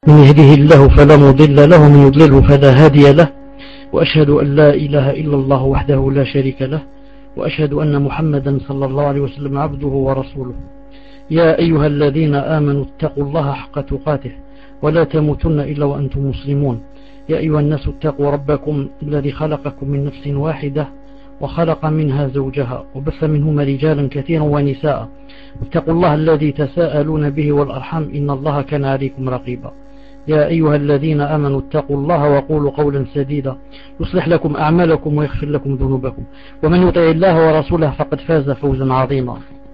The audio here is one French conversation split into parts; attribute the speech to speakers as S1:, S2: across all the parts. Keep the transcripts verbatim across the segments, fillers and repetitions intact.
S1: من يهده الله فلا مضل له ومن يضلله فلا هادي له، وأشهد أن لا إله إلا الله وحده لا شريك له، وأشهد أن محمدا صلى الله عليه وسلم عبده ورسوله. يا أيها الذين آمنوا اتقوا الله حق تقاته ولا تموتن إلا وأنتم مسلمون. يا أيها الناس اتقوا ربكم الذي خلقكم من نفس واحدة وخلق منها زوجها وبث منهما رجالا كثيرا ونساء، اتقوا الله الذي تساءلون به والأرحام إن الله كان عليكم رقيبا. يا أيها الذين آمنوا اتقوا الله وقولوا قولا سديدا يصلح لكم أعمالكم ويغفر لكم ذنوبكم، ومن يطع الله ورسوله فقد فاز فوزا عظيما.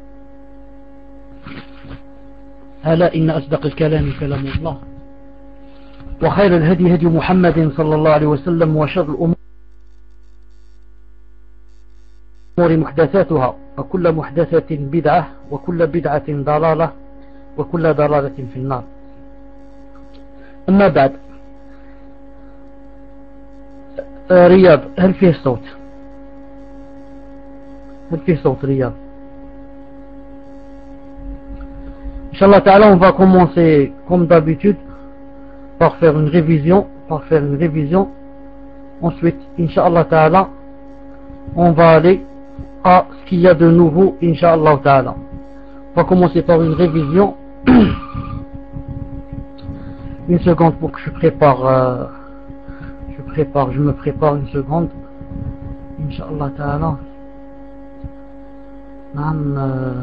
S1: ألا إن أصدق الكلام كلام الله، وخير الهدي هدي محمد صلى الله عليه وسلم، وشر الأمور محدثاتها، وكل محدثة بدعة، وكل بدعة ضلالة، وكل ضلالة في النار. أما بعد، رياض هل فيه صوت؟ هل فيه صوت رياض؟ Inch'Allah Ta'ala, on va commencer comme d'habitude par faire une révision, par faire une révision. Ensuite, Inch'Allah Ta'ala, on va aller à ce qu'il y a de nouveau, Inch'Allah Ta'ala. On va commencer par une révision. Une seconde pour que je prépare, euh, je prépare, je me prépare une seconde. Inch'Allah Ta'ala. Nam, euh,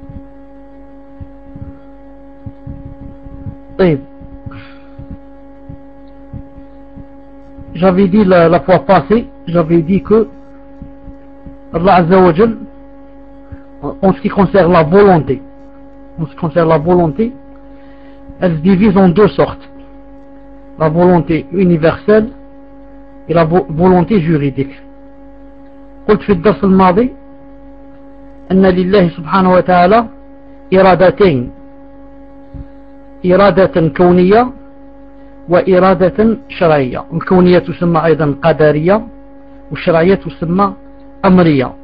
S1: J'avais dit la, la fois passée, j'avais dit que Allah Azza wa Jal, en ce qui concerne la volonté, en ce qui concerne la volonté, elle se divise en deux sortes. La volonté universelle et la vo volonté juridique. قلت في الدرس الماضي أن لله سبحانه وتعالى إرادتين، إرادة كونية وإرادة شرعية. الكونية تسمى أيضا قدرية، والشرعية تسمى أمرية.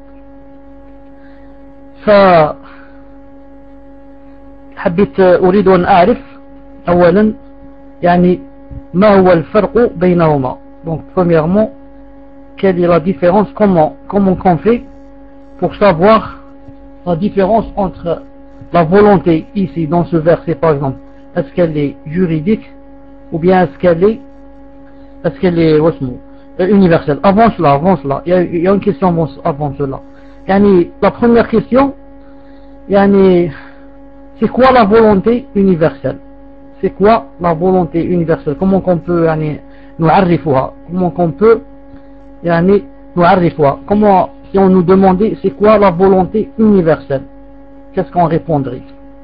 S1: فحبيت أريد أن أعرف أولا يعني ما هو الفرق بينهما. Donc premièrement, quelle est la différence, comment, comment qu'on fait pour savoir la différence entre la volonté ici dans ce verset par exemple. Est-ce qu'elle est juridique ou bien est-ce qu'elle est est-ce qu'elle est universelle? Avant cela, avant cela, il y a, il y a une question avant, avant cela. Yani, la première question, yani, c'est quoi la volonté universelle? C'est quoi la volonté universelle? Comment qu'on peut yani, nous arriver? Comment qu'on peut yani, nous arriver? Comment, si on nous demandait c'est quoi la volonté universelle, qu'est-ce qu'on répondrait?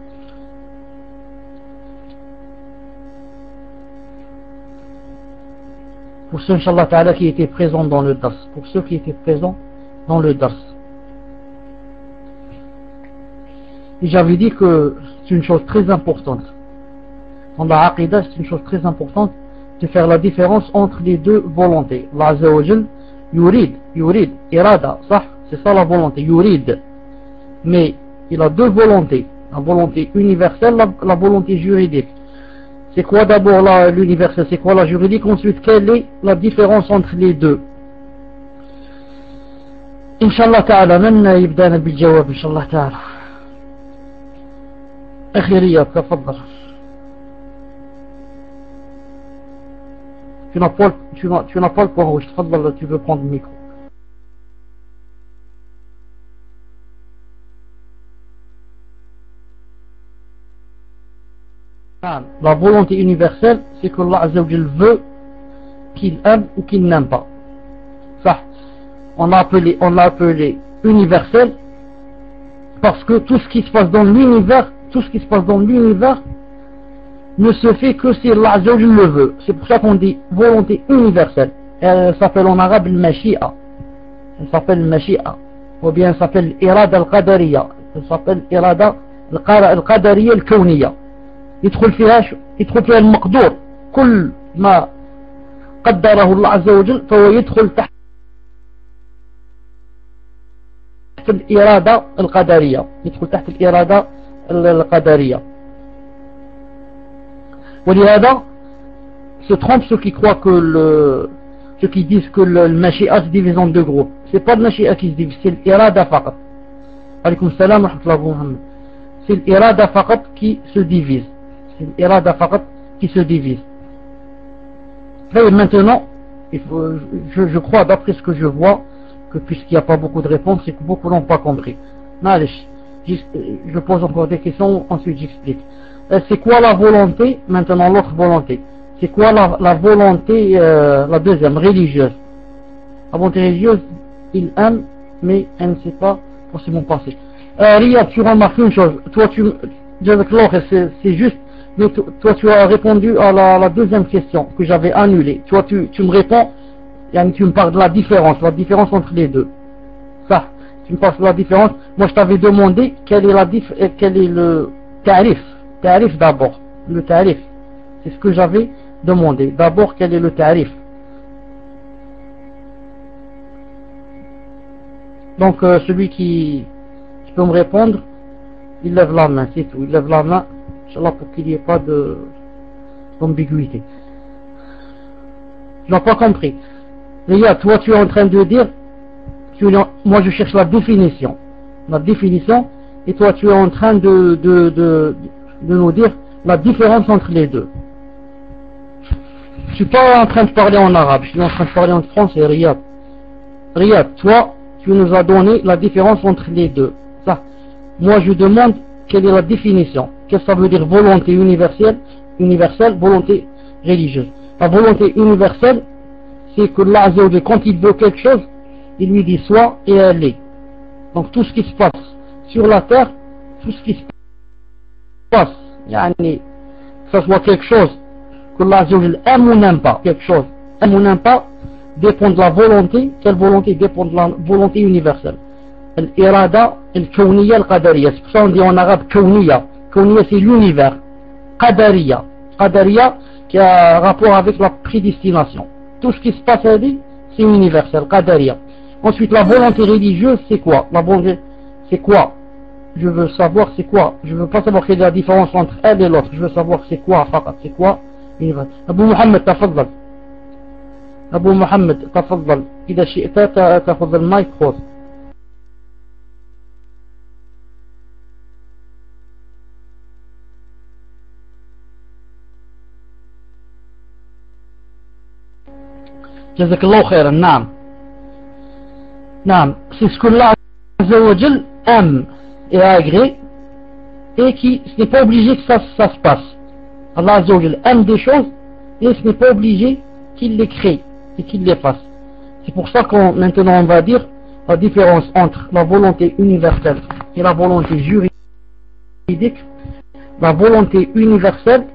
S1: Pour ceux, Inch'Allah Ta'ala, qui étaient présents dans le dars. Pour ceux qui étaient présents dans le dars. Et j'avais dit que c'est une chose très importante. Dans la Aqidah, c'est une chose très importante de faire la différence entre les deux volontés. Allah Azza wa Jal, yurid, yurid, irada, ça, c'est ça la volonté, yurid. Mais il a deux volontés. La volonté universelle, la, la volonté juridique. C'est quoi d'abord l'universel, c'est quoi la juridique? Ensuite, quelle est la différence entre les deux? Inch'Allah Ta'ala, من يبدأنا بالجواب Inch'Allah Ta'ala. أخي رياض تفضل. Tu n'as pas, tu n'as, tu n'as pas le point rouge, تفضل, tu veux prendre le micro. La volonté universelle, c'est que Allah Azza wa Jal veut qu'il aime ou qu'il n'aime pas. Ça, on l'a appelé, on l'a appelé universel parce que tout ce qui se passe dans l'univers, tout ce qui se passe dans l'univers ne se fait que si Allah Azza wa Jal le veut. C'est pour ça qu'on dit volonté universelle. Elle s'appelle en arabe le mashi'a. Elle s'appelle le mashi'a. Ou bien elle s'appelle irada al-qadariya. Elle s'appelle irada al-qadariya al-kawniya. يدخل فيها يدخل فيها المقدور. كل ما قدره الله عز وجل فهو يدخل تحت الإرادة القدرية، يدخل تحت الإرادة القدرية. ولهذا se trompent ceux qui croient que le, ceux qui disent que le, le Mashi'a se divise en deux groupes. C'est pas le Mashi'a qui se divise, c'est l'Irada faqat. Alaykoum salam wa rahmatullahi wa barakatuh. C'est l'Irada faqat qui se divise. C'est l'Irada faqat qui se divise. Et maintenant, il faut, je, je crois, d'après ce que je vois, que puisqu'il n'y a pas beaucoup de réponses, c'est que beaucoup n'ont pas compris. Malish, je pose encore des questions, ensuite j'explique. C'est quoi la volonté, maintenant l'autre volonté? C'est quoi la, la volonté, euh, la deuxième, religieuse? La volonté religieuse, il aime, mais elle ne sait pas forcément passer. Euh, Riyad, tu remarques une chose, toi tu, c'est juste, mais toi tu as répondu à la, la deuxième question que j'avais annulée. Toi tu, tu me réponds, tu me parles de la différence, la différence entre les deux. Ça, tu me parles de la différence. Moi je t'avais demandé quel est, la dif, quel est le tarif. Tarif d'abord, le tarif. C'est ce que j'avais demandé. D'abord, quel est le tarif? Donc euh, celui qui, qui peut me répondre, il lève la main, c'est tout. Il lève la main, Inch'Allah, pour qu'il n'y ait pas de d'ambiguïté. Je n'ai pas compris. Regarde, toi tu es en train de dire, tu es en, moi je cherche la définition. La définition, et toi tu es en train de, de, de, de nous dire la différence entre les deux. Je suis pas en train de parler en arabe, je suis en train de parler en français. Riyad, Riyad, toi, tu nous as donné la différence entre les deux. Ça. Moi, je demande quelle est la définition. Qu'est-ce que ça veut dire volonté universelle, universelle, volonté religieuse. La volonté universelle, c'est que Allah, quand il veut quelque chose, il lui dit soit et elle est. Donc tout ce qui se passe sur la terre, tout ce qui se passe, yani, que ce soit quelque chose que Allah aime ou n'aime pas, quelque chose aime ou n'aime pas, dépend de la volonté. Quelle volonté? Dépend de la volonté universelle. L'irada, al-kawniya, al-qadariya. C'est pour ça qu'on dit en arabe kawniya. Kawniya, c'est l'univers. Qadariya. Qadariya, qui a rapport avec la prédestination. Tout ce qui se passe à lui, c'est universel. Qadariya. Ensuite, la volonté religieuse, c'est quoi? La volonté, c'est quoi? Je veux savoir c'est quoi. Je veux pas savoir quelle est la différence entre elle et l'autre. Je veux savoir c'est quoi, c'est quoi. Abu Muhammad, تفضل. أبو محمد تفضل. إذا شئت تأخذ المايك خذ. جزاك الله خيرا. نعم نعم c'est ce que Allah Azza wa Jal aime et a agréé et qui ce n'est pas obligé que ça, ça se passe. Allah Azza wa Jal aime des choses et ce n'est pas obligé qu'il les crée et qu'il les fasse. C'est pour ça qu'on maintenant on va dire la différence entre la volonté universelle et la volonté juridique. La volonté universelle,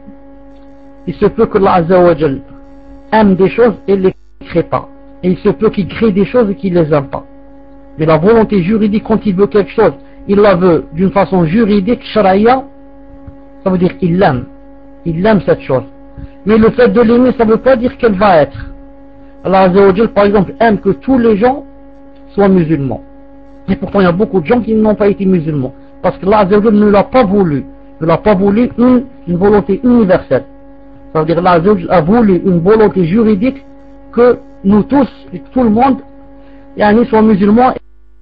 S1: il se peut que Allah Azza wa Jal aime des choses et ne les crée pas. Et il se peut qu'il crée des choses et qu'il les aime pas. Mais la volonté juridique, quand il veut quelque chose, il la veut d'une façon juridique, shari'a, ça veut dire qu'il l'aime. Il aime cette chose. Mais le fait de l'aimer, ça ne veut pas dire qu'elle va être. Allah Azza wa Jal, par exemple, aime que tous les gens soient musulmans. Et pourtant, il y a beaucoup de gens qui n'ont pas été musulmans. Parce que Allah Azza wa Jal ne l'a pas voulu. Il n'a pas voulu une, une volonté universelle. Ça veut dire Allah Azza wa Jal a voulu une volonté juridique que nous tous, et que tout le monde, yani, soit musulmans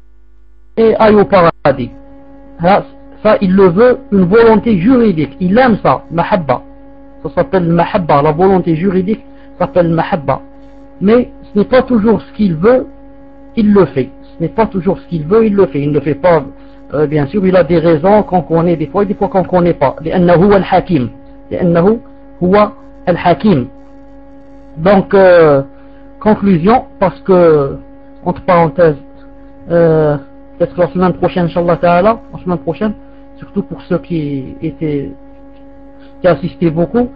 S1: et aille au paradis. Ça, ça, il le veut, une volonté juridique. Il aime ça, mahabba. Ça s'appelle mahabba. La volonté juridique s'appelle mahabba. Mais ce n'est pas toujours ce qu'il veut, il le fait. Ce n'est pas toujours ce qu'il veut, il le fait. Il ne le fait pas, euh, bien sûr, il a des raisons qu'on connaît des fois et des fois qu'on ne connaît pas. لأنه هو الحكيم. لأنه هو الحكيم. Donc, euh, conclusion, parce que, entre parenthèses, euh, peut-être la semaine prochaine, Inch'Allah Ta'ala, la semaine prochaine, surtout pour ceux qui étaient, qui assistaient beaucoup,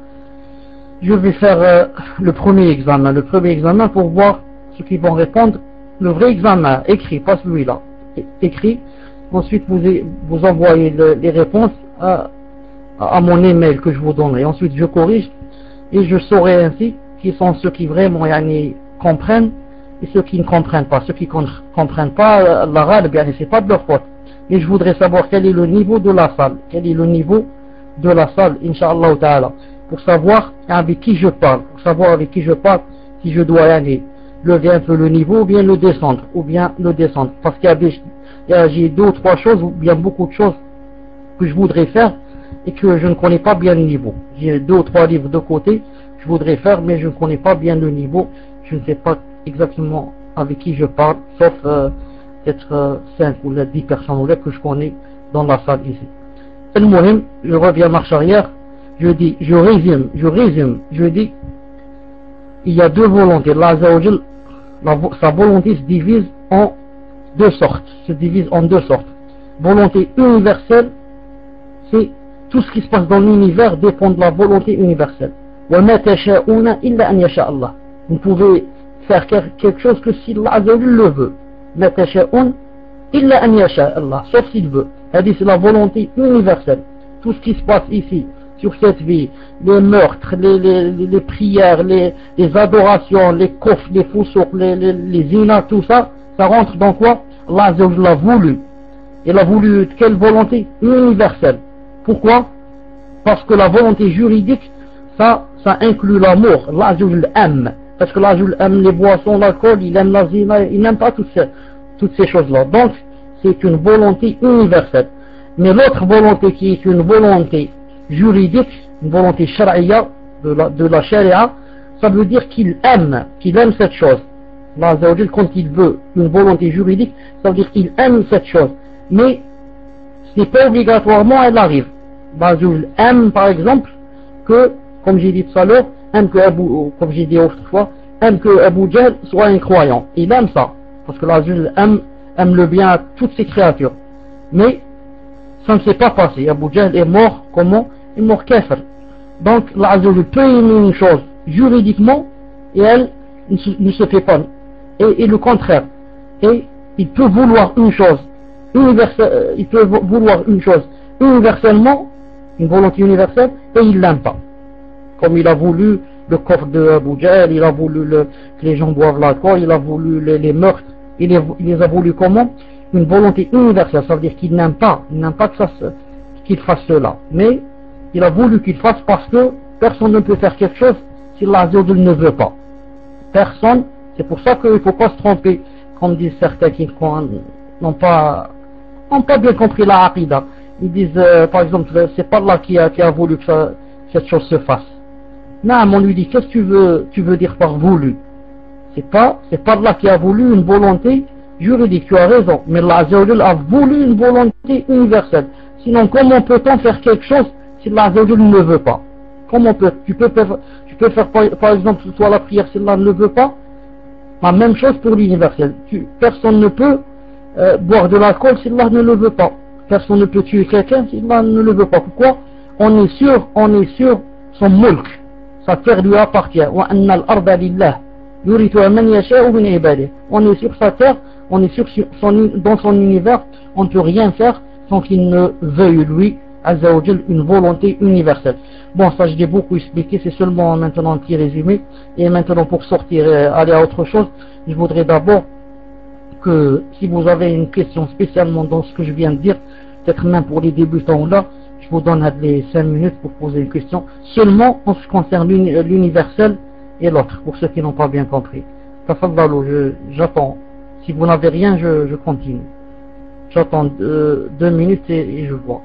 S1: je vais faire euh, le premier examen, le premier examen pour voir ceux qui vont répondre, le vrai examen, écrit, pas celui-là, écrit, ensuite vous, vous envoyez le, les réponses à, à mon email que je vous donnerai, ensuite je corrige, et je saurai ainsi qui sont ceux qui vraiment yani, comprennent et ceux qui ne comprennent pas. Ceux qui ne comprennent pas l'arabe, bien c'est pas de leur faute. Mais je voudrais savoir quel est le niveau de la salle. Quel est le niveau de la salle, Inch'Allah Ta'ala. pour savoir avec qui je parle, pour savoir avec qui je parle, si je dois aller lever un peu le niveau ou bien le descendre, ou bien le descendre. Parce qu'il y a des, il y a, j'ai deux ou trois choses, ou bien beaucoup de choses que je voudrais faire et que je ne connais pas bien le niveau. J'ai deux ou trois livres de côté, je voudrais faire, mais je ne connais pas bien le niveau. Je ne sais pas exactement avec qui je parle, sauf euh, peut-être euh, cinq ou dix personnes là que je connais dans la salle ici. C'est le mohim, je reviens marche arrière, je dis, je résume, je résume, je dis, il y a deux volontés. Allah Azza wa Jal, la, sa volonté se divise en deux sortes, se divise en deux sortes. Volonté universelle, c'est tout ce qui se passe dans l'univers dépend de la volonté universelle. وَمَا تَشَاءُونَ إِلَّا أَنْ يَشَاءَ اللَّهُ. Vous pouvez faire quelque chose que si Allah Azza wa Jal le veut. مَا تَشَاءُونَ إِلَّا أَنْ يَشَاءَ اللَّهُ. Sauf s'il veut. C'est la volonté universelle. Tout ce qui se passe ici, sur cette vie, les meurtres, les, les, les, les prières, les, les adorations, les kofs, les foussouks, les, les, les zinas, tout ça, ça rentre dans quoi? Allah Azza wa Jal l'a voulu. Il a voulu quelle volonté? Universelle. Pourquoi? Parce que la volonté juridique, ça, ça inclut l'amour. Allah Azza wa Jal aime. Parce que Allah Azza wa Jal aime les boissons, l'alcool, il aime la zina, il n'aime pas toutes ces, toutes ces choses-là. Donc, c'est une volonté universelle. Mais l'autre volonté qui est une volonté juridique, une volonté shari'a, de la, de la sharia, ça veut dire qu'il aime, qu'il aime cette chose. Allah Azza wa Jal, quand il veut une volonté juridique, ça veut dire qu'il aime cette chose. Mais ce n'est pas obligatoirement elle arrive. Allah Azza wa Jal aime par exemple que, comme j'ai dit tout à l'heure, aime que Abu, comme j'ai dit autrefois, aime que Abu Jahl soit un croyant. Il aime ça, parce que Allah Azza wa Jal aime, aime le bien à toutes ses créatures. Mais ça ne s'est pas passé. Abu Jahl est mort, comment? Il est mort kafir. Donc Allah Azza wa Jal peut aimer une chose juridiquement et elle ne se, ne se fait pas. Et, et le contraire. Et il peut vouloir une chose universelle, il peut vouloir une chose universellement, une volonté universelle, et il l'aime pas. Comme il a voulu le coffre de Abu Jahl, il a voulu le, que les gens boivent l'alcool, il a voulu les, les meurtres, il les, il les a voulu comment? Une volonté universelle, ça veut dire qu'il n'aime pas, il n'aime pas que ça se, qu'il fasse cela. Mais il a voulu qu'il fasse parce que personne ne peut faire quelque chose si Allah Azza wa Jal ne veut pas. Personne, c'est pour ça qu'il ne faut pas se tromper, comme disent certains qui n'ont pas, n'ont pas bien compris la aqidah. Ils disent, euh, par exemple, c'est pas Allah qui a, qui a voulu que ça, cette chose se fasse. Non, on lui dit, qu'est-ce que tu veux, tu veux dire par voulu? C'est pas, c'est pas Allah qui a voulu une volonté juridique, tu as raison. Mais Allah Azza wa Jal a voulu une volonté universelle. Sinon, comment peut-on faire quelque chose si Allah Azza wa Jal ne veut pas? Comment peut, tu peux faire, tu peux faire par, par exemple, toi la prière si Allah ne le veut pas? La même chose pour l'universel. Tu, personne ne peut euh, boire de l'alcool si Allah ne le veut pas. Personne ne peut tuer quelqu'un si Allah ne le veut pas. Pourquoi? On est sûr, on est sûr, son mulk, sa terre lui appartient. Wa anna al-arda lillah, yurithuha man yasha'u min ibadihi. On est sur sa terre, on est sûr son, dans son univers, on ne peut rien faire sans qu'il ne veuille lui, Azza wa Jal, une volonté universelle. Bon, ça je l'ai beaucoup expliqué, c'est seulement maintenant un petit résumé. Et maintenant pour sortir et aller à autre chose, je voudrais d'abord que si vous avez une question spécialement dans ce que je viens de dire, peut-être même pour les débutants là, je vous donne les cinq minutes pour poser une question, seulement en ce qui concerne l'universel et l'autre, pour ceux qui n'ont pas bien compris. Tafadalou, j'attends. Si vous n'avez rien, je, je continue. J'attends deux, deux minutes et, et je vois.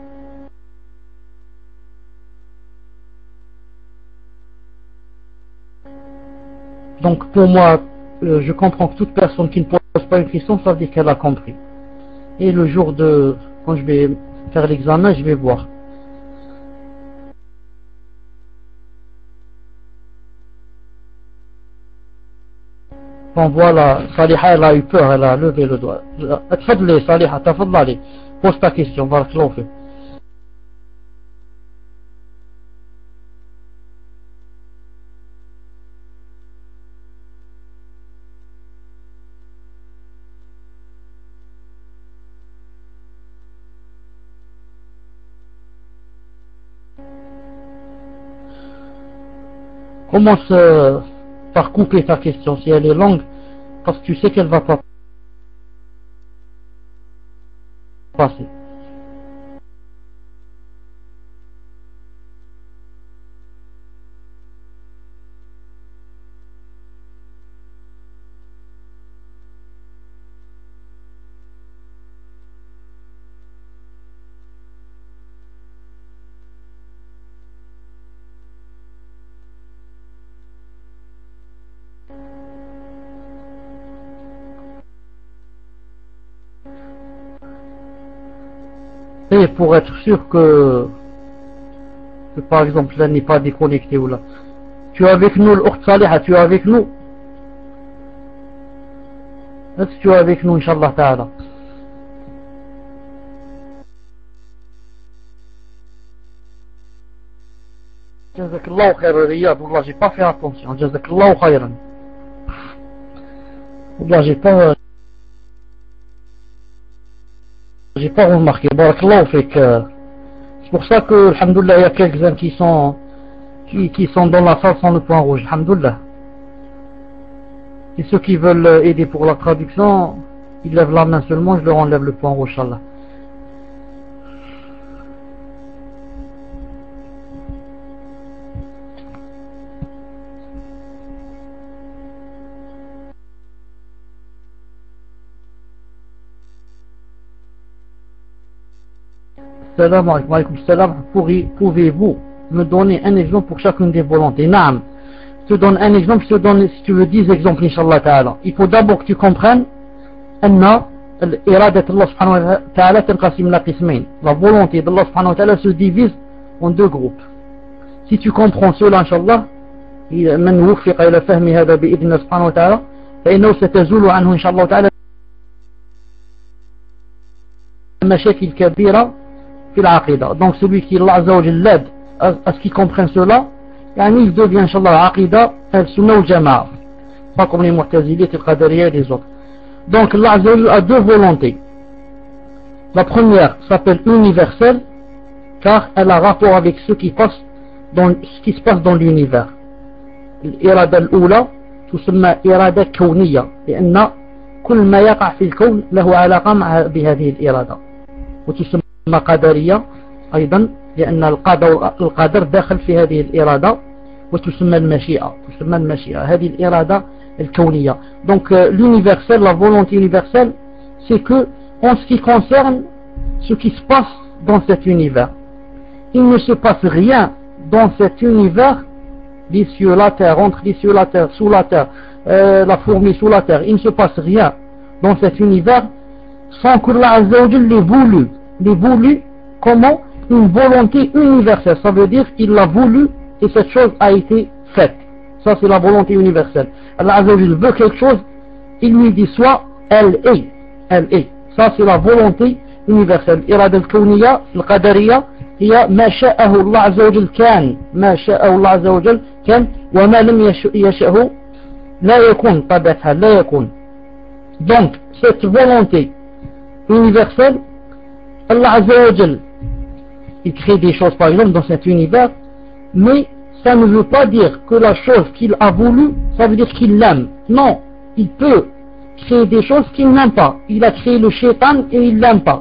S1: Donc pour moi, euh, je comprends que toute personne qui ne pose pas une question, ça veut dire qu'elle a compris. Et le jour de, quand je vais faire l'examen, je vais voir. Bon voilà, Saliha elle a eu peur, elle a levé le doigt. Tfadli Saliha, tafadali, pose ta question, barakallahu fik. Commence euh, par couper ta question si elle est longue, parce que tu sais qu'elle va pas passer. Et pour être sûr que, que par exemple là n'est pas déconnecté ou là. Tu es avec nous, l'Ukht Saliha, tu es avec nous. Est-ce que tu es avec nous, Inch'Allah Ta'ala? Jazakallahu khairan Riyad, Wallah j'ai pas fait attention, Jazakallahu khairan. Wallah j'ai pas j'ai pas remarqué, Barakallahu fik. C'est pour ça que, alhamdoulilah, il y a quelques-uns qui sont qui, qui sont dans la salle sans le point rouge, alhamdoulilah. Et ceux qui veulent aider pour la traduction, ils lèvent la main seulement, je leur enlève le point rouge, Inch'Allah. Salam alaykum, salam. Pouvez-vous me donner un exemple pour chacune des volontés? Naam. Je te donne un exemple, je te donne, si tu veux, dix exemples, Inch'Allah Ta'ala. Il faut d'abord que tu comprennes أن الإرادة الله سبحانه وتعالى تنقسم إلى قسمين. La volonté d'Allah subhanahu wa ta'ala se divise en deux groupes. Si tu comprends cela, Inch'Allah, من وفق إلى فهم هذا بإذن الله سبحانه وتعالى فإنه ستزول عنه إن شاء الله تعالى مشاكل كبيرة في العقيدة. Donc celui qui Allah Azza wa Jalla l'aide à ce qu'il comprenne cela, يعني il devient Inch'Allah عقيدة السنة والجماعة, pas comme les Mu'tazilites, les Qadariyya et les autres. Donc Allah Azza wa Jalla a deux volontés. La première s'appelle universelle car elle a rapport avec ce qui passe dans ce qui se passe dans l'univers. الإرادة الأولى تسمى إرادة كونية لأن كل ما يقع في الكون له علاقة مع بهذه الإرادة, وتسمى قدرية أيضا لأن القدر, القدر داخل في هذه الإرادة, وتسمى المشيئة تسمى المشيئة هذه الإرادة الكونية. Donc euh, l'universel, la volonté universelle, c'est que en ce qui concerne ce qui se passe dans cet univers, il ne se passe rien dans cet univers, les cieux, la terre, entre les cieux, la terre, sous la terre, euh, la fourmi sous la terre, il ne se passe rien dans cet univers sans que Allah Azza wa Jalla l'ait voulu. L'ait voulu comment? Une volonté universelle, ça veut dire qu'il l'a voulu et cette chose a été faite. Ça c'est la volonté universelle. Allah Azza wa Jalla veut quelque chose, il lui dit soit elle est, elle est. Ça c'est la volonté universelle. Irada al-kawniyya, al-qadariyya, هي ما شاءه الله عز وجل كان, ما شاءه الله عز وجل كان, وما لم يشأه لا يكون طبيعتها, لا يكون. Donc cette volonté universelle, Allah Azza wa Jal, il crée des choses par exemple dans cet univers, mais ça ne veut pas dire que la chose qu'il a voulu, ça veut dire qu'il l'aime. Non, il peut créer des choses qu'il n'aime pas. Il a créé le shaitan et il l'aime pas.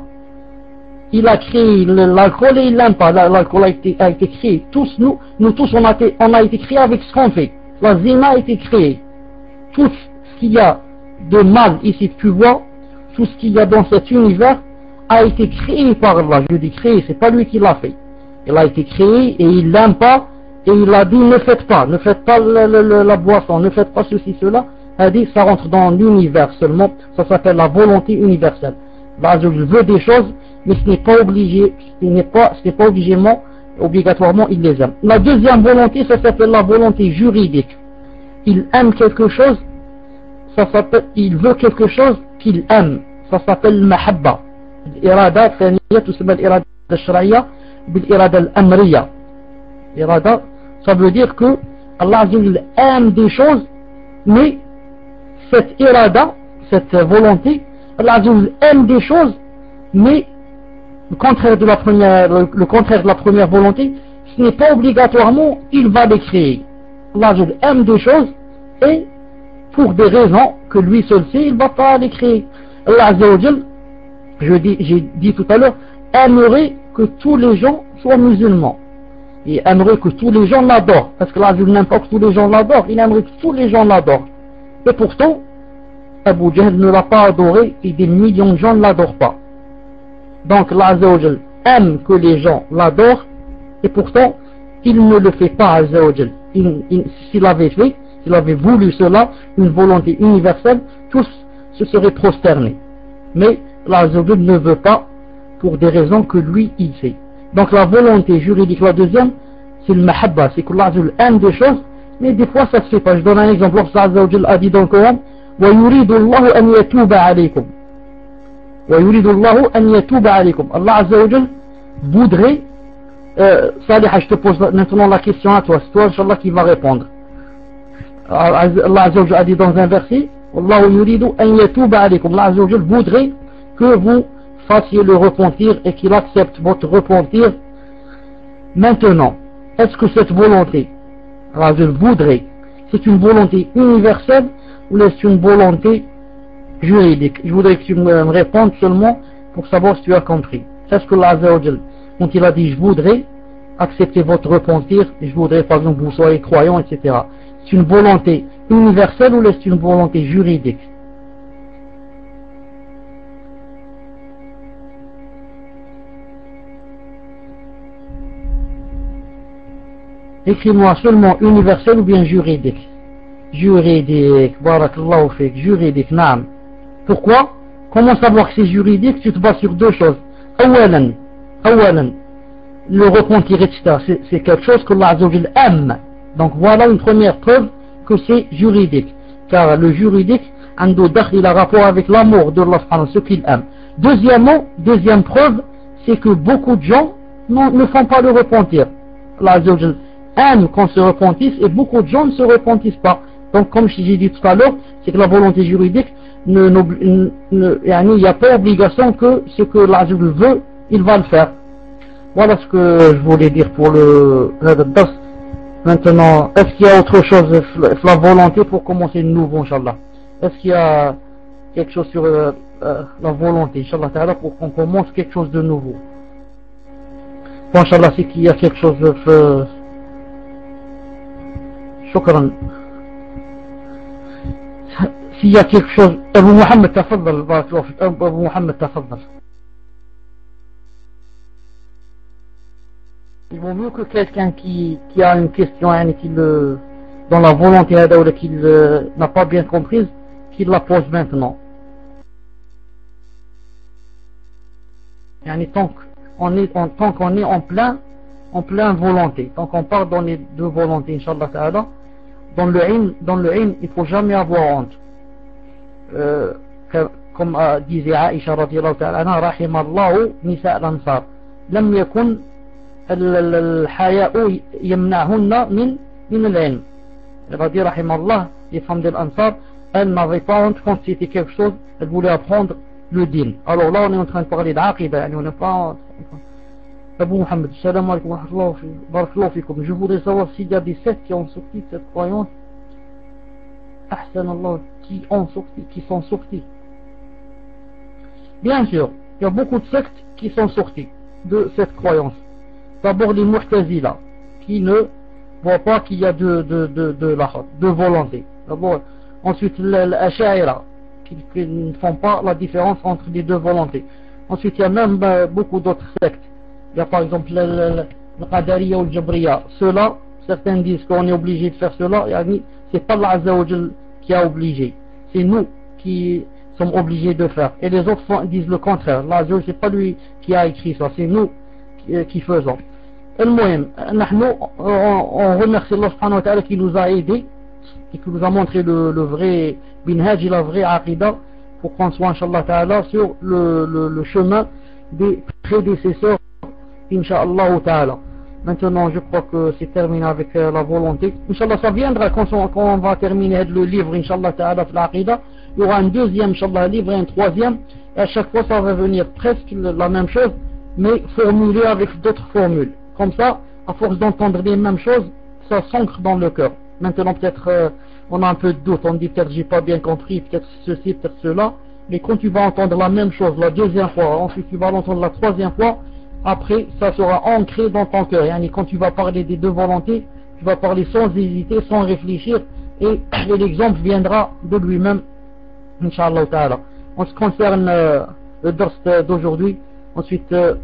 S1: Il a créé l'alcool et il l'aime pas. L'alcool a été, a été créé. Tous nous, nous tous on a été, on a été créés avec ce qu'on fait. La zina a été créée. Tout ce qu'il y a de mal ici que tu vois, tout ce qu'il y a dans cet univers a été créé par Allah. Je dis créé, c'est pas lui qui l'a fait. Il a été créé et il l'aime pas et il a dit ne faites pas, ne faites pas la, la, la, la boisson, ne faites pas ceci, cela. Il a dit ça rentre dans l'univers seulement. Ça s'appelle la volonté universelle. Là, je veux des choses, mais ce n'est pas obligé, ce n'est pas, ce n'est pas obligatoirement, obligatoirement, il les aime. La deuxième volonté, ça s'appelle la volonté juridique. Il aime quelque chose, ça s'appelle, il veut quelque chose qu'il aime. Ça s'appelle mahabba. L'irada thaniya تسمى l'irada الشرعية بالirada الأمرية. Irada, ça veut dire que Allah Azza wa Jalla aime des choses, mais cette irada, cette volonté, Allah Azza wa Jalla aime des choses, mais le contraire de la première, le, le contraire de la première volonté, ce n'est pas obligatoirement il va les créer. Allah Azza wa Jalla aime des choses et pour des raisons que lui seul sait, il ne va pas les créer. Allah Azza wa Jalla, je dis, j'ai dit tout à l'heure, aimerait que tous les gens soient musulmans. Il aimerait que tous les gens l'adorent. Parce que Allah Azza wa Jalla n'aime pas que tous les gens l'adorent, il aimerait que tous les gens l'adorent. Et pourtant, Abu Jahl ne l'a pas adoré et des millions de gens ne l'adorent pas. Donc Allah Azza wa Jalla aime que les gens l'adorent et pourtant il ne le fait pas. Azza wa Jalla. Il, il, s'il avait fait, s'il avait voulu cela, une volonté universelle, tous se seraient prosternés. Mais Allah Azza wa Jalla ne veut pas pour des raisons que lui il sait. Donc la volonté juridique, la deuxième, c'est le mahabba, c'est que Allah aime des choses, mais des fois ça se fait pas. Je donne un exemple, Allah a dit dans le Coran, وَيُرِيدُ اللَّهُ أَنْ يَتُوبَ عَلَيْكُمْ وَيُرِيدُ اللَّهُ أَنْ يَتُوبَ عَلَيْكُمْ. Allah Azza wa Jal voudrait, euh, Salih, je te pose maintenant la question à toi, c'est toi Inch'Allah qui va répondre. Allah Azza wa Jal a dit dans un verset, وَاللَّهُ يُرِيدُ أَنْ يَتُوبَ عَلَيْكُمْ. Allah Azza wa Jal voudrait que vous fassiez le repentir et qu'il accepte votre repentir maintenant. Est-ce que cette volonté, Allah Azza wa Jal voudrait, c'est une volonté universelle ou est-ce une volonté juridique? Je voudrais que tu me répondes seulement pour savoir si tu as compris. Est-ce que Allah Azza wa Jal, quand il a dit je voudrais accepter votre repentir, je voudrais par exemple que vous soyez croyants, et cetera. C'est une volonté universelle ou est-ce une volonté juridique? Écris-moi seulement universel ou bien juridique. Juridique, barakallahu fik, juridique, naam. Pourquoi? Comment savoir que c'est juridique? Tu te bases sur deux choses. Awalan, awalan, le repentir, et cetera. C'est quelque chose que Allah Azza wa Jal aime. Donc voilà une première preuve que c'est juridique. Car le juridique, il a rapport avec l'amour de Allah, ce qu'il aime. Deuxièmement, deuxième preuve, c'est que beaucoup de gens ne font pas le repentir. Allah Azza wa Jal aime qu'on se repentisse et beaucoup de gens ne se repentissent pas. Donc comme j'ai dit tout à l'heure, c'est que la volonté juridique, ne, ne, ne, il n'y a pas obligation que ce que Allah veut, il va le faire. Voilà ce que je voulais dire pour le dars. Maintenant, est-ce qu'il y a autre chose, la volonté pour commencer de nouveau, Inch'Allah? Est-ce qu'il y a quelque chose sur euh, euh, la volonté, Inch'Allah, pour qu'on commence quelque chose de nouveau? Bon, Inch'Allah, c'est qu'il y a quelque chose de... Euh, شكرا. s'il y a quelque chose, Abu Mohammed, تفضل, بارك الله فيك. Abu Mohammed, تفضل. Il vaut mieux que quelqu'un qui, qui a une question, hein, qui le, dans la volonté qu'il euh, n'a pas bien comprise, qu'il la pose maintenant. Yani, tant qu'on est, en, tant qu'on est en plein, en plein volonté, tant qu'on part dans les deux volontés, Inch'Allah Ta'ala, dans le ilm, dans le ilm, il faut jamais avoir honte. Euh, comme euh, disait Aïcha radiyallahu ta'ala anha, rahimallahu nisa al-ansar, lam yakun al-haya'u yamna'hunna min min al-ilm. Elle a dit rahimallah, les femmes de l'Ansar, elles n'avaient pas honte quand c'était quelque chose, elles voulaient apprendre le din. Alors là, on est en train de parler d'aqida, on n'est pas... Abu Mohammed, salam alaikum wa rahmatullahi wa je voudrais savoir s'il y a des sectes qui ont sorti de cette croyance, ahsan Allah, qui ont sorti, qui sont sortis. Bien sûr, il y a beaucoup de sectes qui sont sortis de cette croyance. D'abord les Mu'tazila, qui ne voient pas qu'il y a de, de, de, de, la, de volonté. D'abord, ensuite l'Asha'ira, qui, qui ne font pas la différence entre les deux volontés. Ensuite, il y a même euh, beaucoup d'autres sectes. Il y a par exemple le, le, le Qadariya ou le Jabriya. Ceux-là, certains disent qu'on est obligé de faire cela. C'est pas Allah Azza wa Jal qui a obligé. C'est nous qui sommes obligés de faire. Et les autres font, disent le contraire. Allah Azza wa Jal, c'est pas lui qui a écrit ça. C'est nous qui, qui faisons. المهم نحن on remercie Allah subhanahu wa ta'ala qui nous a aidés et qui nous a montré le, le vrai binhaj et la vraie aqidah pour qu'on soit Inch'Allah ta'ala sur le, le, le chemin des prédécesseurs Inch'Allah ta'ala. Maintenant je crois que c'est terminé avec euh, la volonté. Inch'Allah ça viendra quand on, quand on va terminer le livre Inch'Allah ta'ala l'aqidah. Il y aura un deuxième Inch'Allah livre et un troisième et à chaque fois ça va venir presque la même chose mais formulé avec d'autres formules. Comme ça, à force d'entendre les mêmes choses, ça s'ancre dans le cœur. Maintenant, peut-être, euh, on a un peu de doute. On dit peut-être j'ai pas bien compris, peut-être ceci, peut-être cela. Mais quand tu vas entendre la même chose la deuxième fois, ensuite tu vas l'entendre la troisième fois, après, ça sera ancré dans ton cœur. Et quand tu vas parler des deux volontés, tu vas parler sans hésiter, sans réfléchir, et, et l'exemple viendra de lui-même, Inch'Allah ta'ala. En ce qui concerne euh, le dars d'aujourd'hui, ensuite... Euh,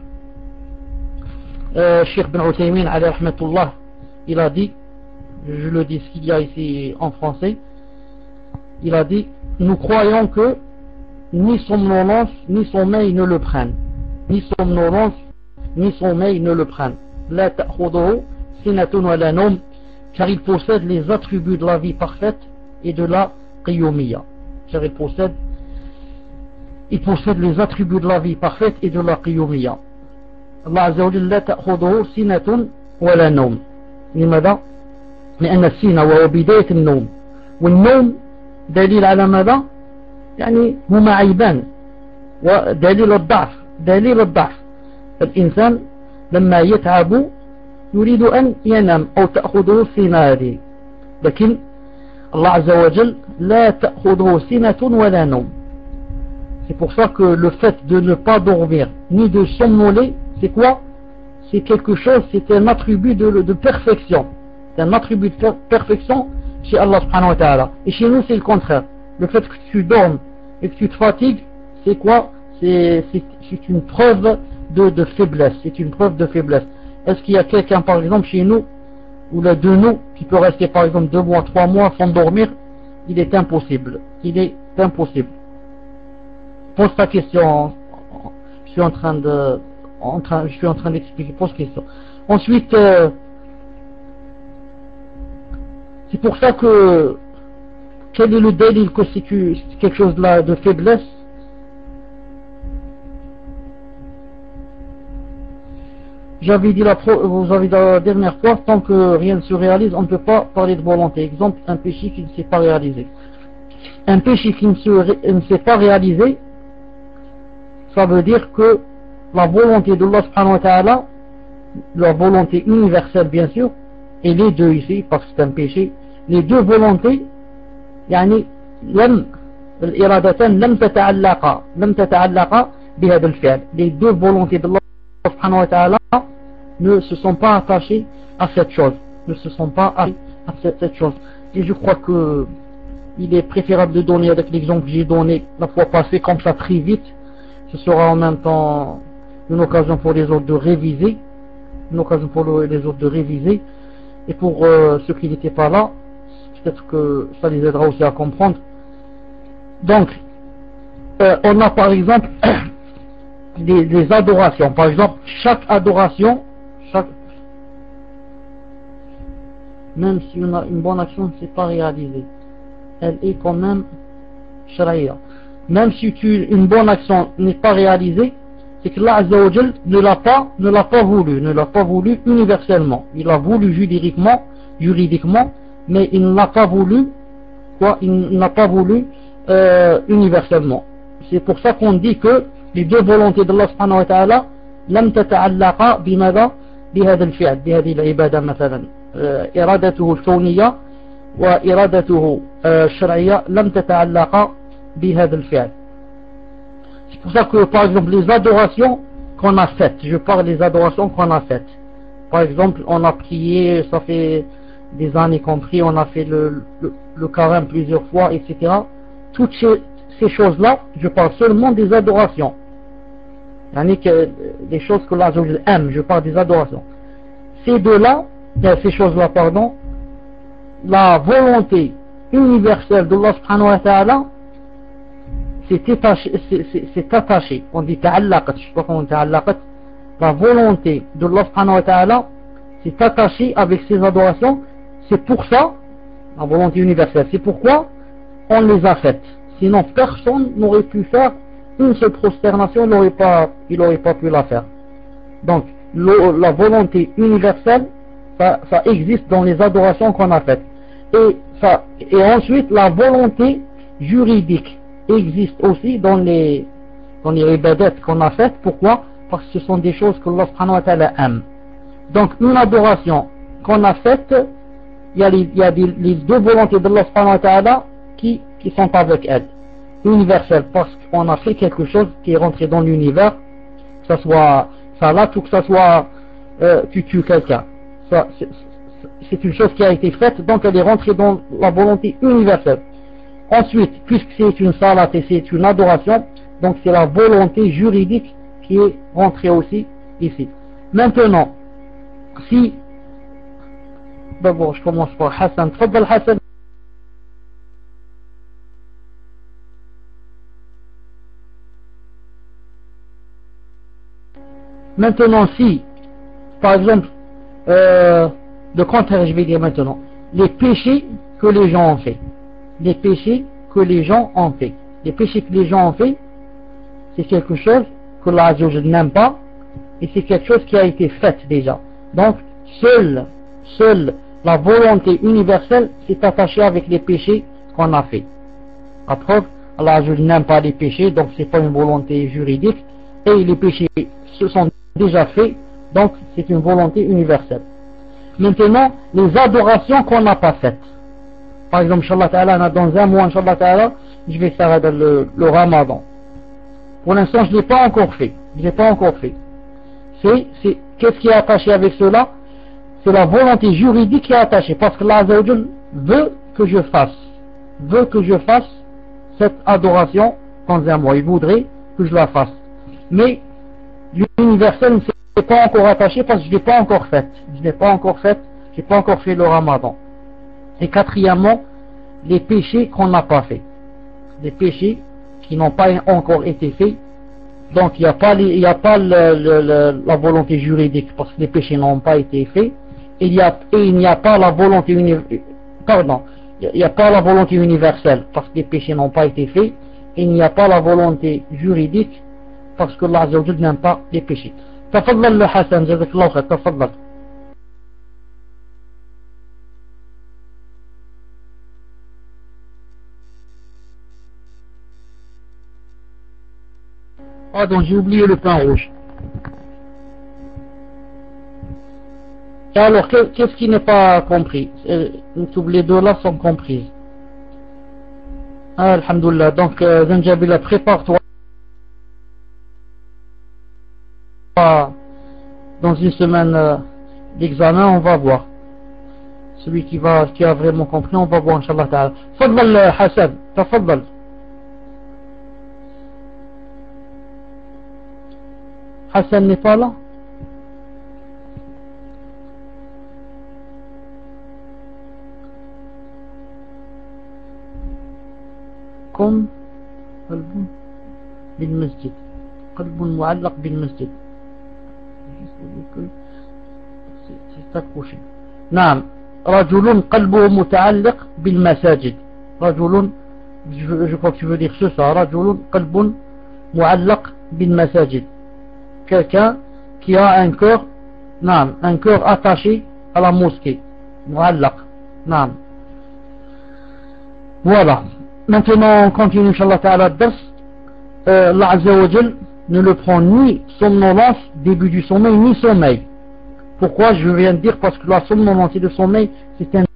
S1: Euh, Cheikh Ben Uthaymin alayhi rahmatullah, il a dit, je le dis ce qu'il y a ici en français, il a dit, nous croyons que ni son somnolence ni sommeil ne le prennent. ni somnolence, ni sommeil ne le prennent. La ta'khuduhu sinatun wa la nawm, car il possède les attributs de la vie parfaite et de la qiyumiyya. Car il possède, il possède les attributs de la vie parfaite et de la qiyumiyya. Allah Azza wa Jalla la ta'khuduhu sinatun wa la nawm. لماذا؟ لأن السين وهو بداية النوم، والنوم دليل على ماذا؟ يعني هما عيبان، ودليل الضعف، دليل الضعف. الإنسان لما يتعب يريد أن ينام أو تأخذه السنة هذه، لكن الله عز وجل لا تأخذه سنة ولا نوم. C'est pour ça que le fait de ne pas dormir ni de somnoler, c'est quoi? C'est quelque chose, c'est un attribut de, de perfection. C'est un attribut de perfection chez Allah subhanahu wa ta'ala. Et chez nous, c'est le contraire. Le fait que tu dormes et que tu te fatigues, c'est quoi? C'est une preuve de, de faiblesse. C'est une preuve de faiblesse. Est-ce qu'il y a quelqu'un, par exemple, chez nous, ou l'un de nous, qui peut rester, par exemple, deux mois, trois mois sans dormir? Il est impossible. Il est impossible. Pose ta question. Je suis en train de, en train, je suis en train d'expliquer. Pose question. Ensuite, euh, c'est pour ça que, quel est le délit que c'est quelque chose de, la, de faiblesse? J'avais dit la, vous avez dit la dernière fois, tant que rien ne se réalise, on ne peut pas parler de volonté. Exemple, un péché qui ne s'est pas réalisé. Un péché qui ne, se, ne s'est pas réalisé, ça veut dire que la volonté de Allah subhanahu wa ta'ala, la volonté universelle bien sûr, et les deux ici, parce que c'est un péché, les deux volontés, يعني لم الإرادتان لم تتعلقا لم تتعلقا بهذا الفعل. Les deux volontés de Allah subhanahu wa ta'ala ne se sont pas attachées à cette chose, ne se sont pas attachées à cette, cette chose. Et je crois que il est préférable de donner avec l'exemple que j'ai donné la fois passée, comme ça très vite. Ce sera en même temps une occasion pour les autres de réviser, une occasion pour les autres de réviser, et pour euh, ceux qui n'étaient pas là, peut-être que ça les aidera aussi à comprendre. Donc, euh, on a par exemple des, des adorations. Par exemple, chaque adoration, chaque, même si on a une bonne action ne s'est pas réalisée, elle est quand même shari'a. Même si tu, une bonne action n'est pas réalisée, c'est que Allah Azza wa Jal ne l'a pas, ne l'a pas voulu, ne l'a pas voulu universellement. Il l'a voulu juridiquement, juridiquement, mais il ne l'a pas voulu, quoi, il n'a pas voulu euh, universellement. C'est pour ça qu'on dit que les deux volontés d'Allah subhanahu wa ta'ala لم تتعلق بماذا؟ بهذا الفعل، بهذه العبادة مثلا. إرادته الكونية وإرادته الشرعية لم تتعلق بهذا الفعل. C'est pour ça que par exemple les adorations qu'on a faites, je parle des adorations qu'on a faites. Par exemple, on a prié, ça fait des années qu'on prie, on a fait le, le, le carême plusieurs fois, et cetera. Toutes ces, ces choses-là, je parle seulement des adorations. Que les choses que Allah aime, je parle des adorations. Ces deux-là, ces choses-là, pardon, la volonté universelle d'Allah subhanahu wa ta'ala, c'est attaché. On dit ta'allaqat, je sais pas comment on dit ta'allaqat. La volonté d'Allah subhanahu wa ta'ala, c'est attaché avec ces adorations. C'est pour ça, la volonté universelle, c'est pourquoi on les a faites. Sinon, personne n'aurait pu faire une seule prosternation, il n'aurait pas, il n'aurait pas pu la faire. Donc, le, la volonté universelle, ça, ça existe dans les adorations qu'on a faites. Et, ça, et ensuite, la volonté juridique existe aussi dans les, dans les ibadat qu'on a faites. Pourquoi? Parce que ce sont des choses que Allah subhanahu wa ta'ala aime. Donc, une adoration qu'on a faite, il y a les, il y a des, les deux volontés d'Allah subhanahu wa ta'ala qui, qui sont avec elle. Universelle, parce qu'on a fait quelque chose qui est rentré dans l'univers, que ce soit salat ou que ce soit euh, tu tues quelqu'un. Ça, c'est une chose qui a été faite, donc elle est rentrée dans la volonté universelle. Ensuite, puisque c'est une salat et c'est une adoration, donc c'est la volonté juridique qui est rentrée aussi ici. Maintenant, si d'abord je commence par Hassan. تفضل Hassan. Maintenant, si, par exemple, euh, le contraire, je vais dire maintenant, les péchés que les gens ont fait, les péchés que les gens ont fait, les péchés que les gens ont fait, c'est quelque chose que Allah n'aime pas, et c'est quelque chose qui a été fait déjà. Donc, seule, seule la volonté universelle s'est attachée avec les péchés qu'on a fait. La preuve, Allah n'aime pas les péchés, donc c'est pas une volonté juridique, et les péchés se sont déjà faits, donc c'est une volonté universelle. Maintenant, les adorations qu'on n'a pas faites. Par exemple, Inch'Allah Ta'ala, dans un mois, Inch'Allah Ta'ala, je vais faire le, le Ramadan. Pour l'instant, je ne l'ai pas encore fait. Je ne l'ai pas encore fait. C'est, c'est, qu'est-ce qui est attaché avec cela? C'est la volonté juridique qui est attachée. Parce que Allah veut que je fasse, veut que je fasse cette adoration dans un mois. Il voudrait que je la fasse. Mais l'universel ne s'est pas encore attaché parce que je ne l'ai pas encore faite. Je ne l'ai pas encore faite. Je n'ai pas encore fait le Ramadan. Et quatrièmement, les péchés qu'on n'a pas fait. Les péchés qui n'ont pas encore été faits. Donc il n'y a pas, les, il y a pas le, le, le, la volonté juridique parce que les péchés n'ont pas été faits. Et il, y a, et il n'y a pas la volonté universelle. Pardon. Il n'y a pas la volonté universelle parce que les péchés n'ont pas été faits. Et il n'y a pas la volonté juridique parce que Allah n'aime pas les péchés. تفضل le Hassan, جزاك الله خير, تفضل. Pardon, j'ai oublié le pain rouge. Et alors, qu'est-ce qui n'est pas compris? Tous les deux là sont comprises. Ah, alhamdoulilah. Donc, euh, Zanjabila, prépare-toi. Dans une semaine euh, d'examen, on va voir. Celui qui va, qui a vraiment compris, on va voir, Inch'Allah Ta'ala. Fadlal Hassan, tafadlal. Hassan n'est pas là? Comme قلب بالمسجد قلب معلق بالمسجد c'est accroché. نعم رجل قلبه متعلق بالمساجد رجل je crois que tu veux dire ce ça رجل قلب معلق بالمساجد quelqu'un qui a un cœur نعم un cœur attaché à la mosquée معلق نعم. Voilà. Maintenant on continue Inch'Allah Ta'ala dars. euh, Allah Azza wa Jal ne le prend ni somnolence début du sommeil ni sommeil. Pourquoi? Je viens de dire parce que la somnolence et le sommeil c'est un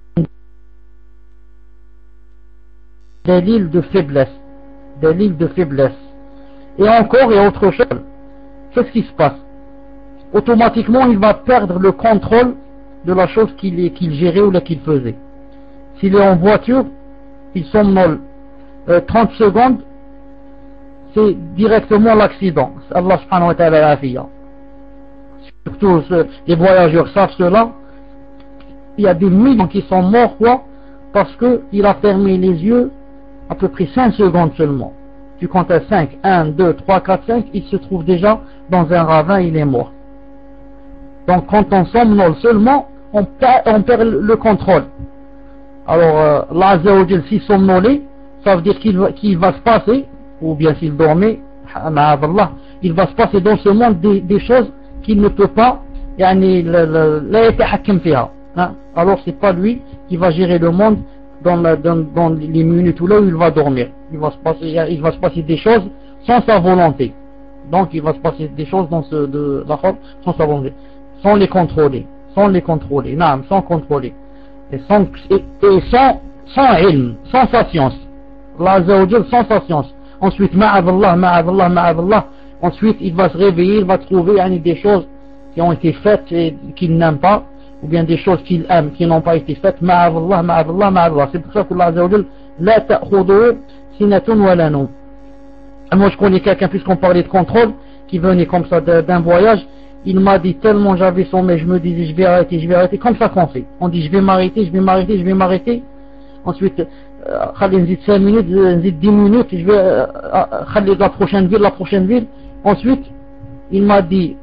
S1: délire de faiblesse, délire de faiblesse. Et encore et autre chose, qu'est-ce qui se passe? Automatiquement il va perdre le contrôle de la chose qu'il qu'il gérait ou qu'il faisait. S'il est en voiture, il somnole euh, trente secondes, c'est directement l'accident. Allah subhanahu wa ta'ala afiya. Surtout ce, les voyageurs savent cela. Il y a des millions qui sont morts quoi, parce qu'il a fermé les yeux à peu près cinq secondes seulement. Tu comptes à cinq, un, deux, trois, quatre, cinq, il se trouve déjà dans un ravin, il est mort. Donc quand on somnole seulement, on perd, on perd le contrôle. Alors, euh, Allah Azza wa Jal, s'il somnolait, ça veut dire qu'il va, qu'il va se passer, ou bien s'il dormait, il va se passer dans ce monde des, des choses qu'il ne peut pas, yani, hein? Alors c'est pas lui qui va gérer le monde dans, la, dans, dans les minutes où là où il va dormir. Il va se passer, il va se passer des choses sans sa volonté. Donc il va se passer des choses dans ce, de, sans sa volonté, sans les contrôler, sans les contrôler, non, sans contrôler. Et sans, et, et sans, sans ilm, sans sa science. Allah Azza wa Jal, sans sa science. Ensuite, ma'adallah, ma'adallah, ma'adallah. Ensuite, il va se réveiller, il va trouver yani, des choses qui ont été faites et qu'il n'aime pas, ou bien des choses qu'il aime qui n'ont pas été faites. Ma'adallah, ma'adallah, ma'adallah. C'est pour ça que Allah Azza wa Jal, la ta'khudu sinatun wa la nawm. Moi, je connais quelqu'un, puisqu'on parlait de contrôle, qui venait comme ça d'un voyage. Il m'a dit tellement j'avais sommeil, je me disais je vais arrêter, je vais arrêter, comme ça qu'on fait. On dit je vais m'arrêter, je vais m'arrêter, je vais m'arrêter. Ensuite, خلي نزيد cinq minutes, نزيد dix minutes, je vais خلي la prochaine ville, la prochaine ville. Ensuite, il m'a dit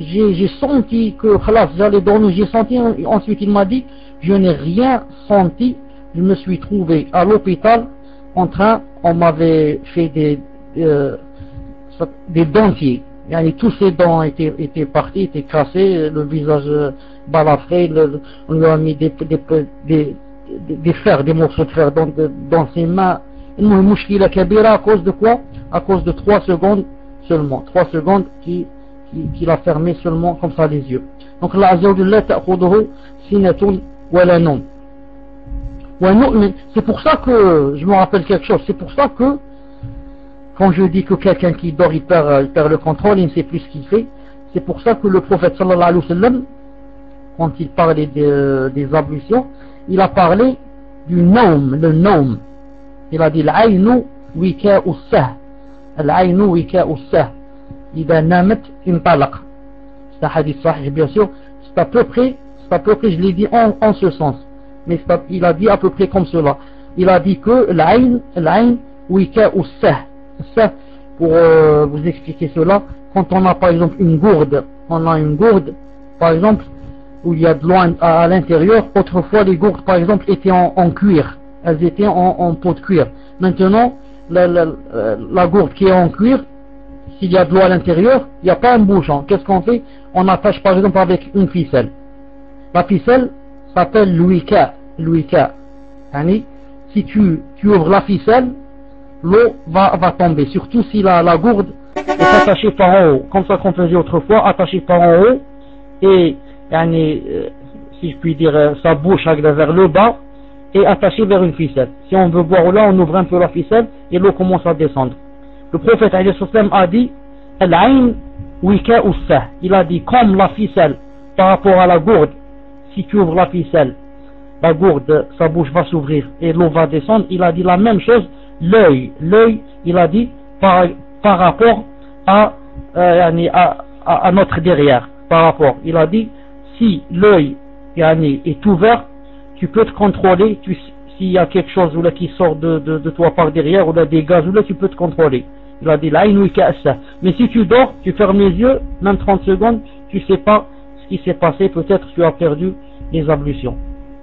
S1: j'ai, j'ai senti que khalas, j'allais dormir, j'ai senti, ensuite il m'a dit, je n'ai rien senti, je me suis trouvé à l'hôpital en train, on m'avait fait des, euh, des dentiers. Et tous ses dents étaient, étaient partis, étaient cassés, le visage balafré, le, on lui a mis des, des, des, des, des fers, des morceaux de fer dans, dans ses mains. Une kabira à cause de quoi? À cause de trois secondes seulement. Trois secondes qui, qui, qui l'a fermé seulement comme ça les yeux. Donc Allah Azza wa Jalla ta'khuduhu sinatun wa la nawm. C'est pour ça que, je me rappelle quelque chose, c'est pour ça que quand je dis que quelqu'un qui dort, il perd, il perd le contrôle, il ne sait plus ce qu'il fait, c'est pour ça que le prophète sallallahu alayhi wa sallam, quand il parlait de, des ablutions, il a parlé du naum, le naum. Il a dit l'aynu wika'u sah. L'aynu wika'u sah. Ida namat intalaq. C'est un hadith sahih, bien sûr. C'est à peu près, c'est à peu près, je l'ai dit en, en ce sens. Mais à, il a dit à peu près comme cela. Il a dit que l'ayn, l'ayn wika'u sah. Ça, pour euh, vous expliquer cela, quand on a par exemple une gourde, on a une gourde, par exemple, où il y a de l'eau à, à l'intérieur, autrefois les gourdes par exemple étaient en, en cuir, elles étaient en, en peau de cuir. Maintenant, la, la, la gourde qui est en cuir, s'il y a de l'eau à l'intérieur, il n'y a pas un bouchon. Qu'est-ce qu'on fait? On attache par exemple avec une ficelle. La ficelle s'appelle l'ouika, l'ouika. Si tu, tu ouvres la ficelle, l'eau va, va tomber, surtout si la, la gourde est attachée par en haut, comme ça qu'on faisait autrefois, attachée par en haut, et yani, euh, si je puis dire, euh, sa bouche vers le bas, et attachée vers une ficelle. Si on veut boire là, on ouvre un peu la ficelle, et l'eau commence à descendre. Le prophète a dit, Al-ayn wika'u sah. Il a dit, comme la ficelle, par rapport à la gourde, si tu ouvres la ficelle, la gourde, sa bouche va s'ouvrir, et l'eau va descendre, il a dit la même chose. L'œil, l'œil, il a dit par, par rapport à, euh, à, à, à notre derrière, par rapport, il a dit si l'œil est ouvert, tu peux te contrôler, tu, s'il y a quelque chose ou là, qui sort de, de, de toi par derrière, ou là, des gaz, ou là, tu peux te contrôler. Il a dit là, mais si tu dors, tu fermes les yeux, même trente secondes, tu sais pas ce qui s'est passé, peut-être tu as perdu les ablutions.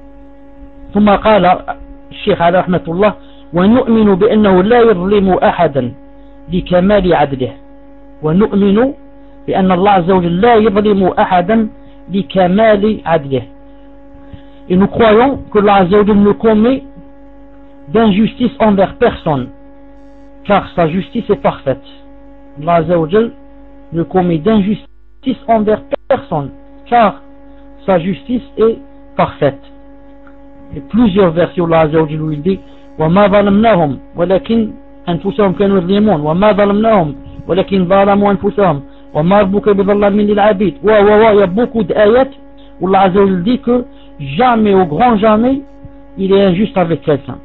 S1: ثم قال الشيخ على رحمة الله ونؤمن بأنه لا يظلم أحدا لكمال عدله ونؤمن بأن الله عز وجل لا يظلم أحدا لكمال عدله. Et nous croyons que Allah Azza wa Jalla ne commet d'injustice envers personne, car sa justice est parfaite. Allah Azza wa Jalla ne commet d'injustice envers personne, car sa justice est parfaite. Et plusieurs versions Allah Azza wa Jalla où il dit وما ظلمناهم ولكن أنفسهم كانوا يظلمون وما ظلمناهم ولكن ظلموا أنفسهم وما ربك بظلام للعبيد. Ouais, ouais, ouais, il y a beaucoup d'ayats où Allah Azza wa Jalla dit que jamais, au grand jamais, il est injuste avec quelqu'un.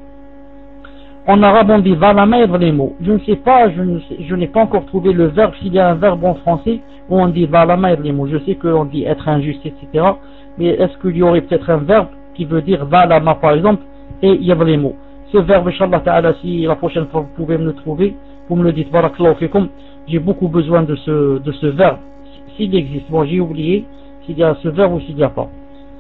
S1: En arabe on dit zalama yadlimu. Je ne sais pas, je, ne sais, je n'ai pas encore trouvé le verbe, s'il y a un verbe en français où on dit zalama yadlimu. Je sais qu'on dit être injuste, et cetera. Mais est-ce qu'il y aurait peut-être un verbe qui veut dire zalama par exemple et yadlimu? Ce verbe, Inch'Allah Ta'ala, si la prochaine fois vous pouvez me le trouver, vous me le dites, barakallahu fikum, j'ai beaucoup besoin de ce, de ce verbe, s'il existe. Bon, j'ai oublié s'il y a ce verbe ou s'il n'y a pas.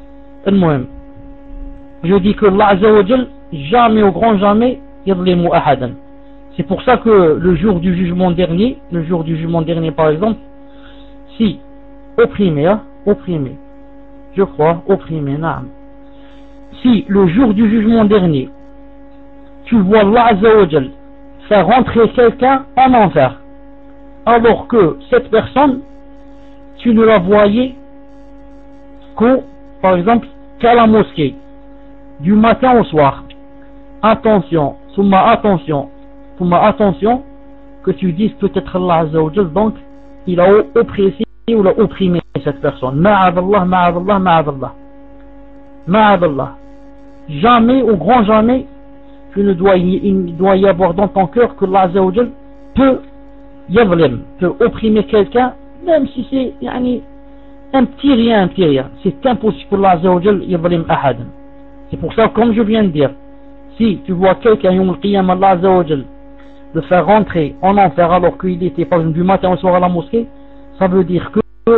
S1: Je dis que Allah Azza wa Jal, jamais au grand jamais, yadlimu ahadan. C'est pour ça que le jour du jugement dernier, le jour du jugement dernier par exemple, si opprimé, hein, opprimé, je crois, opprimé, naam. Si le jour du jugement dernier, tu vois Allah Azza wa Jal faire rentrer quelqu'un en enfer, alors que cette personne, tu ne la voyais que, par exemple, qu'à la mosquée, du matin au soir. Attention, soumma attention, soumma attention, que tu dises peut-être Allah Azza wa Jal, donc, il a oppressé ou il a opprimé cette personne. Ma'adallah, ma'adallah, ma'adallah. Ma'adallah. Jamais, au grand jamais, tu ne dois, il doit y avoir dans ton cœur que Allah Azza wa Jal peut yadlim, peut opprimer quelqu'un, même si c'est yani, un petit rien, un petit rien. C'est impossible que Allah Azza wa Jal yadlim ahadan. C'est pour ça, comme je viens de dire, si tu vois quelqu'un, Yawm al-Qiyam, Allah Azza wa Jal, le faire rentrer en enfer alors qu'il était par exemple du matin au soir à la mosquée, ça veut dire que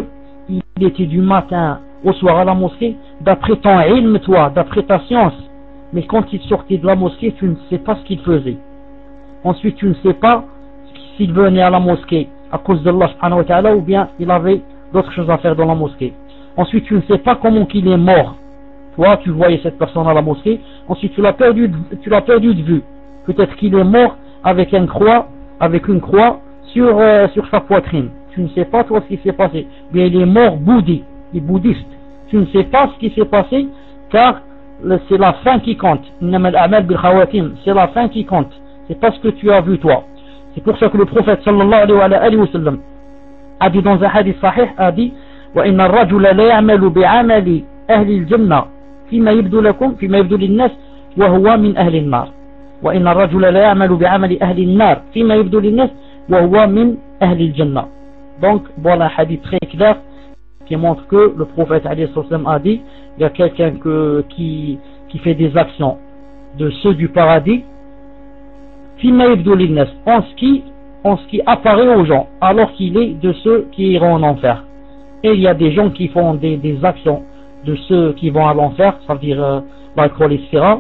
S2: il était du matin au soir à la mosquée, d'après ton ilm, toi, d'après ta science. Mais quand il sortait de la mosquée, tu ne sais pas ce qu'il faisait. Ensuite, tu ne sais pas s'il venait à la mosquée à cause d'Allah subhanahu wa ta'ala ou bien il avait d'autres choses à faire dans la mosquée. Ensuite, tu ne sais pas comment qu'il est mort. Toi, tu voyais cette personne à la mosquée. Ensuite, tu l'as perdu, tu l'as perdu de vue. Peut-être qu'il est mort avec une croix, avec une croix sur, euh, sur sa poitrine. Tu ne sais pas, toi, ce qui s'est passé. Mais il est mort bouddhiste, il est bouddhiste. Tu ne sais pas ce qui s'est passé, car c'est la fin qui compte. C'est la fin qui compte. C'est pas ce que tu as vu, toi. C'est pour ça que le prophète sallallahu alayhi wa sallam a dit dans un hadith sahih, a dit وَإِنَّ الرَّجُلَ لَا يَعْمَلُ بِعَمَلِ أَهْلِ الْجَنَّةِ فيما يبدو لكم فيما يبدو للناس وهو من أهل النار وإن الرجل لا يعمل بعمل أهل النار فيما يبدو للناس وهو من أهل الجنة. Donc voilà un hadith très clair qui montre que le prophète alayhi sallam a dit il y a quelqu'un que, qui, qui fait des actions de ceux du paradis فيما يبدو للناس en ce qui, en ce qui apparaît aux gens alors qu'il est de ceux qui iront en enfer. Et il y a des gens qui font des, des actions de ceux qui vont à l'enfer, ça veut dire euh, l'alcool, et cetera.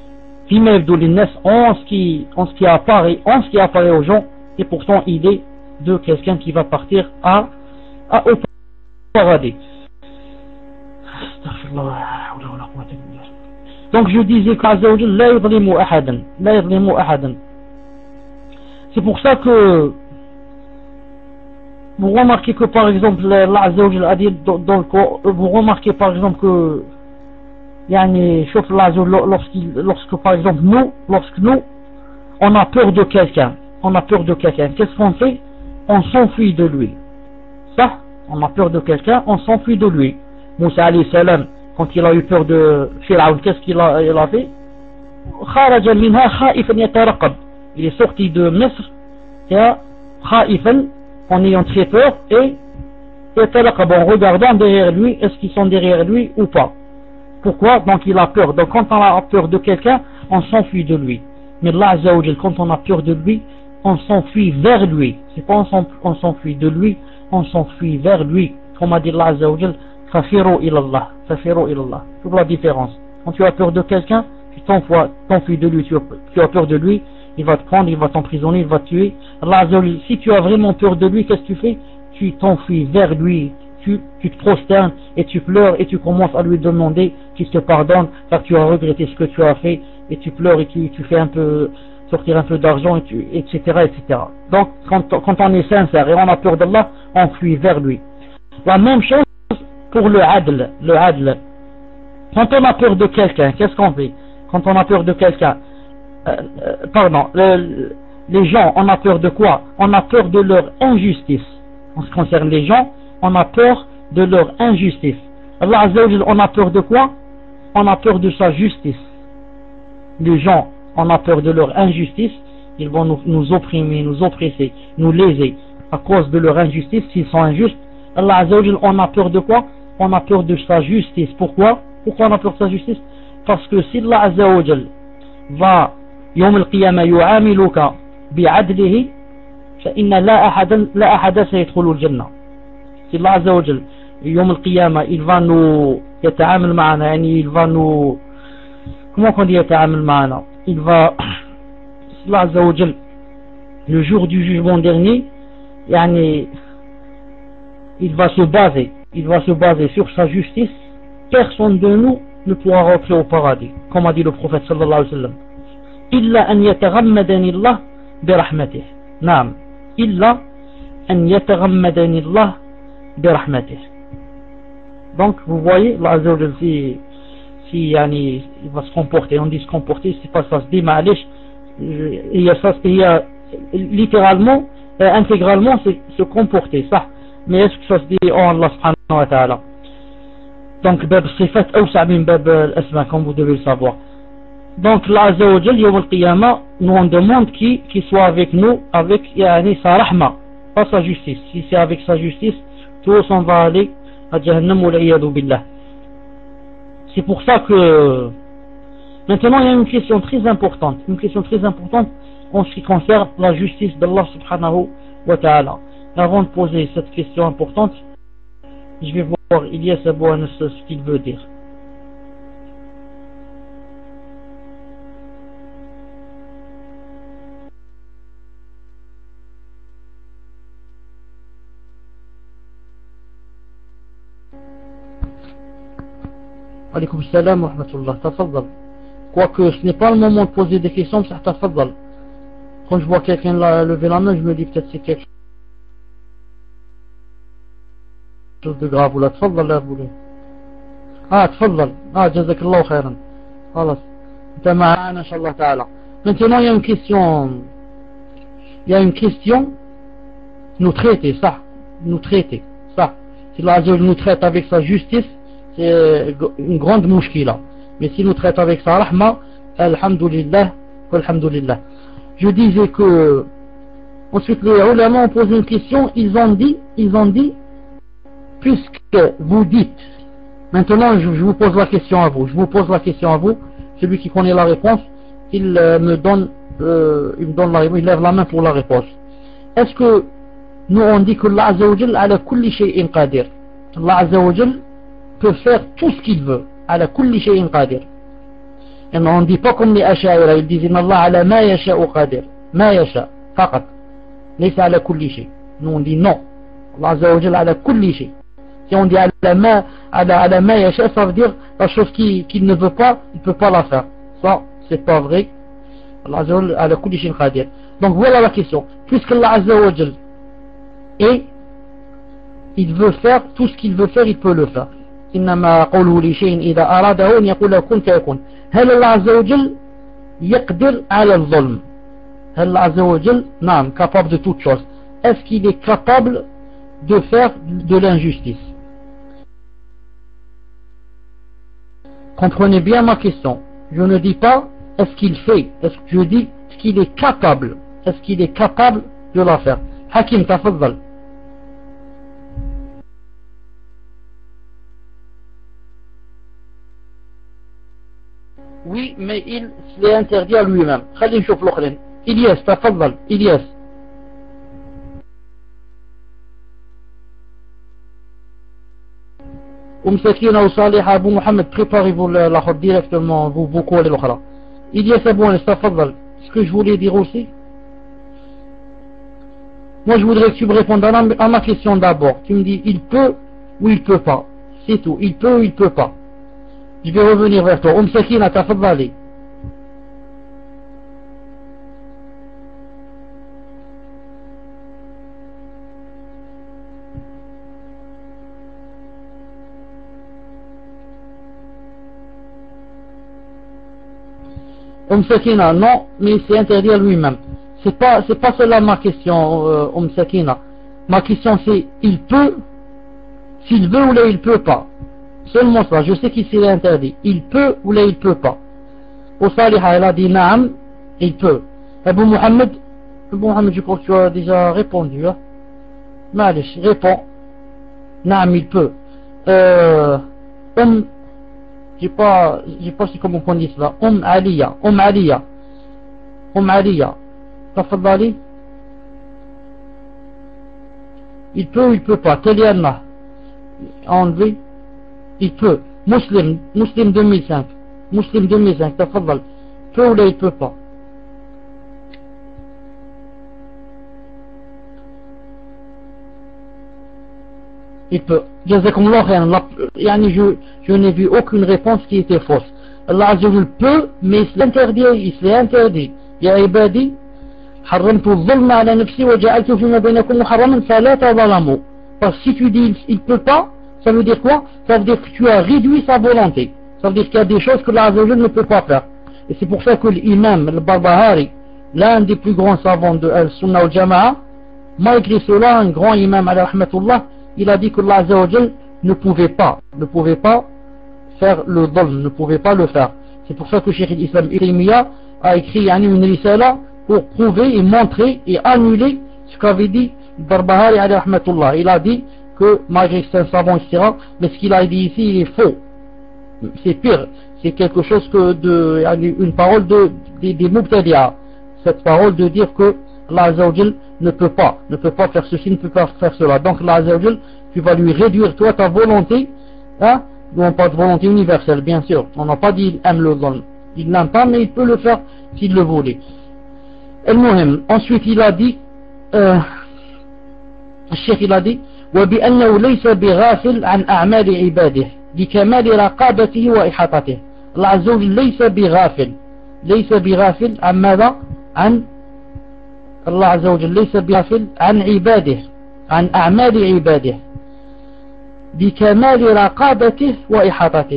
S2: En ce qui, en ce qui apparaît, en ce qui apparaît aux gens, et pourtant il est de quelqu'un qui va partir à, à au paradis. Donc je disais que c'est pour ça que vous remarquez que par exemple Allah Azza wa Jalla a dit dans, dans le Coran, vous remarquez par exemple que yani, lorsque, lorsque par exemple nous, lorsque nous on a peur de quelqu'un, on a peur de quelqu'un, qu'est-ce qu'on fait? On s'enfuit de lui. Ça, on a peur de quelqu'un, on s'enfuit de lui. Moussa alayhi salam, quand il a eu peur de Pharaon, qu'est-ce qu'il a, il a fait? Kharaja minha khaifan yataraqab. Il est sorti de Misr et khaifan, en ayant très peur et, et en regardant derrière lui, est-ce qu'ils sont derrière lui ou pas. Pourquoi? Donc il a peur. Donc quand on a peur de quelqu'un, on s'enfuit de lui. Mais Allah Azza wa Jal, quand on a peur de lui, on s'enfuit vers lui. C'est pas on s'enfuit de lui, on s'enfuit vers lui. Comme a dit Allah Azza wa Jal, fafiru ilallah, fafiru ilallah. C'est la différence. Quand tu as peur de quelqu'un, tu t'enfuis de lui, tu as, tu as peur de lui, il va te prendre, il va t'emprisonner, il va te tuer. Allah Azza wa Jal, si tu as vraiment peur de lui, qu'est-ce que tu fais? Tu t'enfuis vers lui, tu, tu te prosternes et tu pleures et tu commences à lui demander qu'il te pardonne car tu as regretté ce que tu as fait et tu pleures et tu, tu fais un peu sortir un peu d'argent, et tu, et cetera, et cetera. Donc quand, quand on est sincère et on a peur d'Allah, on fuit vers lui. La même chose pour le adl, le adl. Quand on a peur de quelqu'un, qu'est-ce qu'on fait? Quand on a peur de quelqu'un, euh, euh, pardon, le, les gens, on a peur de quoi? On a peur de leur injustice. En ce qui concerne les gens, on a peur de leur injustice. Allah Azza wa Jalla, on a peur de quoi? On a peur de sa justice. Les gens, on a peur de leur injustice. Ils vont nous, nous opprimer, nous oppresser, nous léser à cause de leur injustice, s'ils sont injustes. Allah Azza wa Jalla, on a peur de quoi? On a peur de sa justice. Pourquoi? Pourquoi on a peur de sa justice? Parce que si Allah Azza wa Jalla va يوم القيامة يعاملك بعدله فإن لا أحد لا أحد سيدخل الجنة. Si Allah Azza wa Jalla يوم القيامة il va nous يتعامل معنا يعني il va nous comment on dit يتعامل معنا il va si Allah Azza wa Jalla le jour du jugement dernier يعني il va se baser il va se baser sur sa justice. Personne de nous ne pourra rentrer au paradis, comme a dit le prophète sallallahu alayhi wa sallam. إلا أن يتغمدني الله برحمته. نعم إلا أن يتغمدني الله برحمته. Donc vous voyez Allah Azza wa Jalla, si, si yani, il va se comporter, on dit se comporter, c'est pas ça se dit معلش, il y a ça, il y a littéralement euh, intégralement c'est se comporter ça, mais est-ce que ça se dit en Allah subhanahu wa ta'ala? Donc bab sifat awsa' min bab al-asma, comme vous devez le savoir. Donc Allah Azza wa Jalla yawm al-qiyamah nous on demande qui qui soit avec nous avec yani sa rahma, pas sa justice. Si c'est avec sa justice, tous on va aller à Jahannam wa l'iyadu billah. C'est pour ça que maintenant il y a une question très importante, une question très importante en ce qui concerne la justice d'Allah subhanahu wa ta'ala. Avant de poser cette question importante, Je vais voir Ilyas Abou Anas ce qu'il veut dire.
S1: Alaykoum salam wa rahmatullah, tafaddal. Quoique ce n'est pas le moment de poser des questions, mais ça tafaddal. Quand je vois quelqu'un lever la main, je me dis peut-être c'est quelque chose de grave. Ou là, tafaddal là, vous voulez. Ah, tafaddal. Ah, jazakallahu khairan. Khalas. T'as ma'ana, inshallah ta'ala. Maintenant, il y a une question. Il y a une question. Nous traiter, ça. Nous traiter, ça. Si l'Azza nous traite avec sa justice, c'est une grande mouchkila. Mais si nous traite avec sa rahma, alhamdulillah, alhamdulillah. Je disais que ensuite les ulama ont posé une question, ils ont dit, ils ont dit, puisque vous dites, maintenant je, je vous pose la question à vous, je vous pose la question à vous, celui qui connaît la réponse, il euh, me donne, euh, il me donne la réponse, il lève la main pour la réponse. Est-ce que nous on dit que Allah Azza wa Jal ala kulli shay'in qadir, Allah Azza wa Jal peut faire tout ce qu'il veut, ala kulli shay'in qadir. Et on ne dit pas comme les Ash'ari, ils disent Allah ala ma yasha'u qadir, ma yasha, faqat, laysa ala kulli shay. Nous on dit non, Allah Azza wa Jal ala kulli shay. Si on dit ala ma, ala, ala ma yasha, ça veut dire la chose qu'il qui ne veut pas, il ne peut pas la faire. Ça, c'est pas vrai. Allah Azza wa Jal ala kulli shay qadir. Donc voilà la question. Puisque Allah Azza wa Jal et il veut faire tout ce qu'il veut faire, il peut le faire. إنما قوله لشيء إذا أراده أن يقول له كن فيكون. هل الله عز وجل يقدر على الظلم؟ هل الله عز وجل نعم capable de toute chose. Est-ce qu'il est capable de faire de l'injustice? Comprenez bien ma question. Je ne dis pas est-ce qu'il fait, est-ce que je dis est-ce qu'il est capable, est-ce qu'il est capable de la faire. Hakim, tafaddal. Oui, mais il se l'est interdit à lui-même. خلينا نشوف الأخرين. إلياس تفضل إلياس. أم سكينة وصالحة أبو محمد préparez-vous la directement vous vous collez l'autre. إلياس أبو أنس تفضل. Ce que je voulais dire aussi. Moi je voudrais que tu me répondes à ma question d'abord. Tu me dis il peut ou il peut pas. C'est tout. Il peut ou il peut pas. Je vais revenir vers toi. Oum Sakina, tafadhali. Oum Sakina, non, mais c'est interdit à lui-même. C'est pas, c'est pas cela ma question, euh, Oum Sakina. Ma question c'est, il peut, s'il veut ou là il peut pas. Seulement ça, je sais qu'il s'est interdit. Il peut ou là il peut pas. Au Saliha, elle a dit naam, il peut. Abou Mohamed, Abou Mohamed, je crois que tu as déjà répondu. Hein? Malish, réponds. Naam, il peut. Euh, um, j'ai pas, j'ai pas su comment on dit cela. Um Aliya, Um Aliya, Um Aliya. Tafadali. Il peut ou il peut pas. Teliana. Enlevé. Il peut. Muslim, Muslim deux mille cinq. Muslim deux mille cinq, tafadal. Peut ou là il peut pas. Il peut. Jazakumullah khairan. Yani je, je n'ai vu aucune réponse qui était fausse. Allah Azza wa Jal peut, mais il s'interdit, il s'est interdit. Ya ibadi, حرمت الظلم على نفسي وجعلته فيما بينكم محرما فلا تظلموا. Parce que si tu dis il peut pas, ça veut dire quoi? Ça veut dire que tu as réduit sa volonté. Ça veut dire qu'il y a des choses que Allah Azza wa Jal ne peut pas faire. Et c'est pour ça que l'imam, le Barbahari, l'un des plus grands savants de Al-Sunnah al-Jama'a, malgré cela, un grand imam, alayhi rahmatullah, il a dit que Allah Azza wa Jal ne pouvait pas, ne pouvait pas faire le dhulm, ne pouvait pas le faire. C'est pour ça que Cheikh l'Islam Ibn Taymiyyah a écrit une risala pour prouver et montrer et annuler ce qu'avait dit Barbahari alayhi rahmatullah. Il a dit que malgré que c'est un savant, et cetera, mais ce qu'il a dit ici, il est faux. C'est pire. C'est quelque chose que de, une parole de, des, des Mubtadi'a. Cette parole de dire que Allah Azza wa Jal ne peut pas, ne peut pas faire ceci, ne peut pas faire cela. Donc Allah Azza wa Jal, tu vas lui réduire toi ta volonté, hein, non pas de volonté universelle, bien sûr. On n'a pas dit il aime le zulm. Il l'aime pas, mais il peut le faire s'il le voulait. المهم, ensuite il a dit, euh, الشيخ il a dit, وبأنه ليس بغافل عن أعمال عباده لكمال رقابته وإحاطته. الله عز وجل ليس بغافل ليس بغافل عن ماذا؟ عن الله عز وجل ليس بغافل عن عباده عن أعمال عباده بكمال رقابته وإحاطته.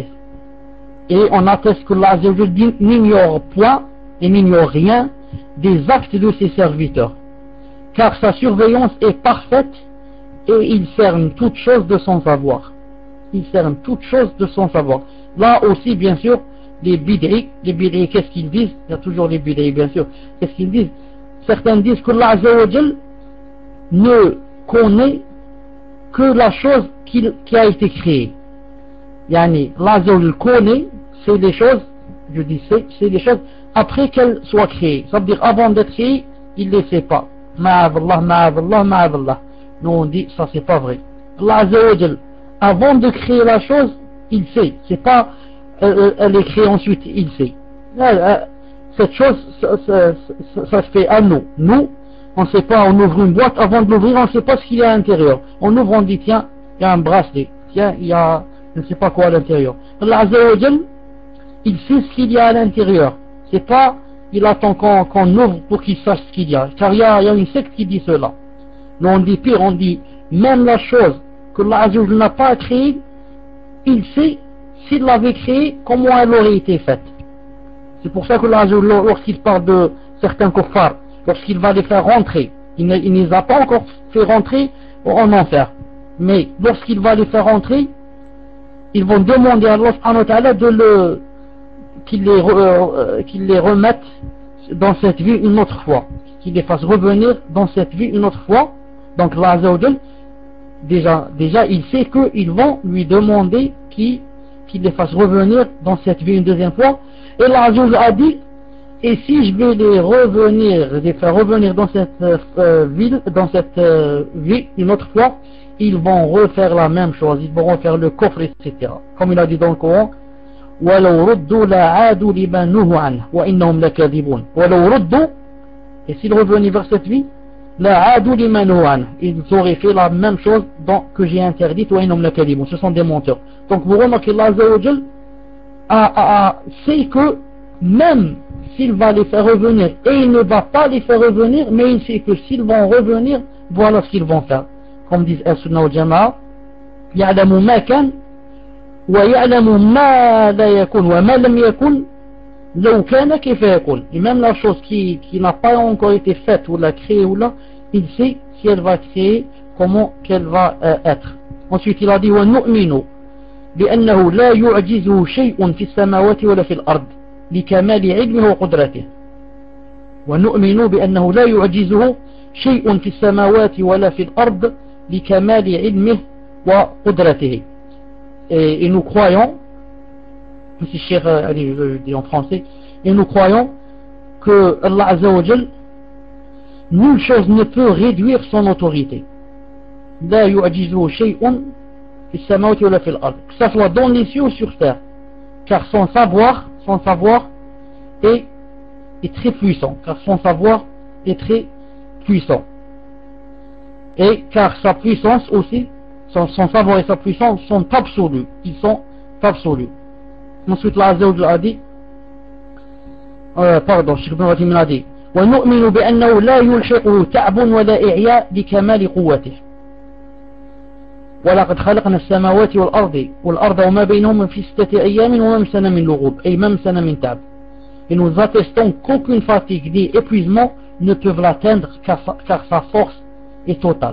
S1: Et on atteste que Allah Azza wa Jal n'ignore point et n'ignore rien des actes de ses serviteurs, car sa surveillance est parfaite et il cerne toutes choses de son savoir. Il cerne toutes choses de son savoir. Là aussi, bien sûr, les bid'i, les bid'i, qu'est-ce qu'ils disent? Il y a toujours les bid'i, bien sûr. Qu'est-ce qu'ils disent? Certains disent que Allah Azza wa Jal ne connaît que la chose qui, qui a été créée. Yani, Allah Azza wa Jal connaît, c'est des choses, je dis c'est, c'est des choses après qu'elles soient créées. Ça veut dire avant d'être créées, il ne les sait pas. Ma'adallah, ma'adallah, ma'adallah. Nous on dit ça c'est pas vrai. Allah Azza wa Jal, avant de créer la chose, il sait. C'est pas euh, elle est créée ensuite, il sait. Euh, cette chose, ça, ça, ça, ça se fait à nous. Nous, on ne sait pas, on ouvre une boîte, avant de l'ouvrir, on ne sait pas ce qu'il y a à l'intérieur. On ouvre, on dit tiens, il y a un bracelet. Tiens, il y a je ne sais pas quoi à l'intérieur. Allah Azza wa Jal, il sait ce qu'il y a à l'intérieur. C'est pas, il attend qu'on qu'on ouvre pour qu'il sache ce qu'il y a. Car il y a, il y a une secte qui dit cela. Mais on dit pire, on dit, même la chose que Allah Azza wa Jal n'a pas créée, il sait, s'il l'avait créée, comment elle aurait été faite. C'est pour ça que Allah Azza wa Jal, lorsqu'il parle de certains kuffars, lorsqu'il va les faire rentrer, il ne, il ne les a pas encore fait rentrer en enfer. Mais lorsqu'il va les faire rentrer, ils vont demander à Allah subhanahu wa ta'ala de le, qu'il les, euh, qu'il les remette dans cette vie une autre fois, qu'il les fasse revenir dans cette vie une autre fois. Donc Allah Azza wa Jal, déjà, déjà il sait qu'ils vont lui demander qu'il, qu'il les fasse revenir dans cette vie une deuxième fois. Et Allah Azza wa Jal a dit, et si je vais les revenir, les faire revenir dans cette euh, ville, dans cette euh, vie une autre fois, ils vont refaire la même chose, ils vont refaire le coffre, et cetera. Comme il a dit dans le Coran, وَلَوْ رُدُّوا لَعَادُوا لِمَا نُهُوا عَنْهُ وَإِنَّهُمْ لَكَاذِبُونَ. وَلَوْ رُدُّوا, et s'ils revenaient vers cette vie, لَعَادُوا لِمَا نُهُوا عَنْهُ, ils auraient fait la même chose dont, que j'ai interdite, وَإِنَّهُمْ لَكَاذِبُونَ. Ce sont des menteurs. Donc vous remarquez, Allah Azza wa Jal a, a, a, sait que même s'il va les faire revenir, et il ne va pas les faire revenir, mais il sait que s'ils vont revenir, voilà ce qu'ils vont faire. Comme disent Al-Sunnah wal Jama'a, يعلم ما كان ويعلم ما لا يكون وما لم يكن لو كان كيف يكون. Et même la chose qui, qui n'a pas encore été faite ou la créée ou là, il sait si elle va créer, comment qu'elle va euh, être. Ensuite il a dit وَنُؤْمِنُ بأنه لا يعجزه شيء في السماوات ولا في الأرض لكمال علمه وقدرته. ونؤمن بأنه لا يعجزه شيء في السماوات ولا في الأرض لكمال علمه وقدرته. Et, et nous croyons, si cher, allez, je dis en français, et nous croyons que Allah Azza wa Jal, nulle chose ne peut réduire son autorité. لا يعجزه شيء في السماوات ولا في الأرض, que ça soit dans les cieux ou sur terre, car son savoir, son savoir est, est très puissant, car son savoir est très puissant. Et car sa puissance aussi, son, son savoir et sa puissance sont absolus, ils sont absolus. Ensuite, Allah Azza wa Jalla a dit, euh, pardon, Cheikh Ibn Ratim a dit, وَنُؤْمِنُ بِأَنَّهُ لَا يُلْحِقُهُ تَعْبٌ وَلَا إِعْيَاء لِكَمَالِ قُوَّتِهِ وَلَقَدْ خَلَقْنَا السَّمَاوَاتِ وَالْأَرْضِ وَالْأَرْضَ وَمَا بَيْنَهُمَا فِي سِتَّةِ أَيَّامٍ وَمَا مَسَّنَا مِنْ لُغُوبٍ, et même sana min ta'b. Et nous attestons qu'aucune fatigue ni épuisement ne peuvent l'atteindre, car, car sa force est totale.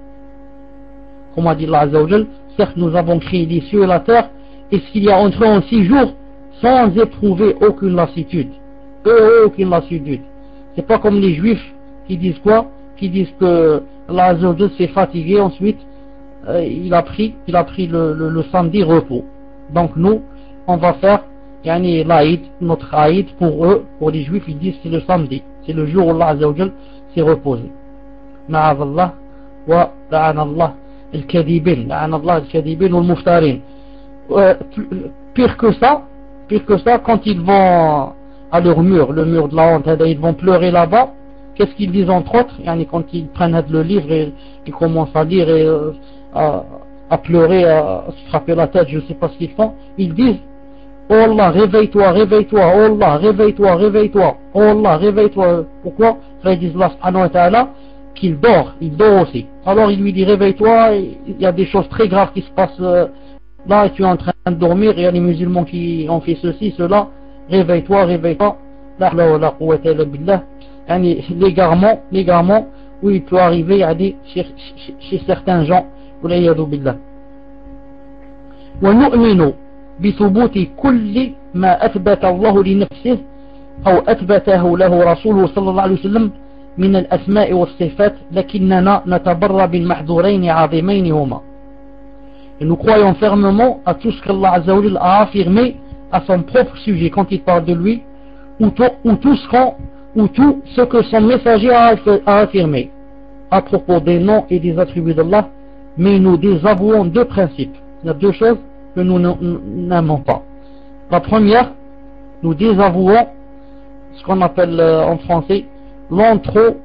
S1: Comme a dit Allah Azza wa Jal, certes nous avons créé les cieux et la terre, et ce qu'il y a entre eux en six jours, sans éprouver aucune lassitude. Eux, aucune lassitude. C'est pas comme les juifs qui disent quoi? Qui disent que Allah Azza wa Jal s'est fatigué, ensuite euh, il a pris, il a pris le, le, le samedi repos. Donc nous, on va faire yani, l'Aïd, notre Aïd pour eux, pour les juifs, ils disent c'est le samedi, c'est le jour où Allah Azza wa Jal s'est reposé. معاذ الله ولعن الله الكاذبين لعن الله الكاذبين والمفترين. Pire que ça, pire que ça, quand ils vont à leur mur, le mur de la honte, ils vont pleurer là-bas. Qu'est-ce qu'ils disent entre autres? Quand ils prennent le livre et ils commencent à lire et euh, à, à pleurer, à se frapper la tête, je ne sais pas ce qu'ils font, ils disent: oh Allah, réveille-toi, réveille-toi, oh Allah, réveille-toi, réveille-toi, oh Allah, réveille-toi. Pourquoi? Ils disent là, subhanahu wa ta'ala, qu'il dort, il dort aussi. Alors il lui dit: réveille-toi, il y a des choses très graves qui se passent euh, là et tu es en train de dormir, il y a les musulmans qui ont fait ceci, cela, réveille-toi, réveille-toi. La hawla wa la quwwata illa billah. L'égarement, l'égarement où il peut arriver à des, chez, chez, chez certains gens. ونؤمن بثبوت كل ما أثبت الله لنفسه أو أثبته له رسوله صلى الله عليه وسلم من الأسماء والصفات لكننا نتبرى بالمحظورين عظيمين هما. Et nous croyons fermement à tout ce qu'Allah Azza wa Jalla a affirmé à son propre sujet quand il parle de lui, ou tout, ou tout ce qu'on ou tout ce que son messager a, a affirmé à propos des noms et des attributs d'Allah, mais nous désavouons deux principes. Il y a deux choses que nous n'aimons pas. La première, nous désavouons ce qu'on appelle euh, en français l'anthro,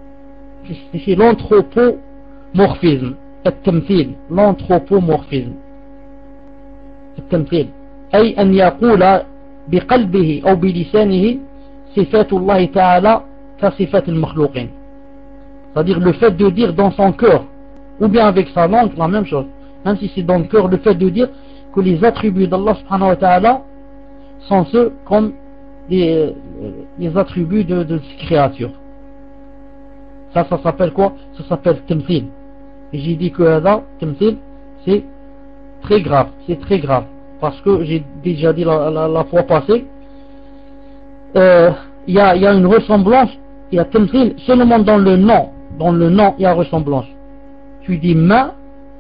S1: l'anthropomorphisme, التمثيل, l'anthropomorphisme, التمثيل, أي أن يقول بقلبه أو بلسانه صفات الله تعالى كصفات المخلوقين. C'est-à-dire le fait de dire dans son cœur ou bien avec sa langue la même chose, même si c'est dans le cœur, le fait de dire que les attributs d'Allah subhanahu wa ta'ala sont ceux comme les, les attributs de, de ses créatures. Ça, ça s'appelle quoi? Ça s'appelle temthil. Et j'ai dit que là, temthil, c'est très grave, c'est très grave, parce que j'ai déjà dit la, la, la fois passée, il euh, y, a, y a une ressemblance, il y a temthil seulement dans le nom, dans le nom il y a ressemblance. Tu dis main,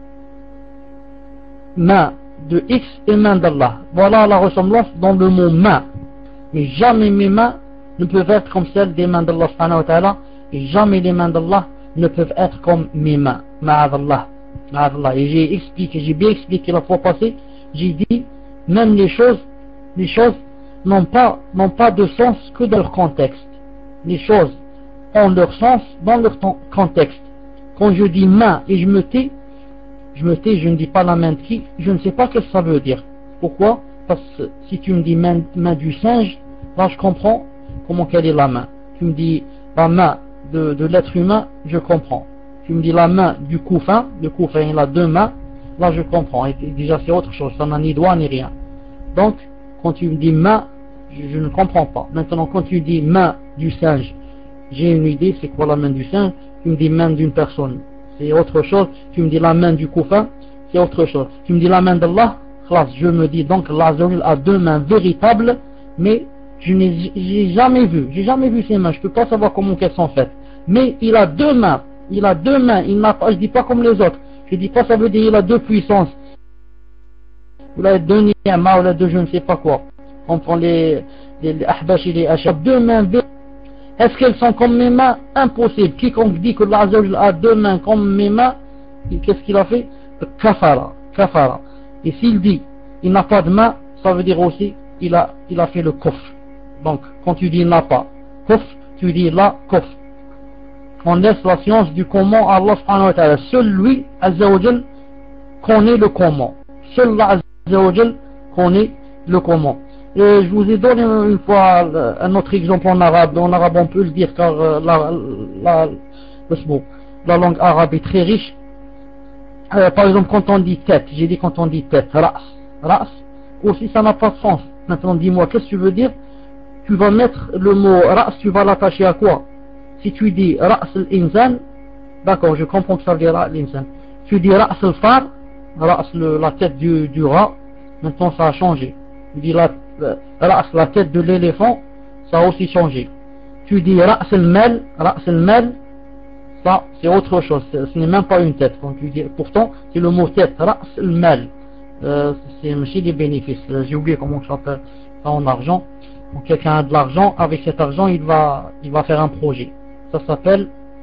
S1: main de X et main d'Allah, voilà la ressemblance dans le mot main, mais jamais mes mains ne peuvent être comme celles des mains d'Allah subhanahu wa ta'ala, et jamais les mains d'Allah ne peuvent être comme mes mains, ma'adallah, ma'adallah. Et j'ai expliqué, j'ai bien expliqué la fois passée, j'ai dit même les choses, les choses n'ont pas, n'ont pas de sens que dans leur contexte. Les choses ont leur sens dans leur contexte. Quand je dis main et je me tais, je me tais, je ne dis pas la main de qui, je ne sais pas ce que ça veut dire. Pourquoi? Parce que si tu me dis main, main du singe, là je comprends comment quelle est la main. Tu me dis la main de, de l'être humain, je comprends. Tu me dis la main du couffin, le couffin il a deux mains, là je comprends. Et déjà c'est autre chose, ça n'a ni doigt ni rien. Donc quand tu me dis main, je, je ne comprends pas. Maintenant quand tu dis main du singe, j'ai une idée, c'est quoi la main du singe. Tu me dis main d'une personne, c'est autre chose. Tu me dis la main du couffin, c'est autre chose. Tu me dis la main d'Allah, je me dis donc Allah a deux mains véritables, mais je n'ai jamais vu, j'ai jamais vu ces mains, je ne peux pas savoir comment elles sont faites. Mais il a deux mains, il a deux mains, il n'a pas, je dis pas comme les autres, je dis pas ça veut dire il a deux puissances, il a deux ni'ma ou il a deux je ne sais pas quoi. On prend les les, les ahbash et les ashab, deux mains véritables. Est-ce qu'elles sont comme mes mains? Impossible. Quiconque dit que Allah a deux mains comme mes mains, qu'est-ce qu'il a fait? Kafara, kafara. Et s'il dit il n'a pas de main, ça veut dire aussi il a, il a fait le kufr. Donc quand tu dis il n'a pas kufr, tu dis la kufr. On laisse la science du comment Allah subhanahu wa ta'ala. Seul lui, Azza wa Jal, connaît le comment. Seul Allah Azza wa Jal connaît le comment. Et je vous ai donné une fois un autre exemple en arabe. En arabe on peut le dire car la, la, la, la langue arabe est très riche. Euh, par exemple quand on dit tête, j'ai dit quand on dit tête, ras, ras, aussi ça n'a pas de sens. Maintenant dis-moi, qu'est-ce que tu veux dire? Tu vas mettre le mot ras, tu vas l'attacher à quoi? Si tu dis ras al-insan, d'accord, je comprends que ça veut dire ras al-insan. Tu dis ras al-far, ras la tête du, du rat, maintenant ça a changé. Tu dis la, ras la tête de l'éléphant, ça a aussi changé. Tu dis ras al-mal, ras al-mal, ça c'est autre chose, ce n'est même pas une tête. Quand tu dis, pourtant c'est le mot tête, ras al-mal, euh, c'est aussi des bénéfices. J'ai oublié comment ça s'appelle ça en argent. Donc quelqu'un a de l'argent, avec cet argent il va, il va faire un projet. Ça s'appelle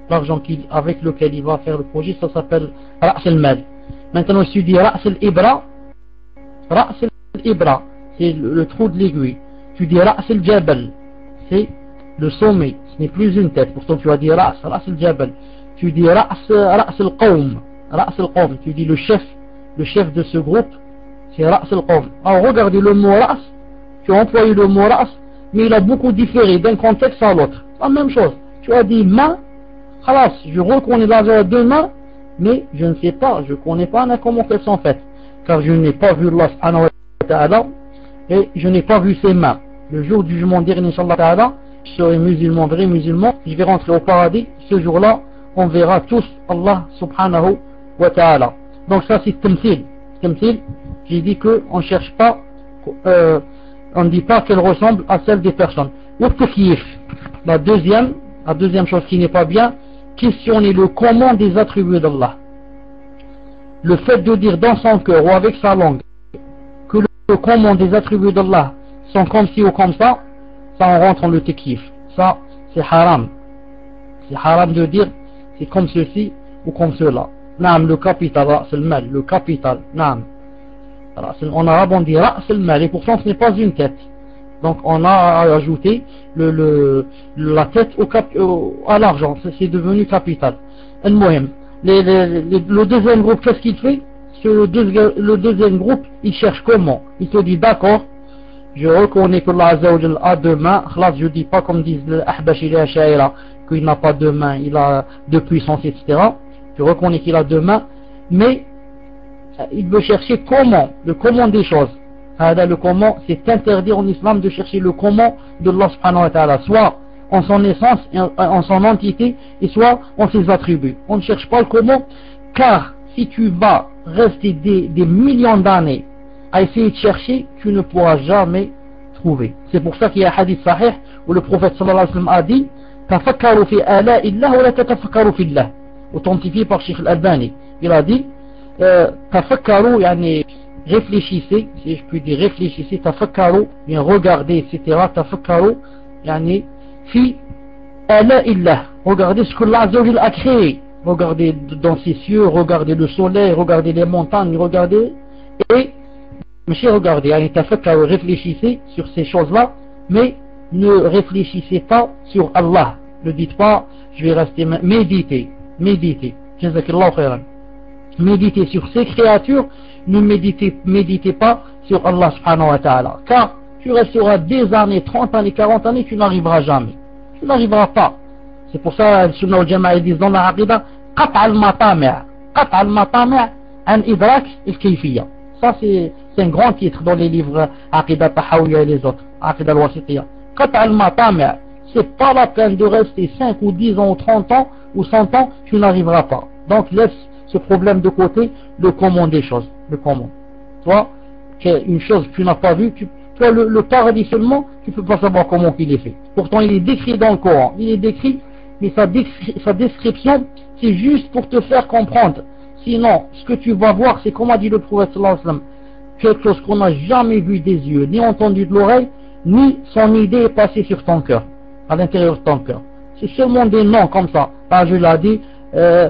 S1: l'argent avec lequel il va faire le projet, ça s'appelle Ra's al-Mal. Maintenant, si tu dis Ra's al-Ibra, Ra's al-Ibra, c'est le, le trou de l'aiguille. Tu dis Ra's al-Jabal, c'est le sommet, ce n'est plus une tête. Pourtant, tu as dit Ra's, Ra's al-Jabal. Tu dis Ra's, Ra's al-Qawm, Ra's al-Qawm, tu dis le chef, le chef de ce groupe, c'est Ra's al-Qawm. Alors, regardez le mot Ra's, tu as employé le mot Ra's, mais il a beaucoup différé d'un contexte à l'autre. La même chose. Tu as dit main, khalas, je reconnais la deux mains, mais je ne sais pas, je ne connais pas comment elles sont faites. Car je n'ai pas vu Allah subhanahu wa ta'ala, et je n'ai pas vu ses mains. Le jour du jugement dernier, Inch'Allah ta'ala, je serai musulman, vrai musulman, je vais rentrer au paradis. Ce jour-là, on verra tous Allah subhanahu wa ta'ala. Donc ça c'est Tamthil. Tamthil, j'ai dit qu'on ne cherche pas, euh, on ne dit pas qu'elle ressemble à celle des personnes. Ou Tafyif. La deuxième, la deuxième chose qui n'est pas bien, questionner le comment des attributs d'Allah. Le fait de dire dans son cœur ou avec sa langue que le comment des attributs d'Allah sont comme ci ou comme ça, ça on rentre dans le Takyif. Ça, c'est haram. C'est haram de dire c'est comme ceci ou comme cela. Naam, le capital, Ra's al-Mal, le capital, naam. En arabe on dit Ra's al-Mal, et pourtant ce n'est pas une tête. Donc on a ajouté le, le, la tête au cap, au, à l'argent, c'est devenu capital. Al-Muhim. Les, les, les, le deuxième groupe, qu'est-ce qu'il fait? Le, deux, le deuxième groupe, il cherche comment? Il te dit d'accord, je reconnais que Allah Azza wa Jal a deux mains, je ne dis pas comme disent les Ahbash et les Ash'aira qu'il n'a pas deux mains, il a deux puissances, et cetera. Je reconnais qu'il a deux mains, mais il veut chercher comment, le comment des choses. Le comment, c'est interdit en islam de chercher le comment de Allah subhanahu wa ta'ala, soit en son essence, en son entité, et soit en ses attributs. On ne cherche pas le comment, car si tu vas rester des, des millions d'années à essayer de chercher, tu ne pourras jamais trouver. C'est pour ça qu'il y a un hadith sahih où le prophète sallallahu alayhi wa sallam a dit Tafakkaru fi ala'illah wa la tatafakkaru fillah, authentifié par Sheikh Al-Albani. Il a dit euh, Tafakkaru, yani réfléchissez, si je puis dire réfléchissez, tafakkaru, bien regardez, et cetera. Tafakkaru, yani fi ala'illah, regardez ce que Allah Azza wa Jal a créé. Regardez dans ses cieux, regardez le soleil, regardez les montagnes, regardez, et, monsieur, regardez, yani tafakkaru, réfléchissez sur ces choses-là, mais ne réfléchissez pas sur Allah. Ne dites pas, je vais rester, méditer, méditer. Jazakallahu khairan. Méditez sur ces créatures, ne méditez, méditez pas sur Allah subhanahu wa ta'ala. Car tu resteras des années, trente années, quarante années, tu n'arriveras jamais. Tu n'arriveras pas. C'est pour ça, le Sunnah wal Jama'a disent dans la Aqida, Qat'a al-Matami' Qat'a al-Matami' an idrak al-Kayfiyya. Ça c'est un grand titre dans les livres Aqida Tahawiyya et les autres, Aqida al-Wasitiyya. Qat'a al-Matami', c'est pas la peine de rester cinq ou dix ans ou trente ans ou cent ans, tu n'arriveras pas. Donc laisse ce problème de côté, le comment des choses, le comment. Toi, une chose que tu n'as pas vue, tu, toi le, le paradis seulement, tu peux pas savoir comment il est fait. Pourtant il est décrit dans le Coran, il est décrit, mais sa, sa description, c'est juste pour te faire comprendre. Sinon, ce que tu vas voir, c'est comme a dit le prophète sallallahu alayhi wa sallam, quelque chose qu'on n'a jamais vu des yeux, ni entendu de l'oreille, ni son idée est passée sur ton cœur, à l'intérieur de ton cœur. C'est seulement des noms comme ça. Là, je l'ai dit, euh,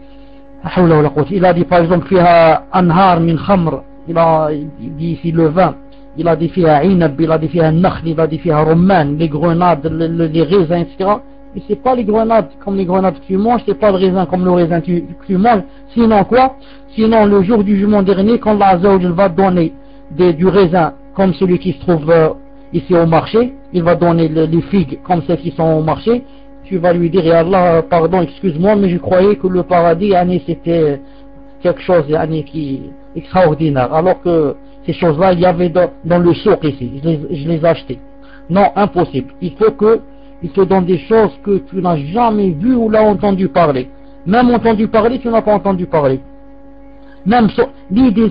S1: il a dit par exemple fiha anhar min khamr, il a dit ici le vin, il a dit fiha inab, il a dit fiha nakhl, il a dit fiha rumman, les grenades, les, les raisins, et cetera. Mais c'est pas les grenades comme les grenades que tu manges, c'est pas le raisin comme le raisin que tu, que tu manges. Sinon quoi? Sinon le jour du jugement dernier, quand Allah Azza wa Jal va donner des, du raisin comme celui qui se trouve euh, ici au marché, il va donner le, les figues comme celles qui sont au marché. Tu vas lui dire, ya Allah, pardon, excuse-moi, mais je croyais que le paradis, c'était quelque chose qui extraordinaire. Alors que ces choses-là, il y avait dans, dans le souk ici. Je les, je les ai achetées. Non, impossible. Il faut que il te donne des choses que tu n'as jamais vues ou l'as entendu parler. Même entendu parler, tu n'as pas entendu parler. Même so, l'idée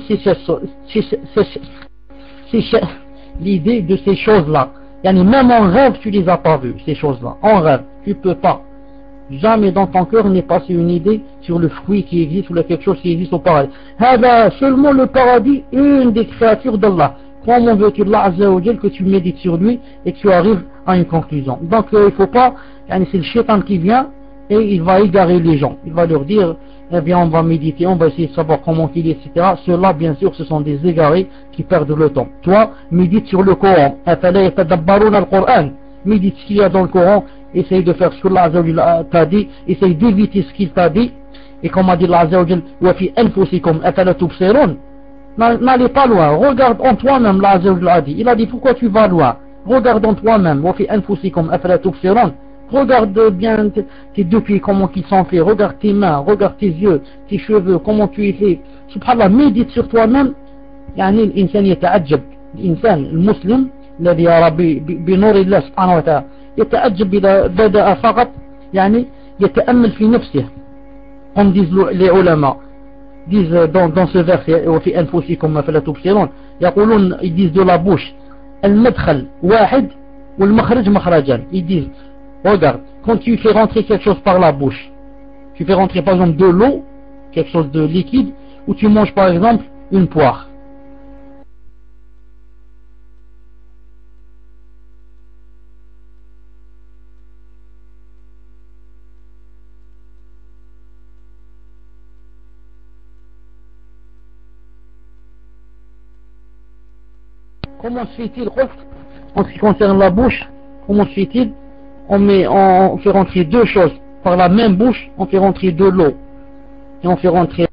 S1: l'idée de ces choses-là. Même en rêve, tu les as pas vues, ces choses-là. En rêve, tu peux pas. Jamais dans ton cœur n'est passé une idée sur le fruit qui existe ou quelque chose qui existe au paradis. Seulement le paradis, une des créatures d'Allah. Comment veux-tu Allah Azza wa Jal que tu médites sur lui et que tu arrives à une conclusion. Donc euh, il faut pas, c'est le shaitan qui vient et il va égarer les gens. Il va leur dire, eh bien on va méditer, on va essayer de savoir comment il est, et cetera. Ceux-là, bien sûr, ce sont des égarés qui perdent le temps. Toi, médite sur le Coran. Médite ce qu'il y a dans le Coran, essaye de faire ce que Allah t'a dit, essaye d'éviter ce qu'il t'a dit. Et comme a dit Allah Azza wa Jal, wa fi anfusikum afala tubsirun. N'allez pas loin, regarde en toi-même, Allah Azza wa Jal a dit. Il a dit pourquoi tu vas loin. Regarde en toi-même, wa fi anfusikum afala tubsirun. Regarde bien tes deux pieds, comment ils sont faits. Regarde tes mains, regarde tes yeux, tes cheveux, comment tu es fait. Subhanallah, médite sur toi-même. يعني الإنسان يتعجب، الإنسان المسلم الذي يرى بنور الله سبحانه وتعالى يتعجب إذا بدأ فقط يعني يتأمل في نفسه. Comme disent les ulama, disent dans, dans ce verset وفي أنفسكم فلا تبصرون، يقولون, ils disent de la bouche المدخل واحد والمخرج مخرجان. Ils disent, regarde, quand tu fais rentrer quelque chose par la bouche, tu fais rentrer par exemple de l'eau, quelque chose de liquide, ou tu manges par exemple une poire. Comment se fait-il, en ce qui concerne la bouche, comment se fait-il, on, met, on fait rentrer deux choses par la même bouche, on fait rentrer de l'eau et on fait rentrer,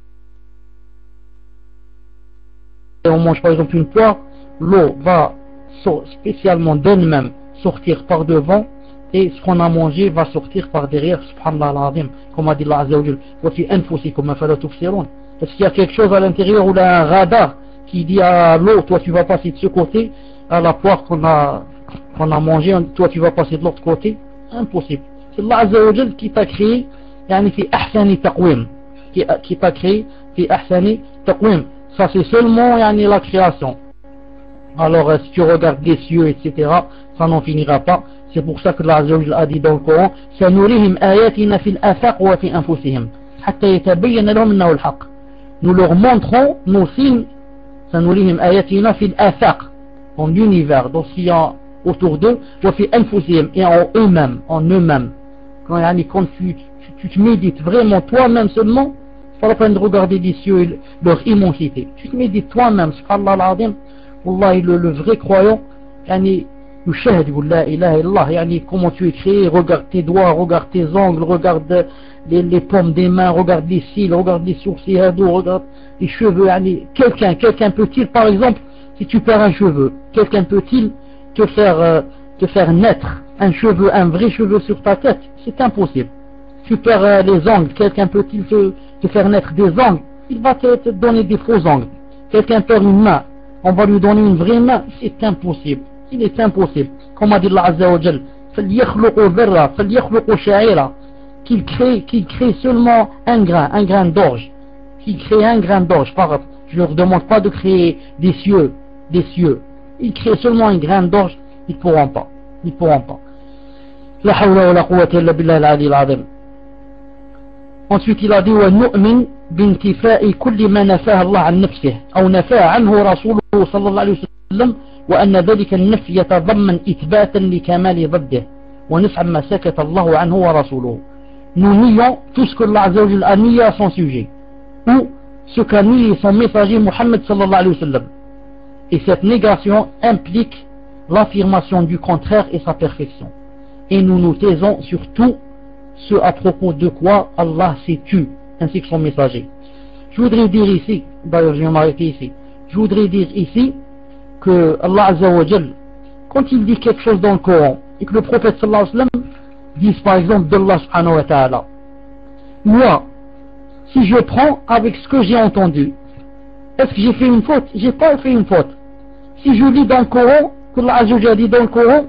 S1: et on mange par exemple une poire, l'eau va spécialement d'elle-même sortir par devant et ce qu'on a mangé va sortir par derrière, subhanallah al-azim, comme a dit Allah Azza wa Jal, wa fi anfusikum afala tubsirun. Est-ce qu'il y a quelque chose à l'intérieur ou là un radar qui dit à l'eau, toi tu vas passer de ce côté, à la poire qu'on a, qu'on a mangé, toi tu vas passer de l'autre côté? Impossible. C'est Allah Azza wa Jal qui t'a créé, yani fi ahsani taqwim, qui, qui t'a créé fi ahsani taqwim. Ça c'est seulement yani, la création. Alors si tu regardes les cieux, et cetera, ça n'en finira pas. C'est pour ça que Allah Azza wa Jal a dit dans le Coran, sanurihim ayatina fil afaq wa fi anfusihim, hatta yatabayyana lahum annahu al-haq. Nous leur montrons nos signes, sanurihim ayatina fil afaq, en l'univers, dans ce qu'il y a autour d'eux, wa fi anfusihim, et en eux-mêmes, en eux-mêmes. Quand, yani, quand tu, tu, tu te médites vraiment toi-même seulement, c'est pas la peine de regarder les cieux et leur immensité. Tu te médites toi-même, subhanallah al-azim, wallahi, le, le vrai croyant, yani, yushahad la ilaha illallah, yani, comment tu es créé, regarde tes doigts, regarde tes ongles, regarde les, les paumes des mains, regarde les cils, regarde les sourcils, regarde les cheveux, yani, quelqu'un, quelqu'un peut-il, par exemple, si tu perds un cheveu, quelqu'un peut-il te faire, euh, te faire naître un cheveu, un vrai cheveu sur ta tête? C'est impossible. Tu perds euh, les ongles, quelqu'un peut-il te, te faire naître des ongles? Il va te, te donner des faux ongles. Quelqu'un perd une main, on va lui donner une vraie main? C'est impossible. Il est impossible. Comme a dit Allah Azza wa Jal, qu'il crée, qu'il crée seulement un grain, un grain d'orge. Qu'il crée un grain d'orge. Je ne leur demande pas de créer des cieux, des cieux. Ils créent seulement un grain d'orge, ils ne pourront pas. Ils ne pourront pas. La hawla wa la quwwata illa billah al-ali al-azim. Ensuite il a dit wa nu'min bintifa'i kulli ma nafaha Allah an nafsihi aw nafaha anhu rasuluhu sallallahu alayhi wa sallam wa anna dhalika an-nafy yatadamman ithbatan li kamali ضده wa naf'a ma sakata Allah anhu wa rasuluhu. Nous nions tout ce que Allah Azza wa Jalla a nié à son sujet ou ce qu'a nié son messager Muhammad sallallahu alayhi wa sallam. Et cette négation implique l'affirmation du contraire et sa perfection. Et nous nous taisons sur tout ce à propos de quoi Allah s'est tu, ainsi que son messager. Je voudrais dire ici, d'ailleurs je vais m'arrêter ici, je voudrais dire ici que Allah Azza wa Jal, quand il dit quelque chose dans le Coran, et que le prophète sallallahu alayhi wa sallam dise par exemple d'Allah subhanahu wa ta'ala, moi, si je prends avec ce que j'ai entendu, est-ce que j'ai fait une faute? J'ai pas fait une faute. Si je lis dans le Coran, que Allah Azza wa Jal dit dans le Coran,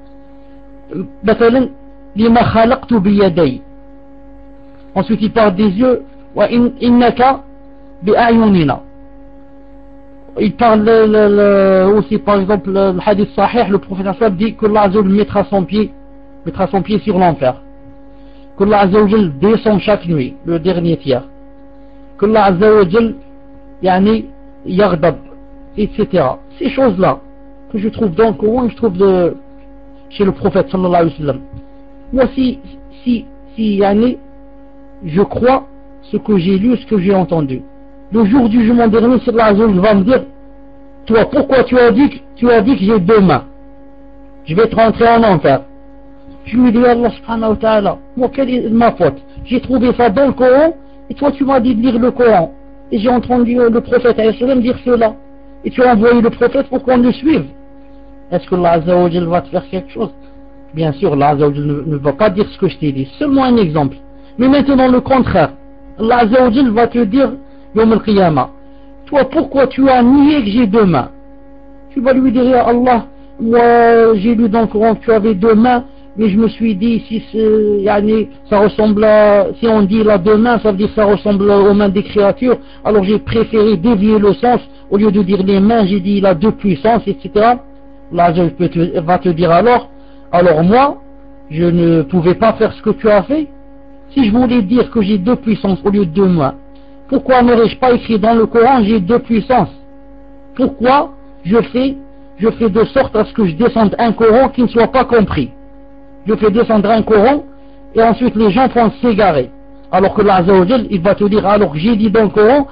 S1: مثلا لما خلقت بيدي, ensuite il parle des yeux, وإنك بأعيننا. Il parle le, le, le, aussi par exemple le hadith sahih, le prophète sallallahu dit que Allah Azza wa Jal mettra son pied, mettra son pied sur l'enfer, que Allah Azza wa Jal descend chaque nuit, le dernier tiers, que Allah Azza wa Jal yani yaghdab, et cetera. Ces choses-là que je trouve dans le Coran, je trouve de, chez le prophète sallallahu alayhi wa sallam. Moi si, si, si yani, je crois ce que j'ai lu, ce que j'ai entendu. Le jour du jugement dernier, c'est Allah va me dire, toi, pourquoi tu as dit, tu as dit que j'ai deux mains? Je vais te rentrer en enfer. Je lui dis, Allah subhanahu wa ta'ala, moi, quelle est ma faute? J'ai trouvé ça dans le Coran, et toi, tu m'as dit de lire le Coran. Et j'ai entendu le prophète me dire cela. Et tu as envoyé le prophète pour qu'on le suive. Est-ce que Allah Azza wa Jal va te faire quelque chose? Bien sûr, Allah Azza wa Jal ne, ne va pas dire ce que je t'ai dit. Seulement un exemple. Mais maintenant, le contraire. Allah Azza wa Jal va te dire, Yom al-Qiyamah, toi, pourquoi tu as nié que j'ai deux mains? Tu vas lui dire, ya Allah, moi, j'ai lu dans le Coran que tu avais deux mains, mais je me suis dit, si yani, ça ressemble à, si on dit la deux mains, ça veut dire que ça ressemble aux mains des créatures, alors j'ai préféré dévier le sens, au lieu de dire les mains, j'ai dit il a deux puissances, et cetera. Là, je peux te, va te dire alors, alors moi, je ne pouvais pas faire ce que tu as fait. Si je voulais dire que j'ai deux puissances au lieu de deux mains, pourquoi n'aurais-je pas écrit dans le Coran j'ai deux puissances? Pourquoi je fais, je fais de sorte à ce que je descende un Coran qui ne soit pas compris? Je fais descendre un Coran et ensuite les gens vont s'égarer. Alors que l'Azza wa Jal, il va te dire, alors que j'ai dit dans le Coran,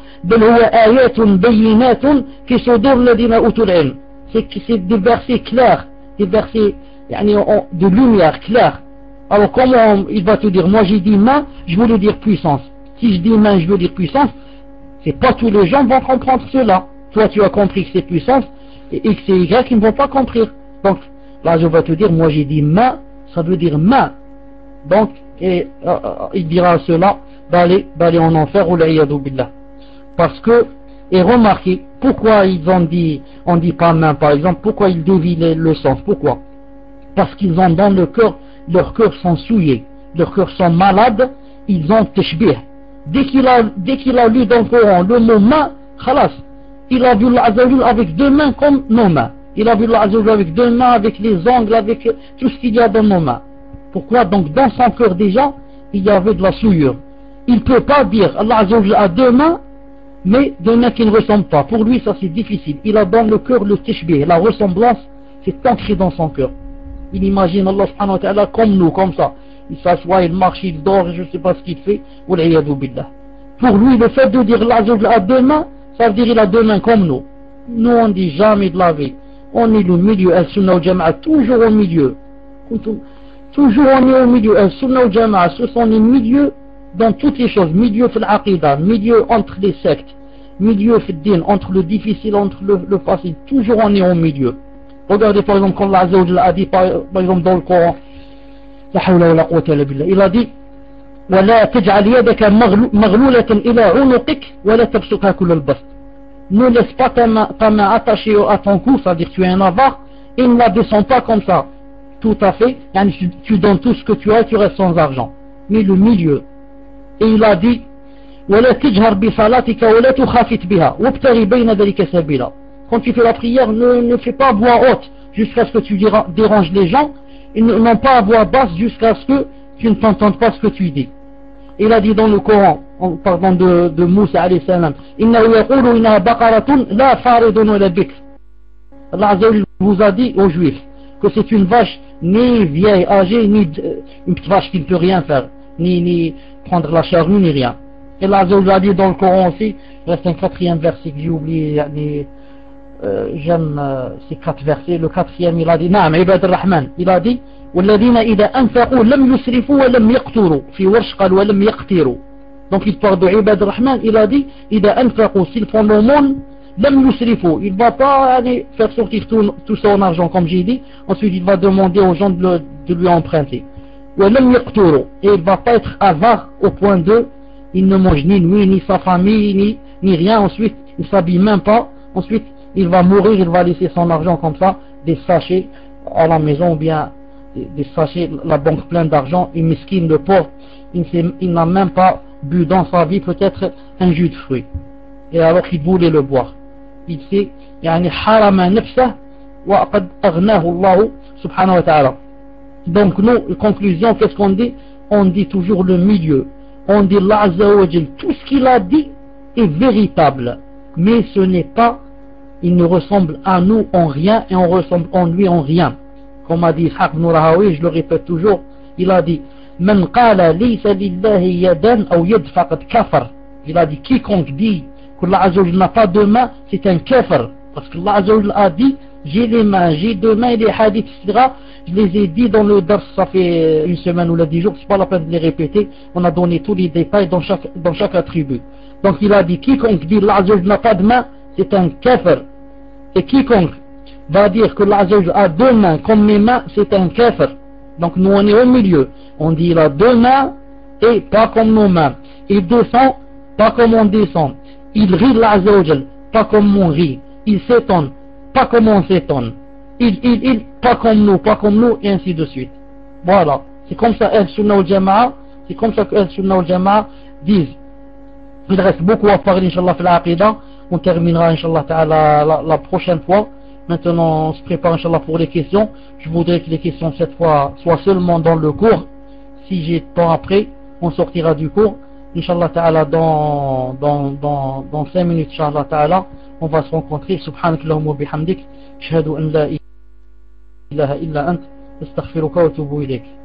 S1: c'est des versets clairs, des versets de lumière claire. Alors comment il va te dire, moi j'ai dit main, je voulais dire puissance. Si je dis main, je veux dire puissance, c'est pas tous les gens vont comprendre cela. Toi tu as compris que c'est puissance, et X et Y qui ne vont pas comprendre. Donc là je vais te dire, moi j'ai dit main, ça veut dire main. Donc et, euh, euh, il dira à cela d'aller d'aller en enfer ou l'iyadu billah. Parce que, et remarquez, pourquoi ils ont dit, on dit pas main par exemple, pourquoi ils dévient le, le sens, pourquoi? Parce qu'ils ont dans le cœur, leurs cœurs sont souillés, leurs cœurs sont malades, ils ont tashbih. Dès qu'il a, dès qu'il a lu dans le Coran le mot main, khalas, il a vu l'Azza avec deux mains comme nos mains. Il a vu l'Azza avec deux mains, avec les ongles, avec tout ce qu'il y a dans nos mains. Pourquoi? Donc dans son cœur déjà, il y avait de la souillure. Il ne peut pas dire Allah Azza a deux mains, mais deux mains qui ne ressemblent pas. Pour lui, ça c'est difficile. Il a dans le cœur le tashbih, la ressemblance, c'est ancré dans son cœur. Il imagine Allah subhanahu wa ta'ala comme nous, comme ça. Il s'assoit, il marche, il dort, je ne sais pas ce qu'il fait. Pour lui, le fait de dire Allah a deux mains, ça veut dire il a deux mains comme nous. Nous, on dit jamais de la vie. On est le milieu, Al-Sunnah al-Jama'a, toujours au milieu. Toujours on est au milieu. Al-Sunnah al-Jama'a, ce sont les milieux dans toutes les choses. Milieu fil aqidah, milieu entre les sectes, milieu fil din, entre le difficile, entre le, le facile. Toujours on est au milieu. Regardez par exemple quand Allah a dit par, par exemple dans le Coran, La hawla wa la quwwata illa billah, il a dit ولا تجعل يدك مغلولة إلى عنقك ولا تبسطها كل البسط. Ne laisse pas ta main, ta main attachée à ton cou, c'est-à-dire que tu es un avare, et ne la descends pas comme ça. Tout à fait, tu, tu donnes tout ce que tu as et tu restes sans argent. Mais le milieu. Et il a dit ولا تجهر بصلاتك ولا تخافت بها وابتغي بين ذلك سبيلا. Quand tu fais la prière, ne, ne fais pas voix haute jusqu'à ce que tu déranges les gens, et non pas à voix basse jusqu'à ce que tu ne t'entendes pas ce que tu dis. Il a dit dans le Coran, en parlant de, de Moussa alayhi salam, Allah vous a dit aux Juifs que c'est une vache ni vieille, âgée, ni une petite vache qui ne peut rien faire, ni, ni prendre la charrue, ni rien. Et Allah a dit dans le Coran aussi, il reste un quatrième verset que j'ai oublié, euh, j'aime euh, ces quatre versets. Le quatrième, il a dit, Naam, Ibad al-Rahman, il a dit, والذين إذا أنفقوا لم يسرفوا ولم يقتروا في ورش قال ولم يقتروا. Donc il parle de Ibad al-Rahman, il a dit إذا أنفقوا, s'ils font l'aumône, لم يسرفوا, il ne va pas aller faire sortir tout, tout son argent comme j'ai dit, ensuite il va demander aux gens de, le, de lui emprunter. ولم يقتروا, et il ne va pas être avare au point de il ne mange ni lui, ni sa famille, ni, ni rien, ensuite il ne s'habille même pas, ensuite il va mourir, il va laisser son argent comme ça, des sachets à la maison ou bien des sachets, la banque pleine d'argent, une mesquine, le pauvre, il, il n'a même pas bu dans sa vie peut-être un jus de fruits. Et alors qu'il voulait le boire. Il sait, yani harama nafsah wa qad aghnahu Allah subhanahu wa ta'ala. Donc nous, conclusion, qu'est-ce qu'on dit? On dit toujours le milieu. On dit Allah Azza wa Jal, tout ce qu'il a dit est véritable. Mais ce n'est pas, il ne ressemble à nous en rien et on ressemble en lui en rien. Comme a dit Ishaq ibn Rahawi, je le répète toujours, il a dit من قال ليس لله يدان أو يد فقد كفر. Il a dit quiconque dit que Allah Azza wa Jalla n'a pas de main, c'est un kafir. Parce que Allah Azza wa Jalla a dit j'ai les mains, j'ai deux mains, et les hadiths, et cetera. Je les ai dit dans le dars, ça fait une semaine ou dix jours, c'est pas la peine de les répéter. On a donné tous les détails dans chaque, dans chaque attribut. Donc il a dit quiconque dit Allah Azza wa Jalla n'a pas de main, c'est un kafir. Et quiconque va dire que Allah Azza wa Jalla a deux mains comme mes mains, c'est un kafir. Donc nous on est au milieu. On dit il a deux mains et pas comme nos mains. Il descend pas comme on descend. Il rit Allah Azza wa Jalla pas comme on rit. Il s'étonne pas comme on s'étonne. Il, il, il, pas comme nous, pas comme nous, et ainsi de suite. Voilà. C'est comme ça Ahl Sunnah wal Jama'a, c'est comme ça que Ahl Sunnah wal Jama'a disent. Il reste beaucoup à parler, Inch'Allah, fil Aqidah. On terminera, Inch'Allah, ta'ala, la, la prochaine fois. Maintenant, on se prépare, Inch'Allah, pour les questions. Je voudrais que les questions, cette fois, soient seulement dans le cours. Si j'ai temps après, on sortira du cours. Inch'Allah, ta'ala, dans, dans, dans, dans cinq minutes, Inch'Allah, ta'ala, on va se rencontrer. Subhanakallahumma wa bihamdik. Ashhadu an la ilaha illa ant. Astaghfiruka wa atubu ilayk.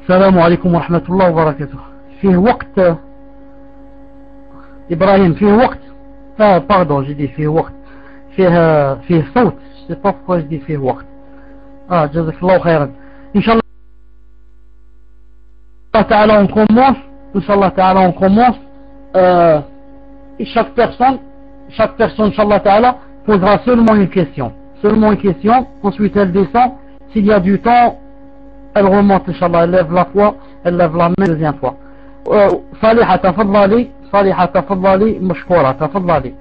S1: السلام عليكم ورحمة الله وبركاته. فيه وقت إبراهيم، فيه وقت. آه باردون جدي فيه وقت، فيه فيه صوت. سي با بوركوا جدي فيه وقت. اه جزاك الله خيرا. إن شاء الله تعالى on commence. إن شاء الله تعالى on commence. Euh, et chaque personne, chaque personne, Inch'Allah Ta'ala, posera seulement une question. Seulement une question. Ensuite, elle descend. S'il y a du temps, elle remonte, Inch'Allah. Elle lève la fois, elle lève la main deuxième fois. صالحة تفضلي، صالحة تفضلي، مشكورة تفضلي.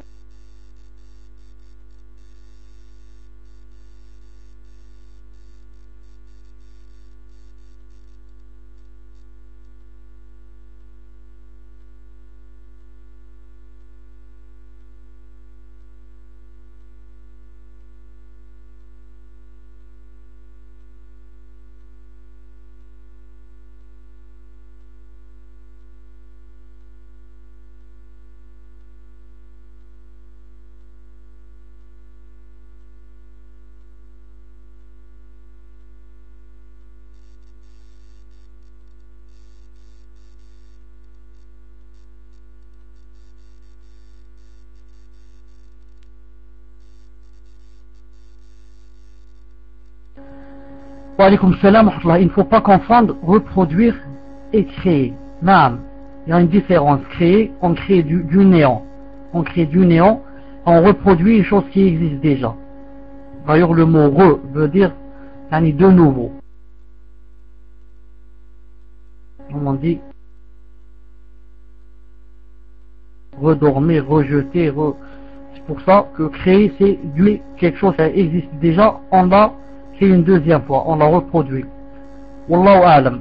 S1: Wa alaykoum salam wa rahmatullah. Il ne faut pas confondre reproduire et créer. Naam. Il y a une différence. Créer, on crée du, du néant. On crée du néant, on reproduit une chose qui existe déjà. D'ailleurs, le mot re veut dire yani, de nouveau. On dit redormir, rejeter, re... c'est pour ça que créer c'est du quelque chose qui existe déjà, on l'a créé une deuxième fois, on l'a reproduit. Wallahu a'lam.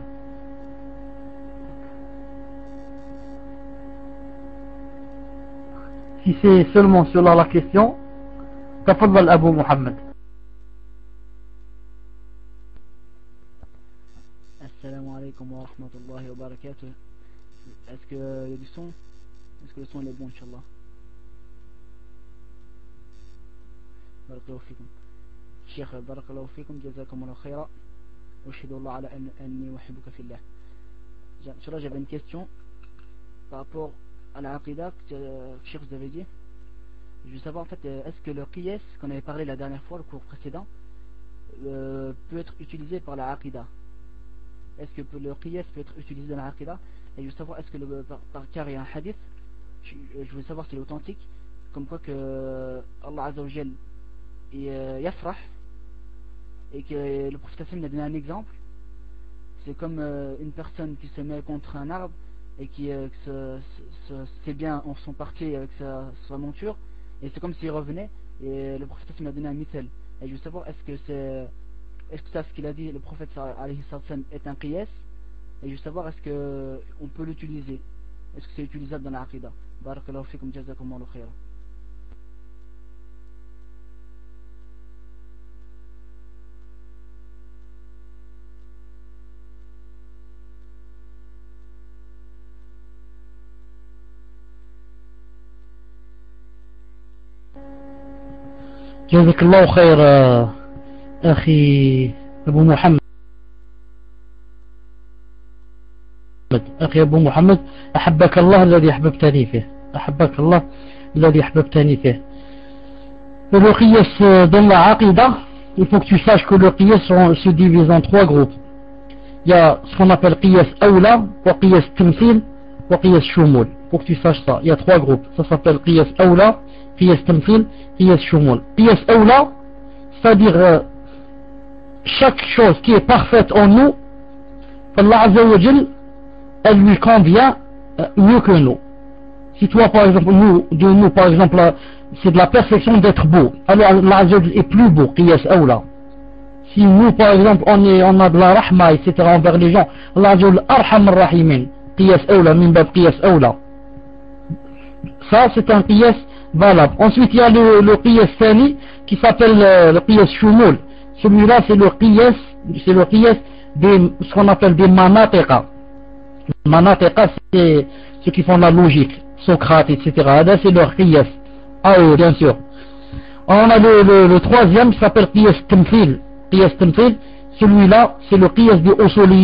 S1: Si c'est seulement cela la question, تفضل Abu Muhammad.
S3: Assalamu alaikum wa rahmatullahi wa barakatuh. Est-ce que il y a du son? Est-ce que le son est bon, Inch'Allah? Barakallahu fikum. Cheikh, barakallahu fikum, jazakumullahu khaira. Wa ashhadu Allah ala anni uhibbuka fillah. Inch'Allah, j'avais une question par rapport à la aqidah que Cheikh vous avez dit. Je veux savoir en fait, est-ce que le qiyas qu'on avait parlé la dernière fois, le cours précédent, euh, peut être utilisé par la aqidah? Est-ce que le qiyas peut être utilisé dans la aqidah? Et je veux savoir, est-ce que le, par, par car il y a un hadith, je, je veux savoir s'il est authentique, comme quoi que Allah Azza wa Jal yafrah, et que le prophète a donné un exemple. C'est comme euh, une personne qui se met contre un arbre et qui euh, se, se, ses biens en sont partis avec sa, sa monture, et c'est comme s'il revenait, et le prophète m'a donné un mithal. Et je veux savoir, est-ce que c'est est-ce que ça, ce qu'il a dit le prophète est un qiyas? Et je veux savoir, est-ce que on peut l'utiliser? Est-ce que c'est utilisable dans la aqidah? Barakallahu fikum, jazakumullahu khayra.
S1: جزاك الله خير أخي أبو محمد. أخي أبو محمد، أحبك الله الذي أحببتني فيه، أحبك الله الذي أحببتني فيه. Le qiyas dans la aqidah, il faut que tu saches que le qiyas se divise en trois groupes. Il y a ce qu'on appelle qiyas awla, wa qiyas tamthil, wa qiyas shumul. Il faut que tu saches ça. Il y a trois groupes. Ça s'appelle qiyas awla, qiyas tamthil, qiyas shumul. Qiyas awla, c'est-à-dire euh, chaque chose qui est parfaite en nous, Allah Azza wa Jal, elle lui convient euh, mieux que nous. Si toi par exemple, nous, de nous par exemple, c'est de la perfection d'être beau, alors Allah Azza wa Jal est plus beau, qiyas awla. Si nous par exemple on, est, on a de la rahma, et cetera envers les gens, Allah Azza wa Jal arham ar-rahimin, qiyas awla, min bab qiyas awla. Ça c'est un qiyas valable. Ensuite il y a le, le qiyas thani qui s'appelle le, le qiyas shumul. Celui-là c'est le qiyas, c'est le qiyas des, ce qu'on appelle des manatiqa. Manatiqa c'est ceux qui font la logique, Socrate, et cetera. Là c'est leur qiyas. Ah oui, bien sûr. On a le, le, le troisième qui s'appelle qiyas tamthil. Qiyas tamthil, celui-là c'est le qiyas des usuliyin.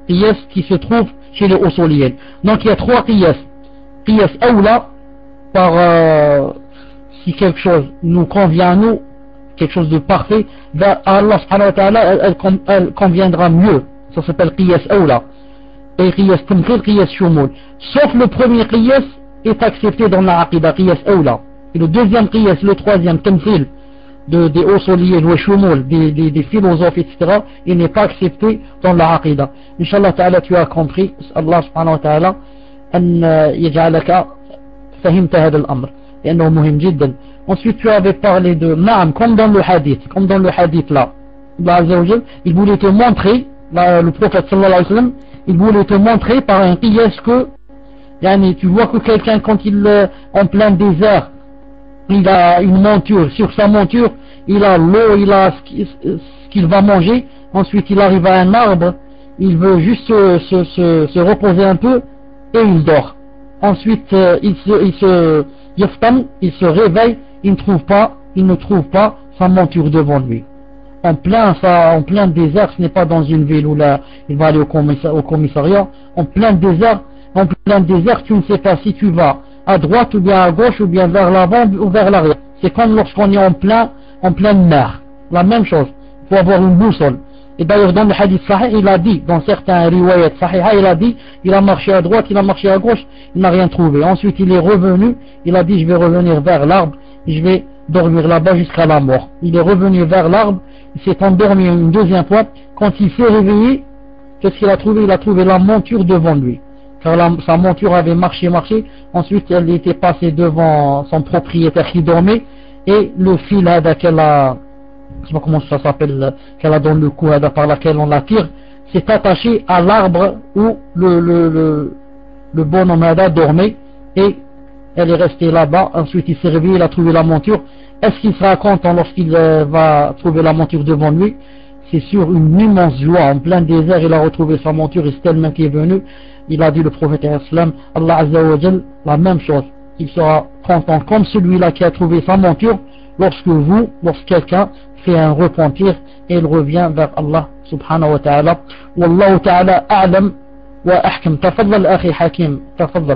S1: qiyas qui se trouve chez les usuliyin. Donc il y a trois qiyas. Qiyas awla, par euh, si quelque chose nous convient à nous, quelque chose de parfait, ben Allah subhanahu wa ta'ala, elle, elle, elle conviendra mieux. Ça s'appelle qiyas awla. Et qiyas tamthil, qiyas shumul. Sauf le premier qiyas est accepté dans la aqidah, qiyas awla. Et le deuxième qiyas, le troisième, tamthil, de, des usuliyin wa shumul, des, des, des philosophes, et cetera, il n'est pas accepté dans la aqidah. Inch'Allah ta'ala, tu as compris, Allah subhanahu wa ta'ala, أن يجعلك فهمت هذا الأمر لأنه مهم جدا. Ensuite tu avais parlé de Naam, comme dans le hadith, comme dans le hadith là, Allah Azza wa Jal, il voulait te montrer, là, le prophète sallallahu alayhi wa sallam, il voulait te montrer par un qiyas que, yani, tu vois que quelqu'un quand il est en plein désert, il a une monture, sur sa monture, il a l'eau, il a ce qu'il va manger, ensuite il arrive à un arbre, il veut juste se, se, se, se reposer un peu, et il dort. Ensuite euh, il se il se yaftam, il se réveille, il ne trouve pas il ne trouve pas sa monture devant lui. En plein ça, en plein désert, ce n'est pas dans une ville où là il va aller au, commissar, au commissariat. En plein désert, en plein désert, tu ne sais pas si tu vas à droite ou bien à gauche ou bien vers l'avant ou vers l'arrière. C'est comme lorsqu'on est en plein en pleine mer. La même chose. Il faut avoir une boussole. Et d'ailleurs dans le hadith sahih, il a dit, dans certains riwayat sahih, il a dit, il a marché à droite, il a marché à gauche, il n'a rien trouvé. Ensuite il est revenu, il a dit je vais revenir vers l'arbre, je vais dormir là-bas jusqu'à la mort. Il est revenu vers l'arbre, il s'est endormi une deuxième fois. Quand il s'est réveillé, qu'est-ce qu'il a trouvé? Il a trouvé la monture devant lui. Car la, sa monture avait marché, marché, ensuite elle était passée devant son propriétaire qui dormait, et le fil qu'elle a, je sais pas comment ça s'appelle, qu'elle a dans le cou, par laquelle on la tire, s'est attaché à l'arbre où le, le, le, le bonhomme Ada dormait, et elle est restée là-bas. Ensuite il s'est réveillé, il a trouvé la monture. Est-ce qu'il sera content lorsqu'il euh, va trouver la monture devant lui? C'est sur une immense joie, en plein désert, il a retrouvé sa monture, et c'est tellement qui est venu, il a dit le prophète islam, Allah Azza wa Jal, la même chose, il sera content comme celui-là qui a trouvé sa monture, lorsque vous, lorsque quelqu'un fait un repentir et il revient vers Allah subhanahu wa ta'ala. Wallahu ta'ala a'lam wa ahkam. Tafaddal akhi Hakim, tafaddal.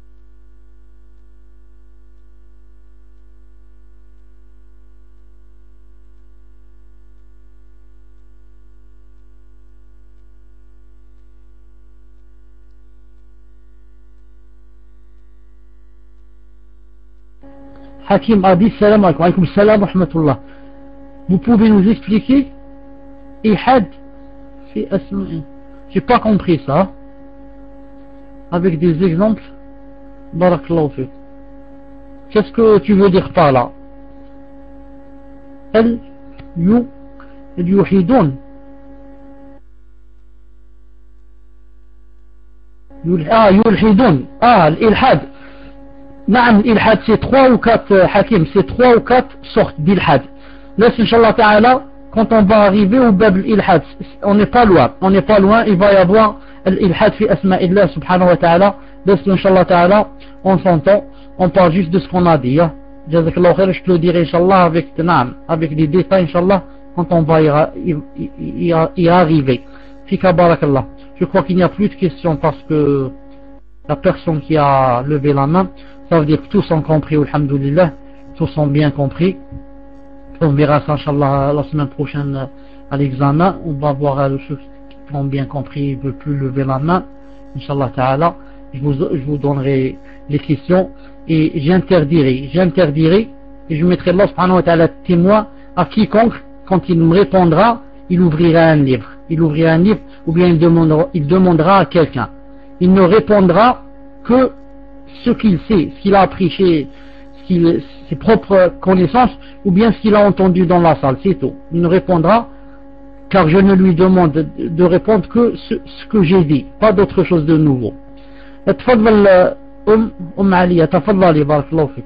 S1: Hakim a dit salam alaikum, alaikum salam wa rahmatullah. Vous pouvez nous expliquer Ihad fi asma'i? J'ai pas compris ça. Avec des exemples. Barakallahu fi. Qu'est-ce que tu veux dire par là? El yu el yuhidun. Ah, yulhidun. Ah, l'ilhad. نعم الإلحاد c'est trois ou quatre Hakim, c'est trois ou quatre sortes d'ilhad. Laisse Inch'Allah Ta'ala, quand on va arriver au bab l'ilhad, on n'est pas loin, on n'est pas loin, il va y avoir l'ilhad fi asma'illah subhanahu wa ta'ala. Laisse Inch'Allah Ta'ala, on s'entend, on parle juste de ce qu'on a dit. Jazakallahu khair, je te le dirai Inch'Allah avec, naam, avec des détails Inch'Allah, quand on va y, y, y, y arriver. Fika barakallah. Je crois qu'il n'y a plus de questions parce que la personne qui a levé la main, ça veut dire que tous ont compris, alhamdoulilah, tous ont bien compris. On verra ça, Inch'Allah, la semaine prochaine à l'examen. On va voir ceux qui ont bien compris, ils ne veulent plus lever la main. Inch'Allah Ta'ala, je vous, je vous donnerai les questions et j'interdirai, j'interdirai et je mettrai Allah subhanahu wa ta'ala témoin à quiconque, quand il me répondra, il ouvrira un livre. Il ouvrira un livre ou bien il demandera, il demandera à quelqu'un. Il ne répondra que ce qu'il sait, ce qu'il a appris chez ce qu'il, ses propres connaissances ou bien ce qu'il a entendu dans la salle, c'est tout. Il ne répondra, car je ne lui demande de, de répondre que ce, ce que j'ai dit, pas d'autre chose de nouveau. تفضل أم أم عليا تفضلي بارك الله فيك.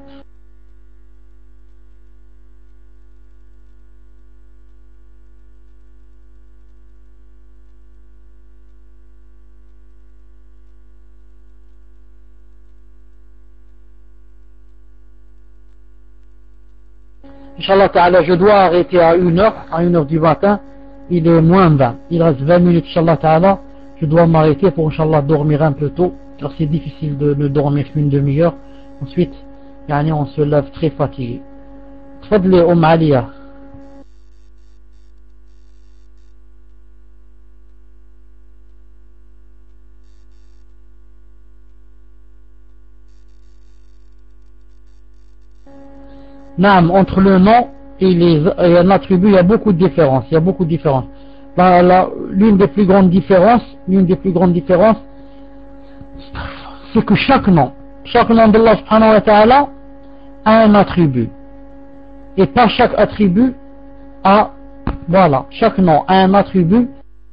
S1: Inch'Allah Ta'ala, je dois arrêter à une heure, à une heure du matin. Il est moins vingt. Il reste vingt minutes, Inch'Allah Ta'ala. je dois m'arrêter pour Inch'Allah dormir un peu tôt, car c'est difficile de ne dormir qu'une demi-heure. Ensuite, yani on se lève très fatigué. تفضلي أم عليا. Naam, entre le nom et, les, et un attribut, il y a beaucoup de différences. Il y a beaucoup de différences. Bah, la, l'une des plus grandes différences, l'une des plus grandes différences, c'est que chaque nom, chaque nom d'Allah subhanahu wa ta'ala a un attribut. Et pas chaque attribut a, voilà, chaque nom a un attribut.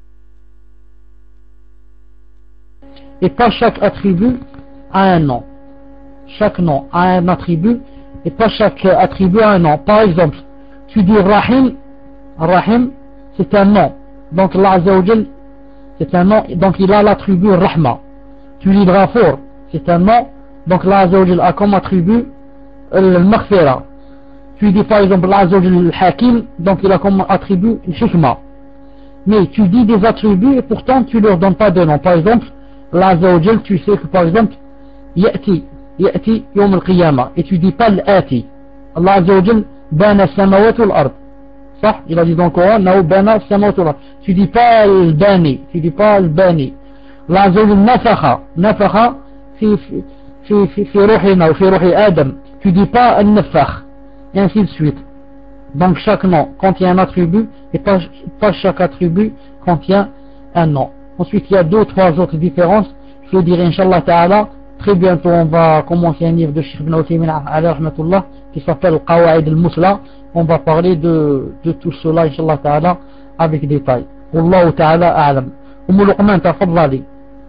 S1: Et pas chaque attribut a un nom. Chaque nom a un attribut. Et pas chaque attribut a un nom. Par exemple, tu dis Rahim, Rahim, c'est un nom. Donc Allah Azza wa Jal, c'est un nom, donc il a l'attribut Rahma. Tu dis Ghafour, c'est un nom, donc Allah Azza wa Jal a comme attribut le Maghfira. Tu dis par exemple Allah Azza wa Jal le Hakim, donc il a comme attribut le Hikma. Mais tu dis des attributs et pourtant tu leur donnes pas de nom. Par exemple, Allah Azza wa Jal, tu sais que par exemple, Ya'ti, Ya'ti Yawm al-Qiyamah, et tu dis pas l'Ati. Allah Azza wa Jal bana as-samawati wal-ard. Ça, il a dit dans le Coran, Nao bana as-samawati wal-ard. Tu dis pas le Bani, tu dis pas le Bani. Allah Azza wa Jal nafakha, nafakha fi fi fi fi ruhina ou fi ruhi Adam. Tu dis pas al-nafakh, et ainsi de suite. Donc chaque nom contient un attribut et pas, pas chaque attribut contient un nom. Ensuite, il y a deux ou trois autres différences. Je le dirai, Inch'Allah Ta'ala. Très bientôt, on va commencer un livre de Cheikh Ibn Uthaymin alayhi rahmatullah qui s'appelle Qawa'id al-Musla. On va parler de, de tout cela, Inch'Allah Ta'ala, avec détail. Wallahu Ta'ala a'lam. Umm Luqman, tafaddali.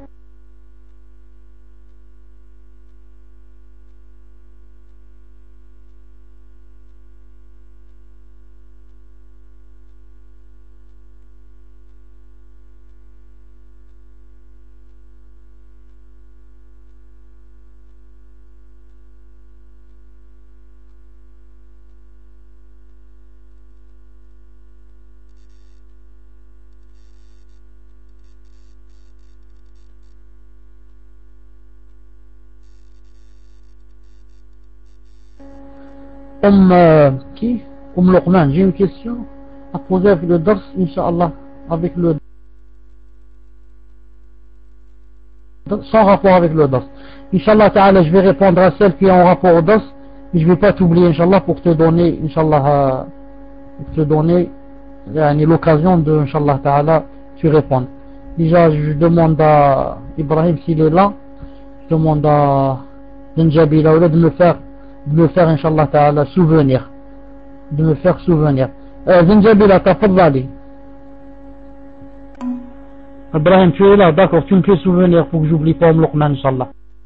S1: Umm, euh, qui Umm Luqman, j'ai une question à poser avec le dars, Inch'Allah, avec le sans rapport avec le dars. Inch'Allah Ta'ala, je vais répondre à celle qui est en rapport au dars, mais je vais pas t'oublier, Inch'Allah, pour te donner, Inch'Allah, euh, pour te donner yani, l'occasion de, Inch'Allah Ta'ala, tu réponds. Déjà, je demande à Ibrahim s'il est là, je demande à Denjabila de me faire de me faire Inch'Allah Ta'ala souvenir, de me faire souvenir. Zinjabila, tafaddali. Ibrahim, tu es là, d'accord, tu me fais souvenir pour que j'oublie pas Umm Luqman, Inch'Allah.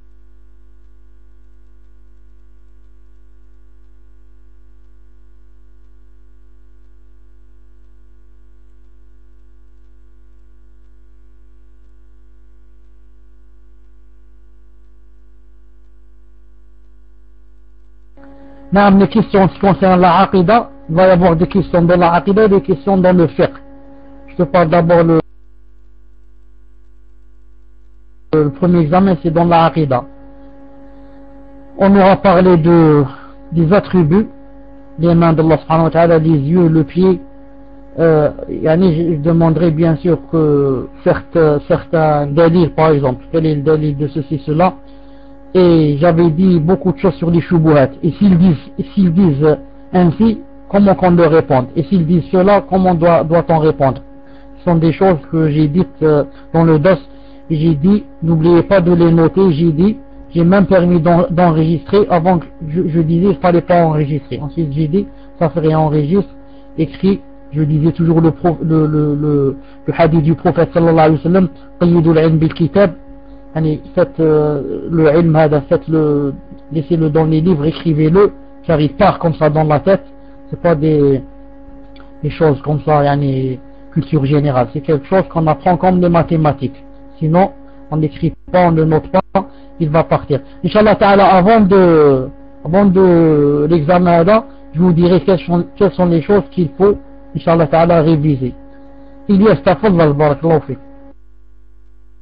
S1: Même les questions qui concernent la Aqidah, il va y avoir des questions dans la Aqidah et des questions dans le fiqh. Je te parle d'abord le, le premier examen, c'est dans la Aqidah. On aura parlé de, des attributs, les mains d'Allah subhanahu wa ta'ala, les yeux, le pied. Euh, yani, je demanderai bien sûr que certains, certains délits, par exemple, quel est le délit de ceci, cela. Et j'avais dit beaucoup de choses sur les shubuhat. Et s'ils disent, s'ils disent ainsi, comment qu'on leur réponde? Et s'ils disent cela, comment doit, doit-on répondre? Ce sont des choses que j'ai dites euh, dans le dos. Et j'ai dit, n'oubliez pas de les noter. J'ai dit, j'ai même permis d'en, d'enregistrer avant que je, je disais, il fallait pas enregistrer. Ensuite, j'ai dit, ça ferait enregistre, écrit. Je disais toujours le, pro, le, le, le, le hadith du prophète sallallahu alayhi wa sallam, qayyidul ilm bil kitab. Faites euh, le ilm hada, faites-le, laissez-le dans les livres, écrivez-le, car il part comme ça dans la tête. C'est pas des, des choses comme ça, yani, culture générale. C'est quelque chose qu'on apprend comme des mathématiques. Sinon, on n'écrit pas, on ne note pas, il va partir. Inch'Allah Ta'ala, avant de, avant de l'examen là, je vous dirai quelles sont, quelles sont les choses qu'il faut, Inch'Allah Ta'ala, réviser. Il y a, tafaddal, barakallahu fik.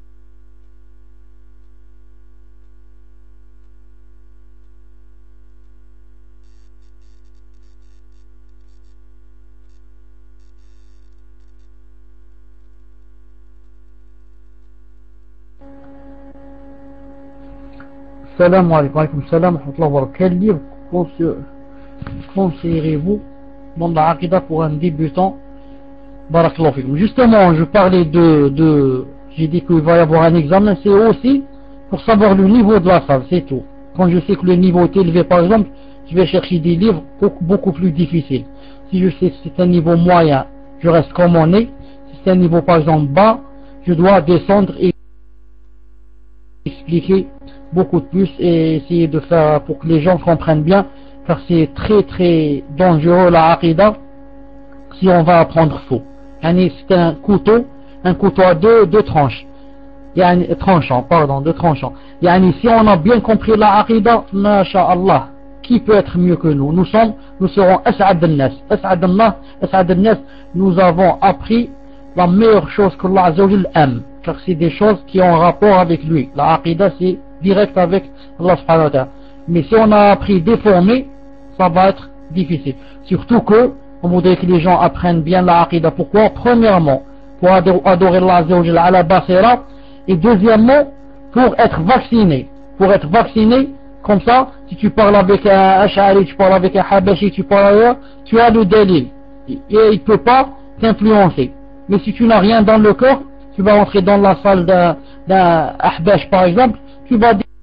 S1: Salam alaikum, salam wa rahmatullah. Quel livre conseillerez-vous dans la Aqidah pour un débutant? Barakallahu fikum. Justement, je parlais de, de j'ai dit qu'il va y avoir un examen, c'est aussi pour savoir le niveau de la salle, c'est tout. Quand je sais que le niveau est élevé, par exemple, je vais chercher des livres beaucoup, beaucoup plus difficiles. Si je sais que c'est un niveau moyen, je reste comme on est. Si c'est un niveau, par exemple, bas, je dois descendre et expliquer beaucoup de plus et essayer de faire pour que les gens comprennent bien, car c'est très très dangereux la Aqidah si on va apprendre faux. C'est un couteau, un couteau à deux, deux tranches. Yani, tranchant, pardon, deux tranchants. Yani, si on a bien compris la Aqidah, masha'Allah, qui peut être mieux que nous? Nous sommes, nous serons As'ad al-Nas. As'ad al-Nas, As'ad al-Nas, nous avons appris la meilleure chose que Allah Azza wa Jal aime. Car c'est des choses qui ont rapport avec lui. La Aqidah, c'est direct avec Allah subhanahu wa ta'ala. Mais si on a appris déformé, ça va être difficile. Surtout que, on voudrait que les gens apprennent bien la Aqidah. Pourquoi? Premièrement, pour adorer Allah Azza wa Jal à la basira. Et deuxièmement, pour être vacciné. Pour être vacciné, comme ça, si tu parles avec un Ash'ari, tu parles avec un Habashi, tu parles ailleurs, tu as le dalil. Et il ne peut pas t'influencer. Mais si tu n'as rien dans le corps, tu vas rentrer dans la salle d'un Ahbash par exemple, tu vas dire,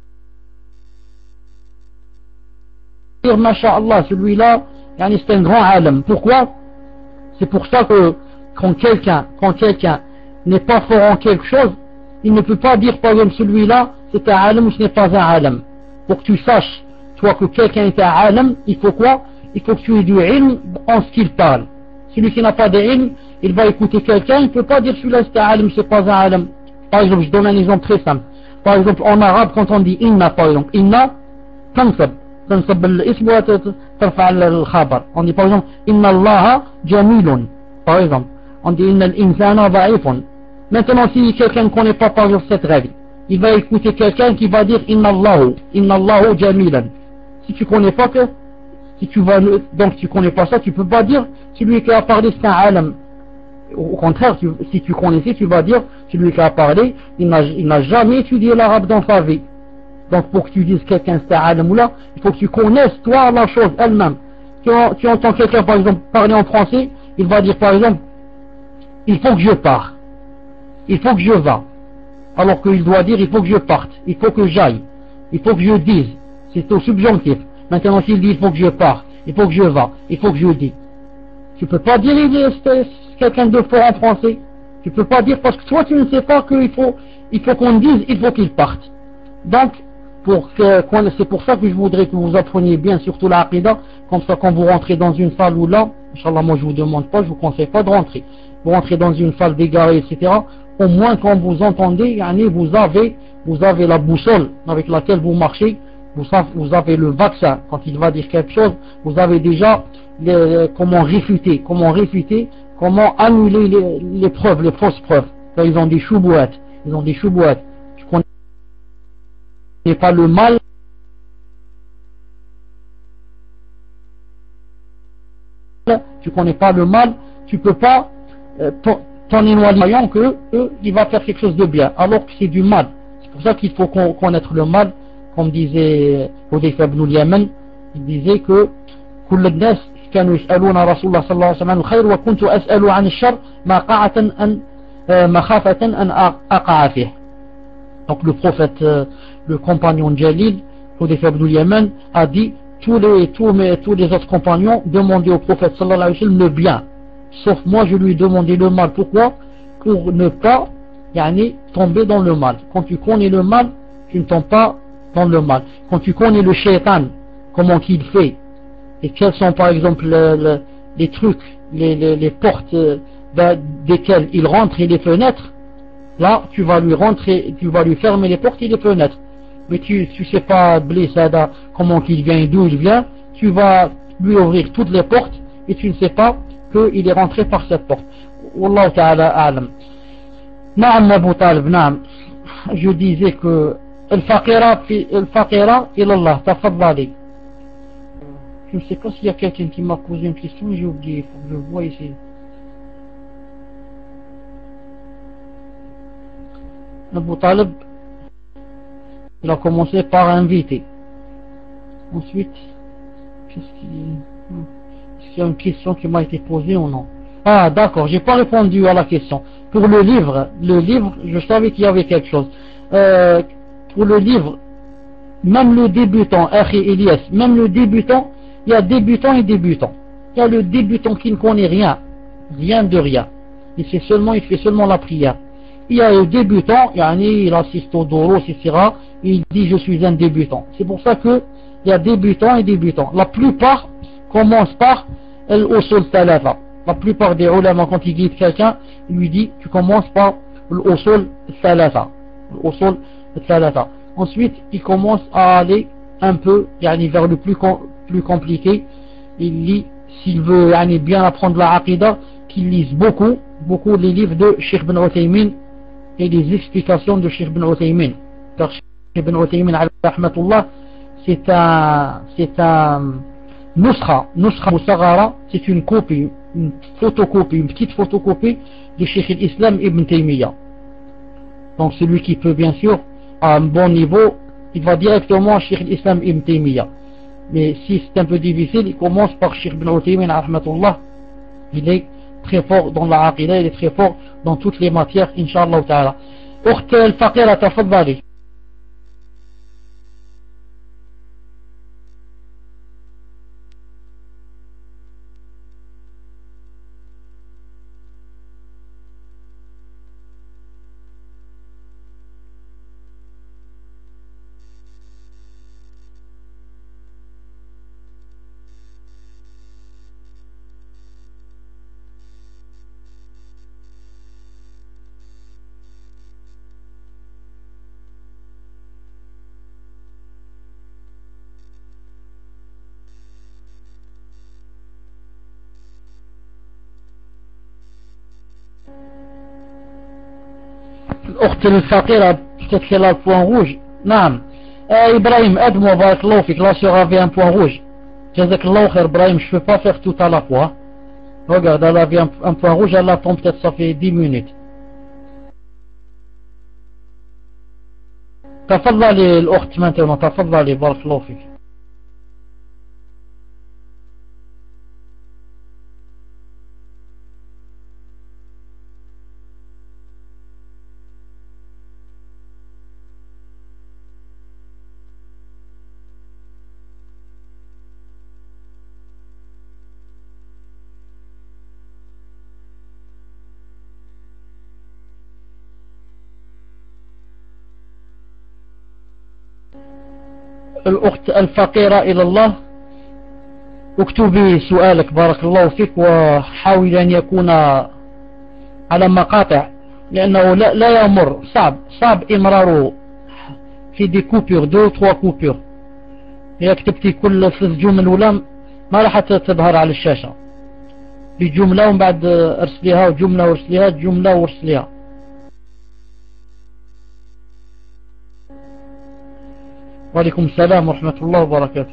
S1: Masha'Allah, celui-là, c'est un grand alim. Pourquoi? C'est pour ça que quand quelqu'un, quand quelqu'un n'est pas fort en quelque chose, il ne peut pas dire par exemple celui-là c'est un alim ou ce n'est pas un alim. Pour que tu saches, toi, que quelqu'un est un alim, il faut quoi? Il faut que tu aies du ilm en ce qu'il parle. Celui qui n'a pas de ilm, il va écouter quelqu'un, il ne peut pas dire celui-là c'est un alim, c'est pas un alim. Par exemple, je donne un exemple très simple. Par exemple, en arabe, quand on dit inna, par exemple, inna, tansab, tansab al-ism wa tarfa al-khabar. On dit par exemple, inna allaha jamilun, par exemple. On dit inna al-insana da'ifun. Maintenant, si quelqu'un ne connaît pas par exemple cette règle, il va écouter quelqu'un qui va dire inna allahu, inna allahu jamilan. Si tu connais pas que, si tu vas, donc tu connais pas ça, tu peux pas dire celui qui a parlé c'est un alim. Au contraire, tu, si tu connaissais, tu vas dire celui qui a parlé, il n'a jamais étudié l'arabe dans sa vie. Donc pour que tu dises quelqu'un c'est un alim ou là, il faut que tu connaisses toi la chose elle-même. Tu, tu entends quelqu'un par exemple parler en français, il va dire par exemple, il faut que je parte, il faut que je va. Alors qu'il doit dire il faut que je parte, il faut que j'aille, il faut que je dise. C'est au subjonctif. Maintenant s'il dit il faut que je parte, il faut que je va, il faut que je dise. Tu peux pas dire c'est quelqu'un de fort en français. Tu peux pas dire parce que toi tu ne sais pas qu'il faut, il faut qu'on dise il faut qu'il parte. Donc pour que, c'est pour ça que je voudrais que vous appreniez bien surtout la Aqidah. Comme ça quand vous rentrez dans une salle où là, Inch'Allah moi je vous demande pas, je vous conseille pas de rentrer. Vous rentrez dans une salle d'égarés, et cetera. Au moins quand vous entendez, yani, vous avez, vous avez la boussole avec laquelle vous marchez, vous, vous avez le vaccin. Quand il va dire quelque chose, vous avez déjà les, comment réfuter, comment réfuter, comment annuler les, les preuves, les fausses preuves. Là, ils ont des choubouettes, ils ont des choubouettes. Tu connais pas le mal. Tu connais pas le mal, tu peux pas euh, t'en éloigner que eux, il va faire quelque chose de bien, alors que c'est du mal. C'est pour ça qu'il faut connaître le mal, comme disait Hudayfa ibn al-Yaman, il disait que كل الناس كانوا يسألون رسول الله صلى الله عليه وسلم الخير وكنت أسأل عن الشر مخافة أن مخافة أن أقع فيه. Donc le prophète, le compagnon Jalil, Hudayfa ibn al-Yaman, a dit tous les, tous, mes, tous les autres compagnons demandaient au prophète sallallahu alayhi wa sallam le bien. Sauf moi, je lui ai demandé le mal. Pourquoi? Pour ne pas yani, tomber dans le mal. Quand tu connais le mal, tu ne tombes pas dans le mal. Quand tu connais le shaitan, comment qu'il fait, et quels sont par exemple le, le, les trucs, les, les, les portes euh, desquelles il rentre et les fenêtres, là, tu vas lui rentrer, tu vas lui fermer les portes et les fenêtres. Mais tu ne sais pas, Blessada, comment qu'il vient et d'où il vient, tu vas lui ouvrir toutes les portes et tu ne sais pas qu'il est rentré par cette porte. Wallahu ta'ala a'lam. Naam Abu Talib, naam. Je disais que Al-Faqira ilallah, tafaddali. Je ne sais pas s'il y a quelqu'un qui m'a posé une question, j'ai oublié, il faut que je vois ici. Abu Talib, Il a commencé par inviter. Ensuite, qu'est-ce qu'il est-ce qu'il y a une question qui m'a été posée ou non? Ah, d'accord, j'ai pas répondu à la question. Pour le livre, le livre, je savais qu'il y avait quelque chose. Euh, pour le livre, même le débutant, Akhi Elias, même le débutant, il y a débutant et débutant. Il y a le débutant qui ne connaît rien, rien de rien. Il fait seulement, il fait seulement la prière. Il y a le débutant, yani, il assiste au doros, et cetera. Et il dit je suis un débutant. C'est pour ça que il y a débutant et débutant. La plupart commencent par al-usul thalatha. La plupart des ulama, quand ils guident quelqu'un, ils lui disent tu commences par l'usul thalatha. L'usul thalatha. Ensuite, il commence à aller un peu yani, vers le plus, com plus compliqué. Il lit, s'il veut yani, bien apprendre la aqidah, qu'il lise beaucoup, beaucoup les livres de Cheikh Ibn Uthaymin et les explications de Cheikh Ibn Uthaymin. Car Cheikh Ibn Uthaymin, rahmatullah, c'est un, c'est un nuskha, nuskha musagara, c'est une copie, une photocopie, une petite photocopie de Cheikh l'Islam Ibn Taymiyyah. Donc celui qui peut bien sûr, à un bon niveau, il va directement à Cheikh l'Islam Ibn Taymiyyah. Mais si c'est un peu difficile, il commence par Cheikh Ibn Uthaymin, rahmatullah. Il est très fort dans la aqidah, il est très fort dans toutes les matières, Inch'Allah ta'ala. أخت الفقيرة تفضلي. الأخت الفقيرة peut-être qu'elle a le point rouge. نعم. Euh, Ibrahim, aide-moi, barakallahu fik. Là, sur avait un point rouge. Jazakallahu khair, Ibrahim, je peux pas faire tout à la fois. Regarde, elle avait un, un point rouge, elle attend peut-être ça fait dix minutes. تفضلي الأخت maintenant, تفضلي بارك الله فيك. الأخت الفقيرة إلى الله، اكتبي سؤالك بارك الله فيك، وحاول أن يكون على مقاطع، لأنه لا, لا يمر، صعب صعب إمراره في دي كوبير، دو تروا كوبير. إذا كتبتي كل ثلاث جمل ولا ما راح تظهر على الشاشة، بجملة ومن بعد ارسليها، وجملة وارسليها، جملة وارسليها. وعليكم السلام ورحمة الله وبركاته.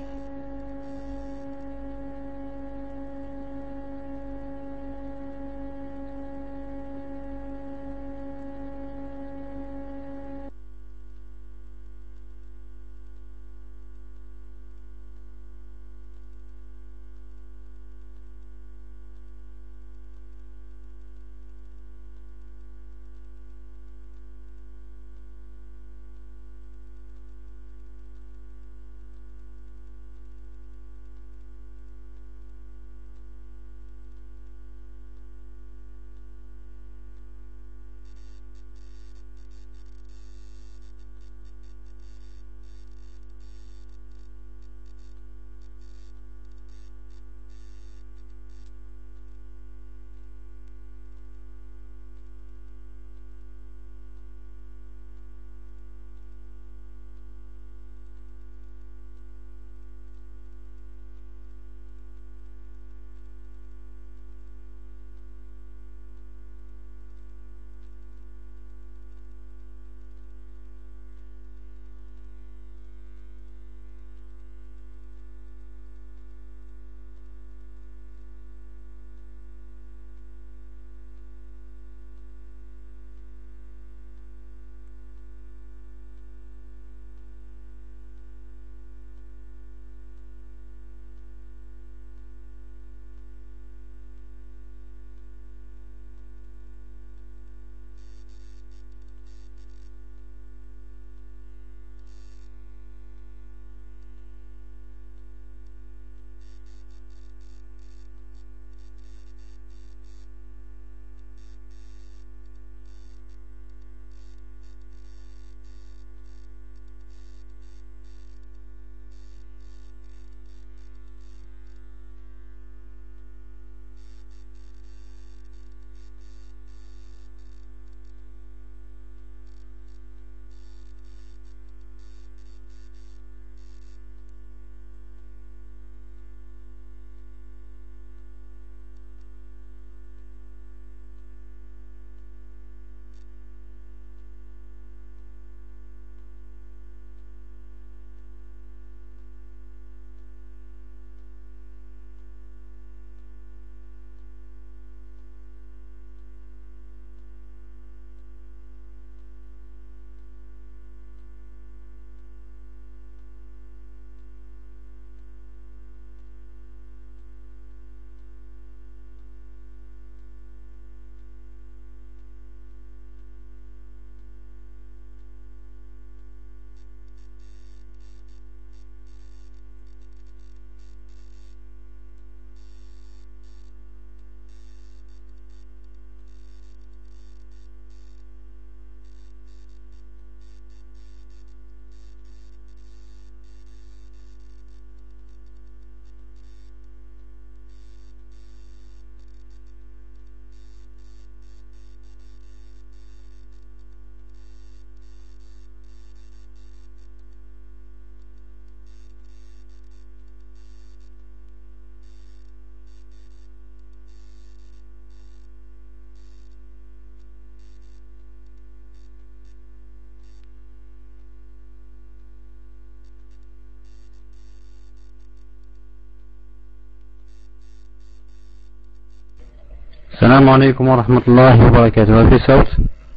S4: السلام عليكم ورحمة الله وبركاته. هل في صوت؟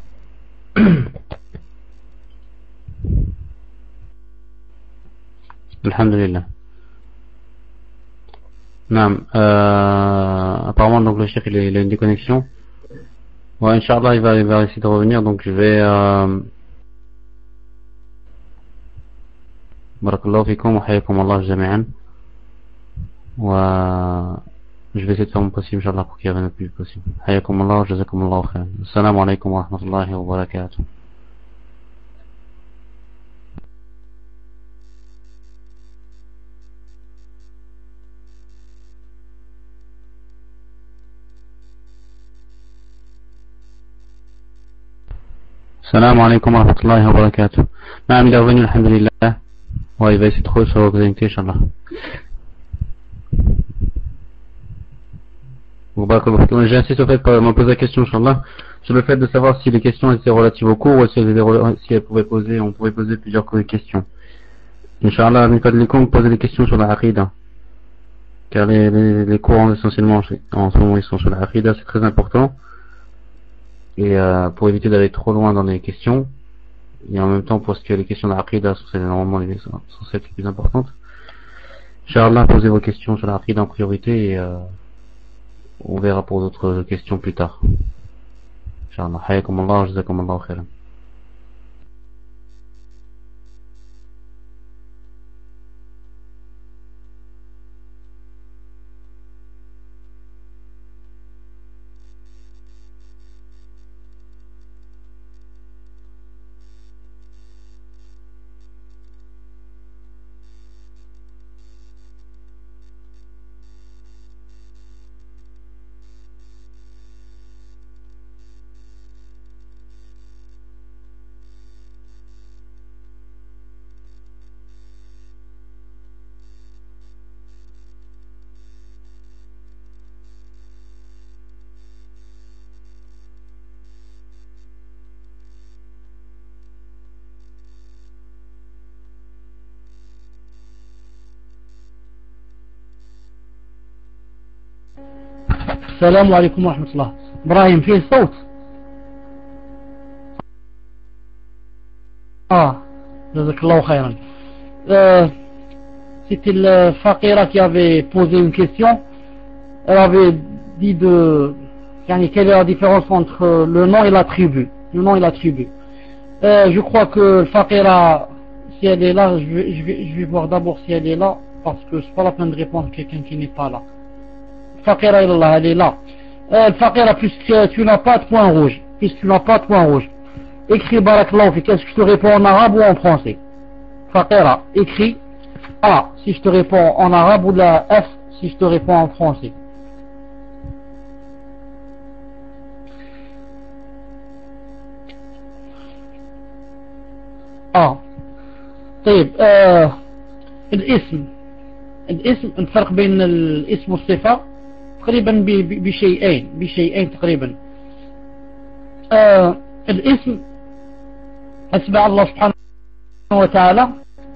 S4: الحمد لله. نعم. Euh, apparemment donc le chef il, il a une déconnexion. Ouais, Inch'Allah il va, il va essayer de revenir, donc je vais euh... Barakallahu fikum wa hayyakum Allah jami'an. Wa je vais essayer de faire mon possible Inch'Allah pour qu'il revienne le plus vite possible. Hayyakum Allah wa jazakum Allah khairan. Assalamu alaikum wa rahmatullahi wa barakatuh. Salam alaikum wa rahmatullahi wa barakatuh. Naam, il est revenu, alhamdulillah. Ouais, il va essayer de trouver sur reconnecter, Inch'Allah. J'insiste au fait quand on me pose la question, Inch'Allah, sur le fait de savoir si les questions étaient relatives au cours ou si elles, étaient, si elles pouvaient poser, on pouvait poser plusieurs questions. Inch'Allah, min fadlikum, poser des questions sur la Aqidah. Car les, les, les cours essentiellement en ce moment ils sont sur la Aqidah, c'est très important. Et euh, pour éviter d'aller trop loin dans les questions, et en même temps parce que les questions de l'Aqidah sont normalement les, sont celles les plus importantes. Inch'Allah, posez vos questions sur l'Aqidah en priorité et euh, on verra pour d'autres questions plus tard. Inch'Allah. Hayyakum Allah, jazakum Allah khairan.
S2: السلام عليكم ورحمة الله. إبراهيم فيه صوت؟ Ah, jazakallahu khairan. Euh, c'était le Faqira qui avait posé une question. Elle avait dit de, yani, quelle est la différence entre le nom et la tribu. Le nom et la tribu. Euh, je crois que le Faqira, si elle est là, je vais, je vais, je vais voir d'abord si elle est là, parce que c'est pas la peine de répondre à quelqu'un qui n'est pas là. Faqira ilallah, elle est là. Euh, Faqira, puisque tu n'as pas de point rouge, puisque tu n'as pas de point rouge, écris Barakallahu fik. Est-ce que je te réponds en arabe ou en français? Faqira, écris A si je te réponds en arabe ou la F si je te réponds en français. A. طيب آه الاسم الاسم الفرق بين الاسم والصفة تقريبا بشيئين بشيئين تقريبا. آه الاسم أسماء الله سبحانه وتعالى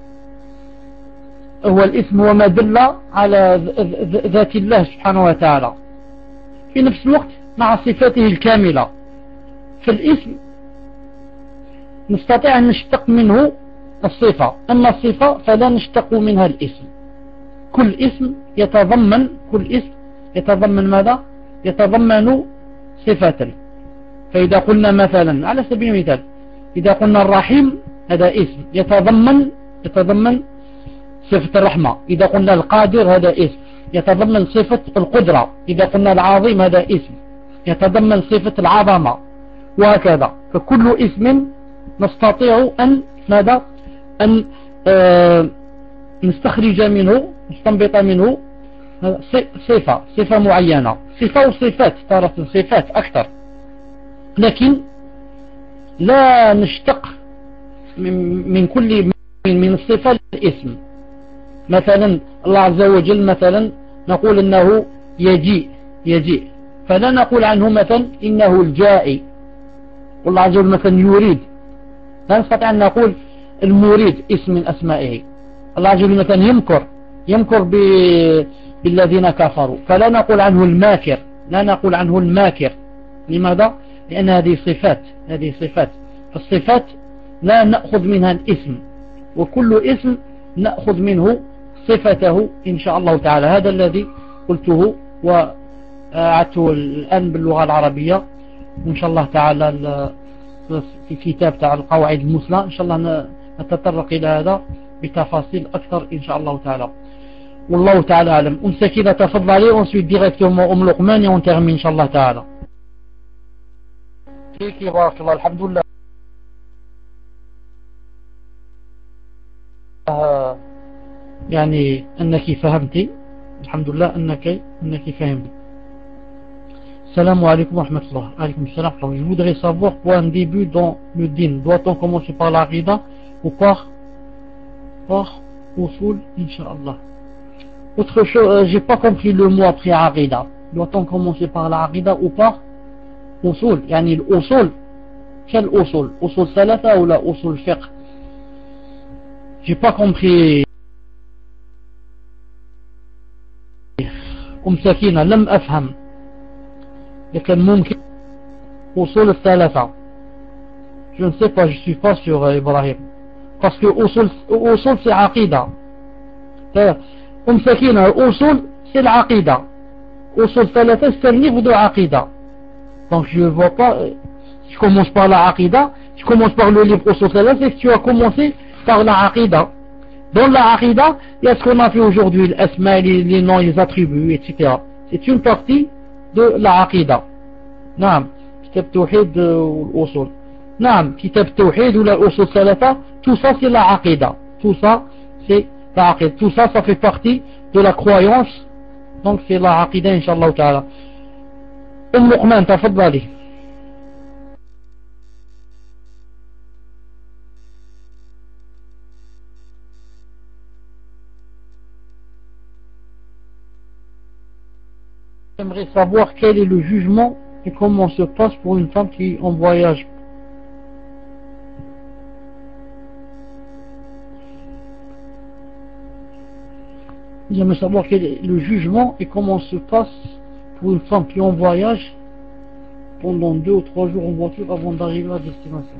S2: هو الاسم وما دل على ذات الله سبحانه وتعالى في نفس الوقت مع صفاته الكاملة. فالاسم نستطيع أن نشتق منه الصفة، أما الصفة فلا نشتق منها الاسم. كل اسم يتضمن كل اسم يتضمن ماذا؟ يتضمن صفة. فإذا قلنا مثلا على سبيل المثال إذا قلنا الرحيم هذا اسم يتضمن يتضمن صفة الرحمة. إذا قلنا القادر هذا اسم يتضمن صفة القدرة. إذا قلنا العظيم هذا اسم يتضمن صفة العظمة، وهكذا. فكل اسم نستطيع أن ماذا؟ أن آه نستخرج منه نستنبط منه صفة صفة معينة. صفة وصفات تارة صفات أكثر، لكن لا نشتق من كل من الصفة الاسم. مثلا الله عز وجل مثلا نقول انه يجيء يجيء فلا نقول عنه مثلا انه الجائي. والله عز وجل مثلا يريد لا نستطيع ان نقول المريد اسم من اسمائه. الله عز وجل مثلا يمكر يمكر بالذين كفروا فلا نقول عنه الماكر
S1: لا نقول عنه الماكر. لماذا؟ لأن هذه صفات، هذه صفات، فالصفات لا نأخذ منها الاسم، وكل اسم نأخذ منه صفته إن شاء الله تعالى. هذا الذي قلته وأعدته الآن باللغة العربية إن شاء الله تعالى في كتاب تاع القواعد المثلى. إن شاء الله نتطرق إلى هذا بتفاصيل أكثر إن شاء الله تعالى. والله تعالى أعلم. أم سكينة تفضلي ونسوي directement أم لقمان ونترمي إن شاء الله تعالى. فيك بارك الله. الحمد لله يعني أنك فهمتي، الحمد لله أنك أنك فهمتي. Salam alaikum wa rahmatullah. Alaikum salam. Je voudrais savoir pour un début dans le din, doit-on commencer par la rida ou par par usul, Inch'Allah. Autre chose, euh, j'ai pas compris le mot après arida. Doit-on commencer par la arida ou par usul? Yani l'usul, quel usul? Usul salata ou la usul fiqh? J'ai pas compris. أم سكينة لم أفهم، لكن ممكن أصول الثلاثة. Je ne sais pas, je suis pas sûr Ibrahim, parce que أصول أصول c'est عقيدة. أم سكينة أصول c'est العقيدة، أصول ثلاثة c'est un livre de عقيدة. Donc je vois pas, je commence par la عقيدة, je commence par le livre أصول ثلاثة, et tu as commencé par la عقيدة. Dans la Aqidah, il y a ce qu'on a fait aujourd'hui, l'asma, les, les noms, les attributs, et cetera. C'est une partie de la Aqidah. Naam, kitab tawhid ou l'usul. Naam, kitab tawhid ou l'usul salata, tout ça c'est la Aqidah. Tout ça c'est la Aqidah. Tout ça, ça fait partie de la croyance. Donc c'est la Aqidah, Inch'Allah ta'ala. Umm Luqman, tafaddali. J'aimerais savoir quel est le jugement et comment se passe pour une femme qui en voyage. J'aimerais savoir quel est le jugement et comment se passe pour une femme qui en voyage pendant deux ou trois jours en voiture avant d'arriver à destination.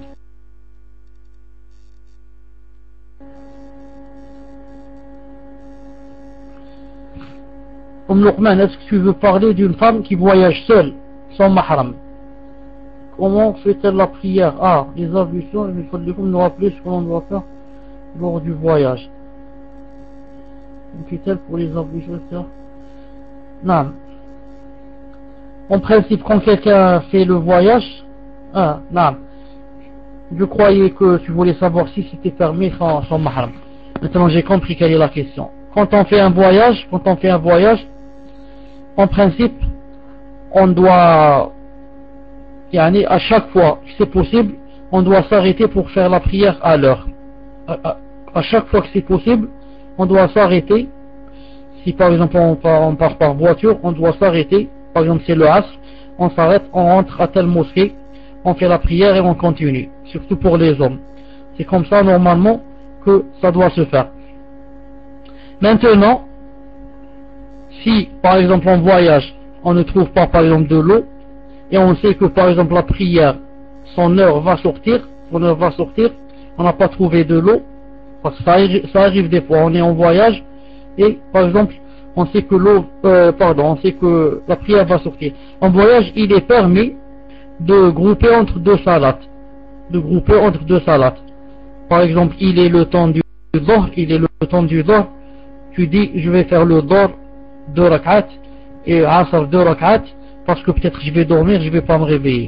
S1: Umm Luqman, est-ce que tu veux parler d'une femme qui voyage seule, sans mahram? Comment fait-elle la prière? Ah, les ablutions, il faut nous rappeler ce qu'on doit faire lors du voyage. Fait-elle pour les ablutions, et cetera. Non. En principe, quand quelqu'un fait le voyage, ah, non. Je croyais que tu voulais savoir si c'était permis sans, sans mahram. Maintenant, j'ai compris quelle est la question. Quand on fait un voyage, quand on fait un voyage, en principe, on doit, yani, à chaque fois que c'est possible, on doit s'arrêter pour faire la prière à l'heure. À, à, à chaque fois que c'est possible, on doit s'arrêter. Si par exemple on part, on part par voiture, on doit s'arrêter. Par exemple c'est le Asr, on s'arrête, on rentre à telle mosquée, on fait la prière et on continue. Surtout pour les hommes. C'est comme ça normalement que ça doit se faire. Maintenant, si par exemple en voyage, on ne trouve pas par exemple de l'eau, et on sait que par exemple la prière, son heure va sortir, son heure va sortir, on n'a pas trouvé de l'eau, parce que ça arrive, ça arrive des fois, on est en voyage, et par exemple, on sait que l'eau, euh, pardon, on sait que la prière va sortir. En voyage, il est permis de grouper entre deux salats, de grouper entre deux salats. Par exemple, il est le temps du Dhuhr, il est le temps du Dhuhr, tu dis, je vais faire le Dhuhr deux rak'at et Asr deux rak'at parce que peut-être je vais dormir, je vais pas me réveiller.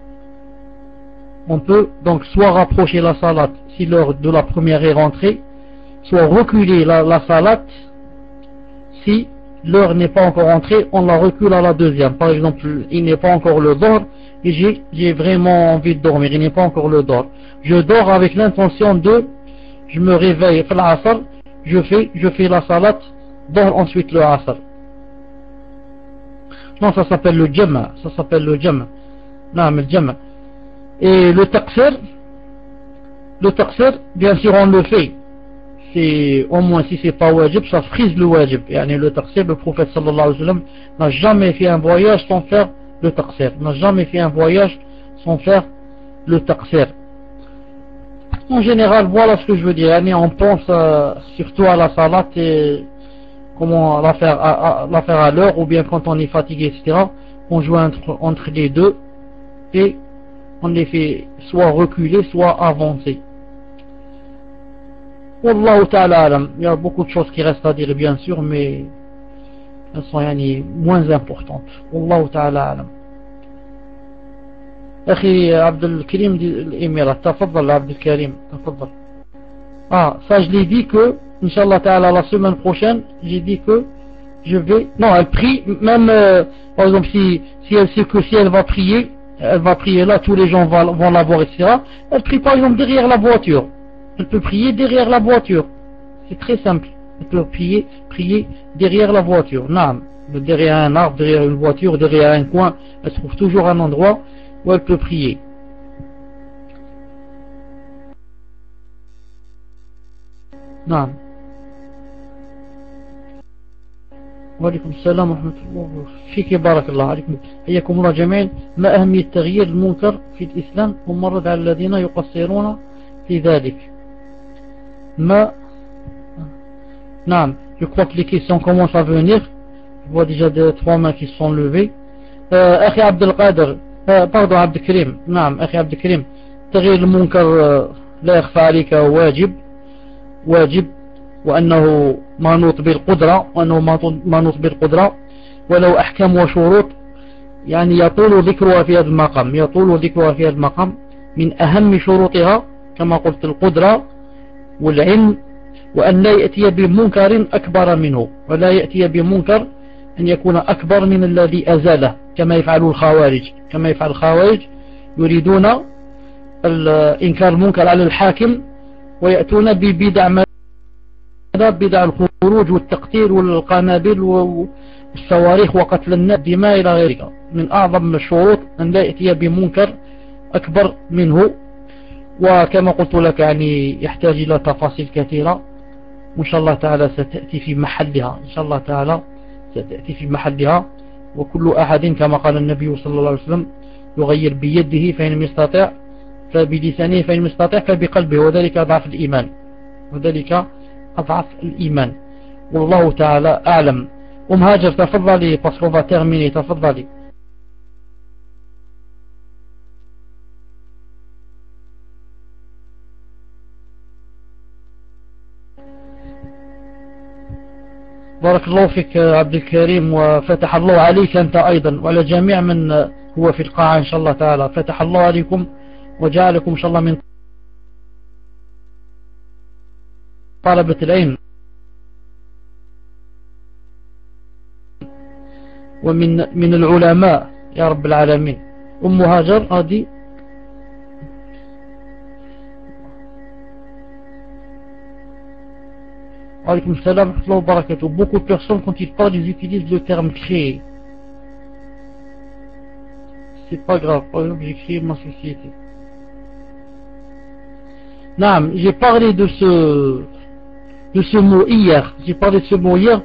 S1: On peut donc soit rapprocher la salat si l'heure de la première est rentrée, soit reculer la, la salat si l'heure n'est pas encore rentrée, on la recule à la deuxième. Par exemple, il n'est pas encore le Dhuhr et j'ai, j'ai vraiment envie de dormir, il n'est pas encore le Dhuhr. Je dors avec l'intention de, je me réveille, fais la Asr, je fais, je fais la salat, Dhuhr ensuite le Asr. Non, ça s'appelle le Jam', ça s'appelle le Jam'. Non, mais le Jam'. Et le taqsir, le taqsir, bien sûr on le fait. c'est au moins si c'est pas wajib, ça frise le wajib. Yani le taqsir, le prophète sallallahu alayhi wa sallam n'a jamais fait un voyage sans faire le taqsir, n'a jamais fait un voyage sans faire le taqsir. En général, voilà ce que je veux dire. Yani on pense euh, surtout à la salat et comment la faire à, à, la faire à l'heure, ou bien quand on est fatigué, et cetera. On joue entre, entre les deux et on les fait soit reculer, soit avancer. Wallahu ta'ala alam. Il y a beaucoup de choses qui restent à dire bien sûr, mais elles sont yani, moins importantes. Wallahu ta'ala alam. أخي عبد الكريم الإميرة تفضل عبد الكريم تفضل. Ah, ça je l'ai dit que Inch'Allah ta'ala la semaine prochaine j'ai dit que je vais, non elle prie même euh, par exemple si, si elle sait que si elle va prier elle va prier là, tous les gens vont, vont la voir, et cetera. Elle prie par exemple derrière la voiture, elle peut prier derrière la voiture, c'est très simple, elle peut prier, prier derrière la voiture, naam, derrière un arbre, derrière une voiture, derrière un coin, elle trouve toujours un endroit où elle peut prier. نعم. وعليكم السلام ورحمة الله فيك بارك الله عليكم. حياكم الله جميعا. ما أهمية تغيير المنكر في الإسلام ومرد على الذين يقصرون في ذلك. ما نعم. Je crois que les questions commencent à venir. Je vois déjà deux, trois mains qui sont levées. euh, أخي عبد القادر euh, pardon عبد الكريم. نعم أخي عبد الكريم. تغيير المنكر لا يخفى عليك واجب واجب وأنه منوط بالقدرة وأنه منوط بالقدرة ولو أحكام وشروط يعني يطول ذكرها في هذا المقام يطول ذكرها في هذا المقام. من أهم شروطها كما قلت القدرة والعلم وأن لا يأتي بمنكر أكبر منه ولا يأتي بمنكر أن يكون أكبر من الذي أزاله كما يفعل الخوارج كما يفعل الخوارج يريدون إنكار المنكر على الحاكم ويأتون ببدع بدع الخروج والتقتيل والقنابل والصواريخ وقتل الناس دماء إلى غيرها. من أعظم الشروط أن لا يأتي بمنكر أكبر منه. وكما قلت لك يعني يحتاج إلى تفاصيل كثيرة وإن شاء الله تعالى ستأتي في محلها إن شاء الله تعالى ستأتي في محلها. وكل أحد كما قال النبي صلى الله عليه وسلم يغير بيده فإن لم يستطع فبلسانه فإن لم يستطع فبقلبه وذلك أضعف الإيمان وذلك أضعف الإيمان. والله تعالى أعلم. أم هاجر تفضلي parce qu'on va terminer تفضلي. بارك الله فيك عبد الكريم وفتح الله عليك أنت أيضا وعلى جميع من هو في القاعة إن شاء الله تعالى. فتح الله عليكم وجعلكم إن شاء الله من طلبة العلم ومن من العلماء يا رب العالمين. أم هاجر هذه Alaykoum salam wa rahmatullahi wa barakatuh. Beaucoup de personnes quand ils parlent ils utilisent le terme créer. C'est pas grave, par exemple j'ai créé ma société. Naam, j'ai parlé de ce de ce mot hier, j'ai parlé de ce mot hier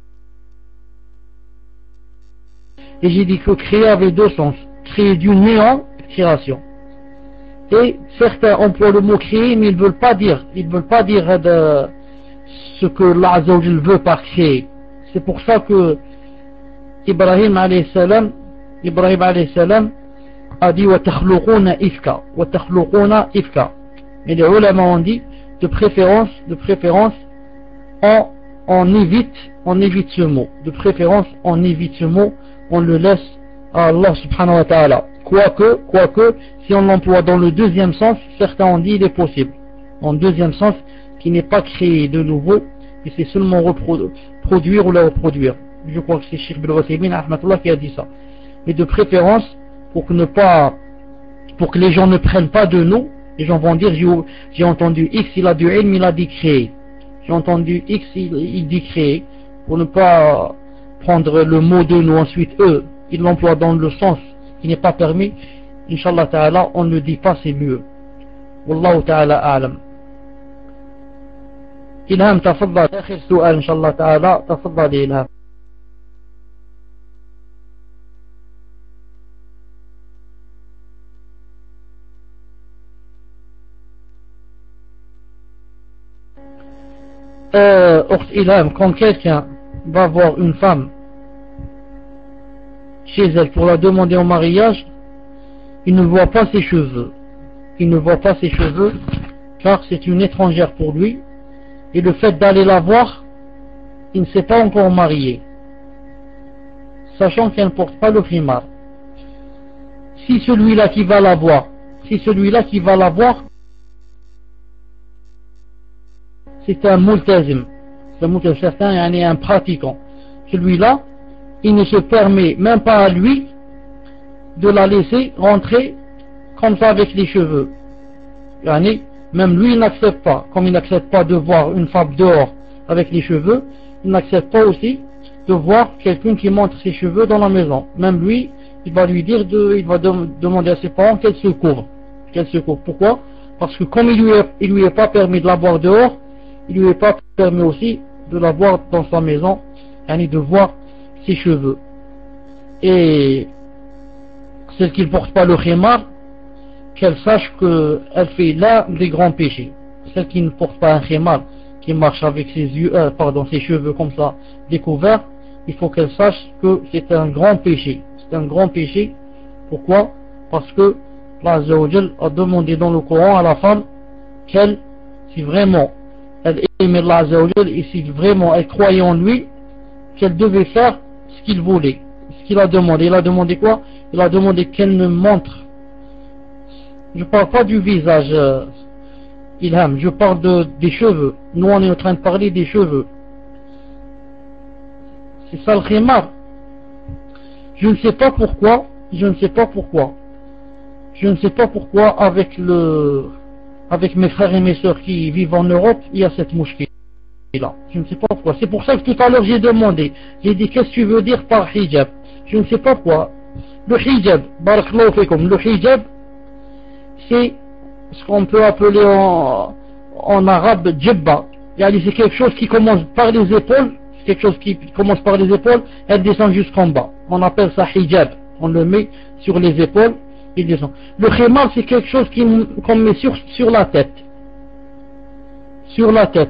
S1: et j'ai dit que créer avait deux sens, créer du néant, création. Et certains emploient le mot créer mais ils veulent pas dire, ils veulent pas dire de ce que Allah Azza wa Jal veut par créer. C'est pour ça que Ibrahim alayhi salam Ibrahim alayhi salam a dit wa takhluquna ifka wa takhluquna ifka. Et les ulama ont dit de préférence de préférence on, on évite on évite ce mot de préférence on évite ce mot on le laisse à Allah subhanahu wa ta'ala. Quoique quoique si on l'emploie dans le deuxième sens certains ont dit il est possible en deuxième sens qui n'est pas créé de nouveau et c'est seulement reproduire ou la reproduire. Je crois que c'est Cheikh Ibn Uthaymin rahmatullah qui a dit ça. Mais de préférence pour que ne pas pour que les gens ne prennent pas de nous, les gens vont dire j'ai entendu X il a du ilm il a dit créer, j'ai entendu X il, il dit créer, pour ne pas prendre le mot de nous ensuite eux ils l'emploient dans le sens qui n'est pas permis. Inch'Allah ta'ala on ne dit pas c'est mieux. Wallahu ta'ala a'lam. إلهام تفضل آخر سؤال إن شاء الله تعالى. تفضل إلهام. Euh, Ilham, quand quelqu'un va voir une femme chez elle pour la demander en mariage, il ne voit pas ses cheveux. Il ne voit pas ses cheveux car c'est une étrangère pour lui, et le fait d'aller la voir, il ne s'est pas encore marié, sachant qu'elle ne porte pas le khimar. Si celui-là qui va la voir, si celui-là qui va la voir, c'est un multazim, c'est certain, yani un pratiquant, celui-là, il ne se permet même pas à lui de la laisser rentrer comme ça avec les cheveux. Yani, même lui il n'accepte pas, comme il n'accepte pas de voir une femme dehors avec les cheveux, il n'accepte pas aussi de voir quelqu'un qui montre ses cheveux dans la maison. Même lui, il va lui dire, de, il va de, demander à ses parents qu'elle se couvre. Qu'elle se couvre. Pourquoi? Parce que comme il lui, est, il lui est pas permis de la voir dehors, il lui est pas permis aussi de la voir dans sa maison, yani de voir ses cheveux. Et celle qui ne porte pas le khimar, qu'elle sache qu'elle fait l'un des grands péchés. Celle qui ne porte pas un khimar, qui marche avec ses yeux, euh, pardon, ses cheveux comme ça découverts, il faut qu'elle sache que c'est un grand péché. C'est un grand péché. Pourquoi? Parce que Allah Azza wa Jal a demandé dans le Coran à la femme qu'elle, si vraiment elle aimait Allah Azza wa Jal et si vraiment elle croyait en lui, qu'elle devait faire ce qu'il voulait, ce qu'il a demandé. Il a demandé quoi? Il a demandé qu'elle ne montre. Je parle pas du visage, euh, Ilham, je parle de, des cheveux. Nous on est en train de parler des cheveux. C'est ça le khimar. Je ne sais pas pourquoi, je ne sais pas pourquoi, je ne sais pas pourquoi avec le, avec mes frères et mes sœurs qui vivent en Europe, il y a cette mouchki là. Je ne sais pas pourquoi. C'est pour ça que tout à l'heure j'ai demandé, j'ai dit qu'est-ce que tu veux dire par hijab? Je ne sais pas pourquoi. Le hijab, barakallahu fikum, le hijab, c'est ce qu'on peut appeler en, en arabe djibba. C'est quelque chose qui commence par les épaules, quelque chose qui commence par les épaules, elle descend jusqu'en bas. On appelle ça hijab. On le met sur les épaules, il descend. Le khimar, c'est quelque chose qu'on met sur, sur la tête. Sur la tête.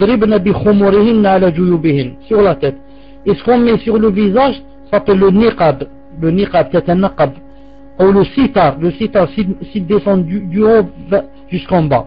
S1: Sur la tête. Et ce qu'on met sur le visage, ça s'appelle le niqab. Le niqab, c'est un niqab. Ou le sitar, le sitar s'il descend du, du haut jusqu'en bas.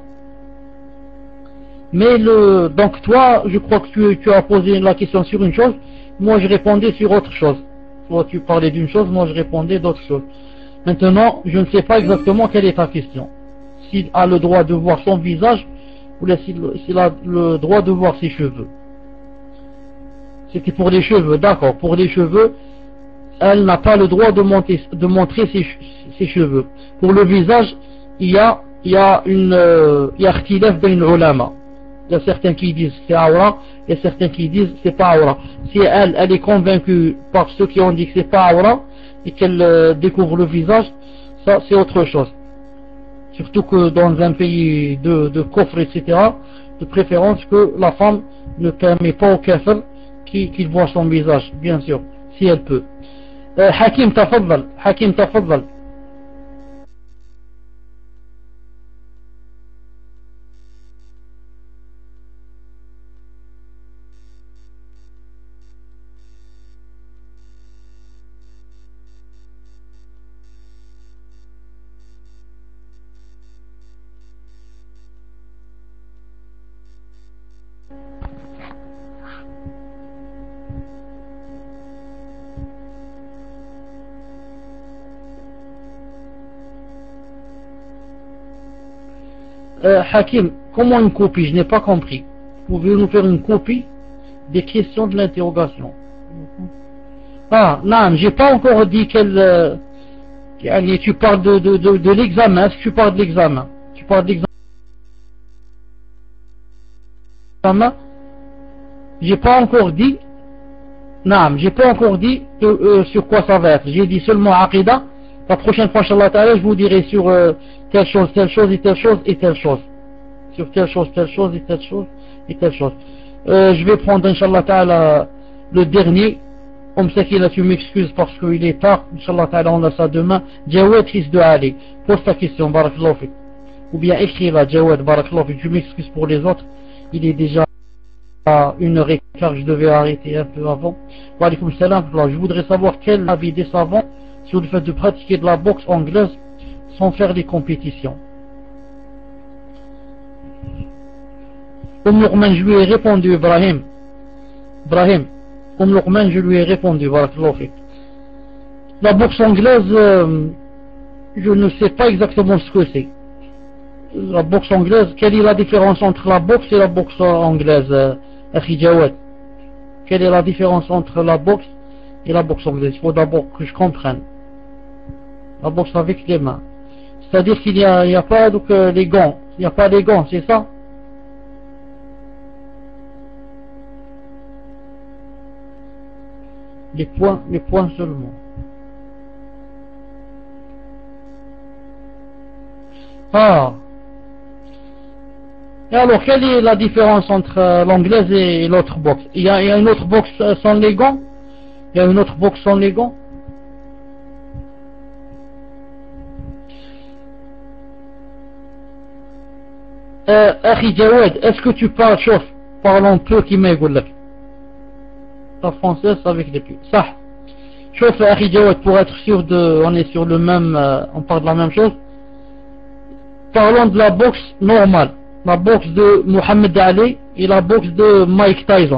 S1: Mais le, donc toi, je crois que tu, tu as posé la question sur une chose, moi je répondais sur autre chose. Toi tu parlais d'une chose, moi je répondais d'autre chose. Maintenant, je ne sais pas exactement quelle est ta question. S'il a le droit de voir son visage, ou s'il a le droit de voir ses cheveux. C'était pour les cheveux, d'accord, pour les cheveux, elle n'a pas le droit de, monter, de montrer ses, ses cheveux. Pour le visage, il y a, il y a une, euh, il y a ikhtilaf bayn ulama. Il y a certains qui disent c'est aura, il y a certains qui disent c'est pas aura. Si elle, elle est convaincue par ceux qui ont dit que c'est pas aura et qu'elle euh, découvre le visage, ça c'est autre chose. Surtout que dans un pays de, de coffre, et cetera, de préférence que la femme ne permet pas au kafir qu'il qu'il voit son visage, bien sûr, si elle peut. Euh, Hakim, tafaddal, Hakim, tafaddal. Euh, Hakim, comment une copie? Je n'ai pas compris. Pouvez-vous nous faire une copie des questions de l'interrogation? Ah, non, j'ai pas encore dit qu'elle... Euh, allez, tu parles de, de, de, de l'examen. Est-ce que tu parles de l'examen? Tu parles de l'examen? J'ai pas encore dit... Non, j'ai pas encore dit que, euh, sur quoi ça va être. J'ai dit seulement Aqida. La prochaine fois, Inch'Allah Ta'ala, je vous dirai sur euh, telle chose, telle chose et telle chose et telle chose. Sur telle chose, telle chose et telle chose et telle chose. Euh, je vais prendre, Inch'Allah Ta'ala, le dernier. Om Sakina, tu m'excuses parce qu'il est tard. Inch'Allah Ta'ala, on a ça demain. Jawad, fils de Ali. Pose ta question, Barakallahu Fik. Ou bien écris là, Jawad, Barakallahu Fik. Je m'excuse pour les autres. Il est déjà à une heure et quart, je devais arrêter un peu avant. Wa alaykoum salam. Je voudrais savoir quel avis des savants sur le fait de pratiquer de la boxe anglaise sans faire des compétitions. Om Luqman, je lui ai répondu, Ibrahim. Ibrahim. Om Luqman, je lui ai répondu, Barakallahu Fik. La boxe anglaise, euh, je ne sais pas exactement ce que c'est. La boxe anglaise, quelle est la différence entre la boxe et la boxe anglaise, euh, Akhi Jawad? Quelle est la différence entre la boxe et la boxe anglaise? Il faut d'abord que je comprenne. La boxe avec les mains. C'est-à-dire qu'il n'y a, il y a pas donc, euh, les gants. Il n'y a pas les gants, c'est ça? Les points, les points seulement. Ah. Et alors, quelle est la différence entre euh, l'anglaise et l'autre boxe? Il y, a, il y a une autre boxe euh, sans les gants? Il y a une autre boxe sans les gants? Euh, Akhi Jawad, est-ce que tu parles chauffe? Parlons peu qui m'égoule. La française avec les pieds. Ça. Chauffe Akhi Jawad, pour être sûr de, on est sur le même, euh, on parle de la même chose. Parlons de la boxe normale. La boxe de Muhammad Ali et la boxe de Mike Tyson.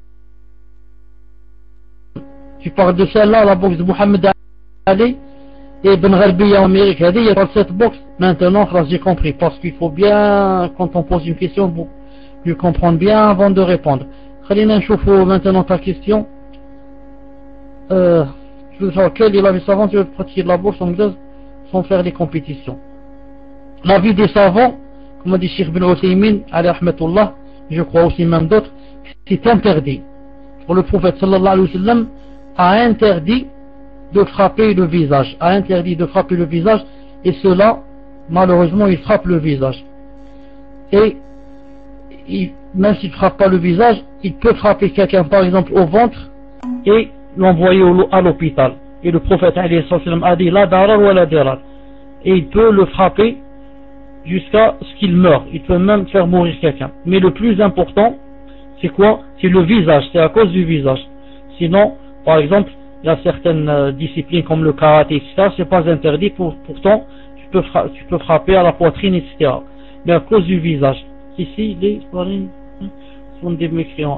S1: Tu parles de celle-là, la boxe de Muhammad Ali et Ben Gharbiya en Amérique. Il y a cette boxe. Maintenant, j'ai compris. Parce qu'il faut bien, quand on pose une question, vous, vous comprendre bien avant de répondre. Khalina Choufou, maintenant ta question. Euh, je veux savoir quel est l'avis savant de pratiquer de la boxe anglaise sans faire des compétitions. L'avis des savants, comme a dit Cheikh Ben Othaymin, alayhi rahmatullah, je crois aussi même d'autres, c'est interdit. Pour le prophète sallallahu alayhi wa sallam a interdit de frapper le visage, a interdit de frapper le visage, et cela, malheureusement, il frappe le visage. Et il, même s'il ne frappe pas le visage, il peut frapper quelqu'un par exemple au ventre et l'envoyer à l'hôpital. Et le prophète alayhi sallam a dit la darar wa la dirar. Et il peut le frapper jusqu'à ce qu'il meure. Il peut même faire mourir quelqu'un. Mais le plus important, c'est quoi? C'est le visage. C'est à cause du visage. Sinon, par exemple, il y a certaines euh, disciplines comme le karaté, et cetera. C'est pas interdit. Pour, pourtant, tu peux, tu peux frapper à la poitrine, et cetera. Mais à cause du visage. Ici, les sont des mécréants.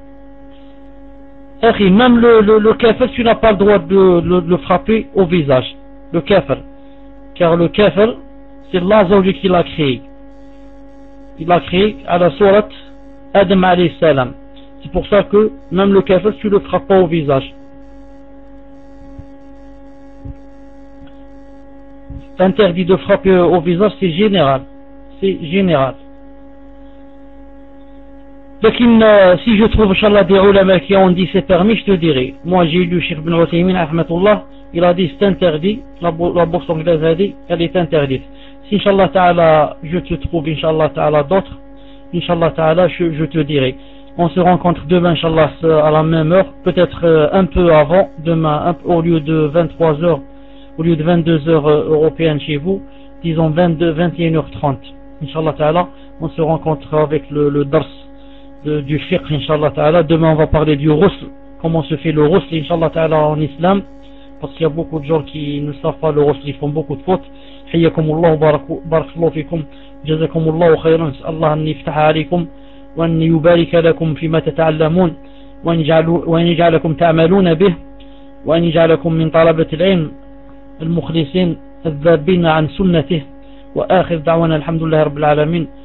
S1: Même le, le, le kafir, tu n'as pas le droit de, de, de le frapper au visage. Le kafir. Car le kafir, c'est Allah Azzawajal qui l'a créé. Il l'a créé à la sourate Adam alayhi salam. C'est pour ça que même le kafir, tu ne le frappes pas au visage. Interdit de frapper au visage, c'est général. C'est général. Donc, euh, si je trouve, Inch'Allah, des ulama qui ont dit c'est permis, je te dirai. Moi, j'ai lu Cheikh Ben Othaymin, rahmatullah, il a dit c'est interdit, la, la bourse anglaise a dit, elle est interdite. Si, Inch'Allah ta'ala, je te trouve, Inch'Allah ta'ala, d'autres, Inch'Allah ta'ala, je, je te dirai. On se rencontre demain, Inch'Allah, à la même heure, peut-être euh, un peu avant, demain, un, au lieu de vingt-trois heures, au lieu de vingt-deux heures euh, européennes chez vous, disons vingt-deux, vingt et une heures trente. Inch'Allah ta'ala, on se rencontre avec le, le dars de, du fiqh, Inch'Allah ta'ala. Demain, on va parler du rusl, comment se fait le rusl, Inch'Allah ta'ala, en islam, parce qu'il y a beaucoup de gens qui ne savent pas le rusl, ils font beaucoup de fautes. حياكم الله وبارك الله فيكم جزاكم الله خيرا نسأل الله أن يفتح عليكم وأن يبارك لكم فيما تتعلمون وأن, يجعل وأن يجعلكم تعملون به وأن يجعلكم من طلبة العلم المخلصين الذابين عن سنته وآخر دعوانا الحمد لله رب العالمين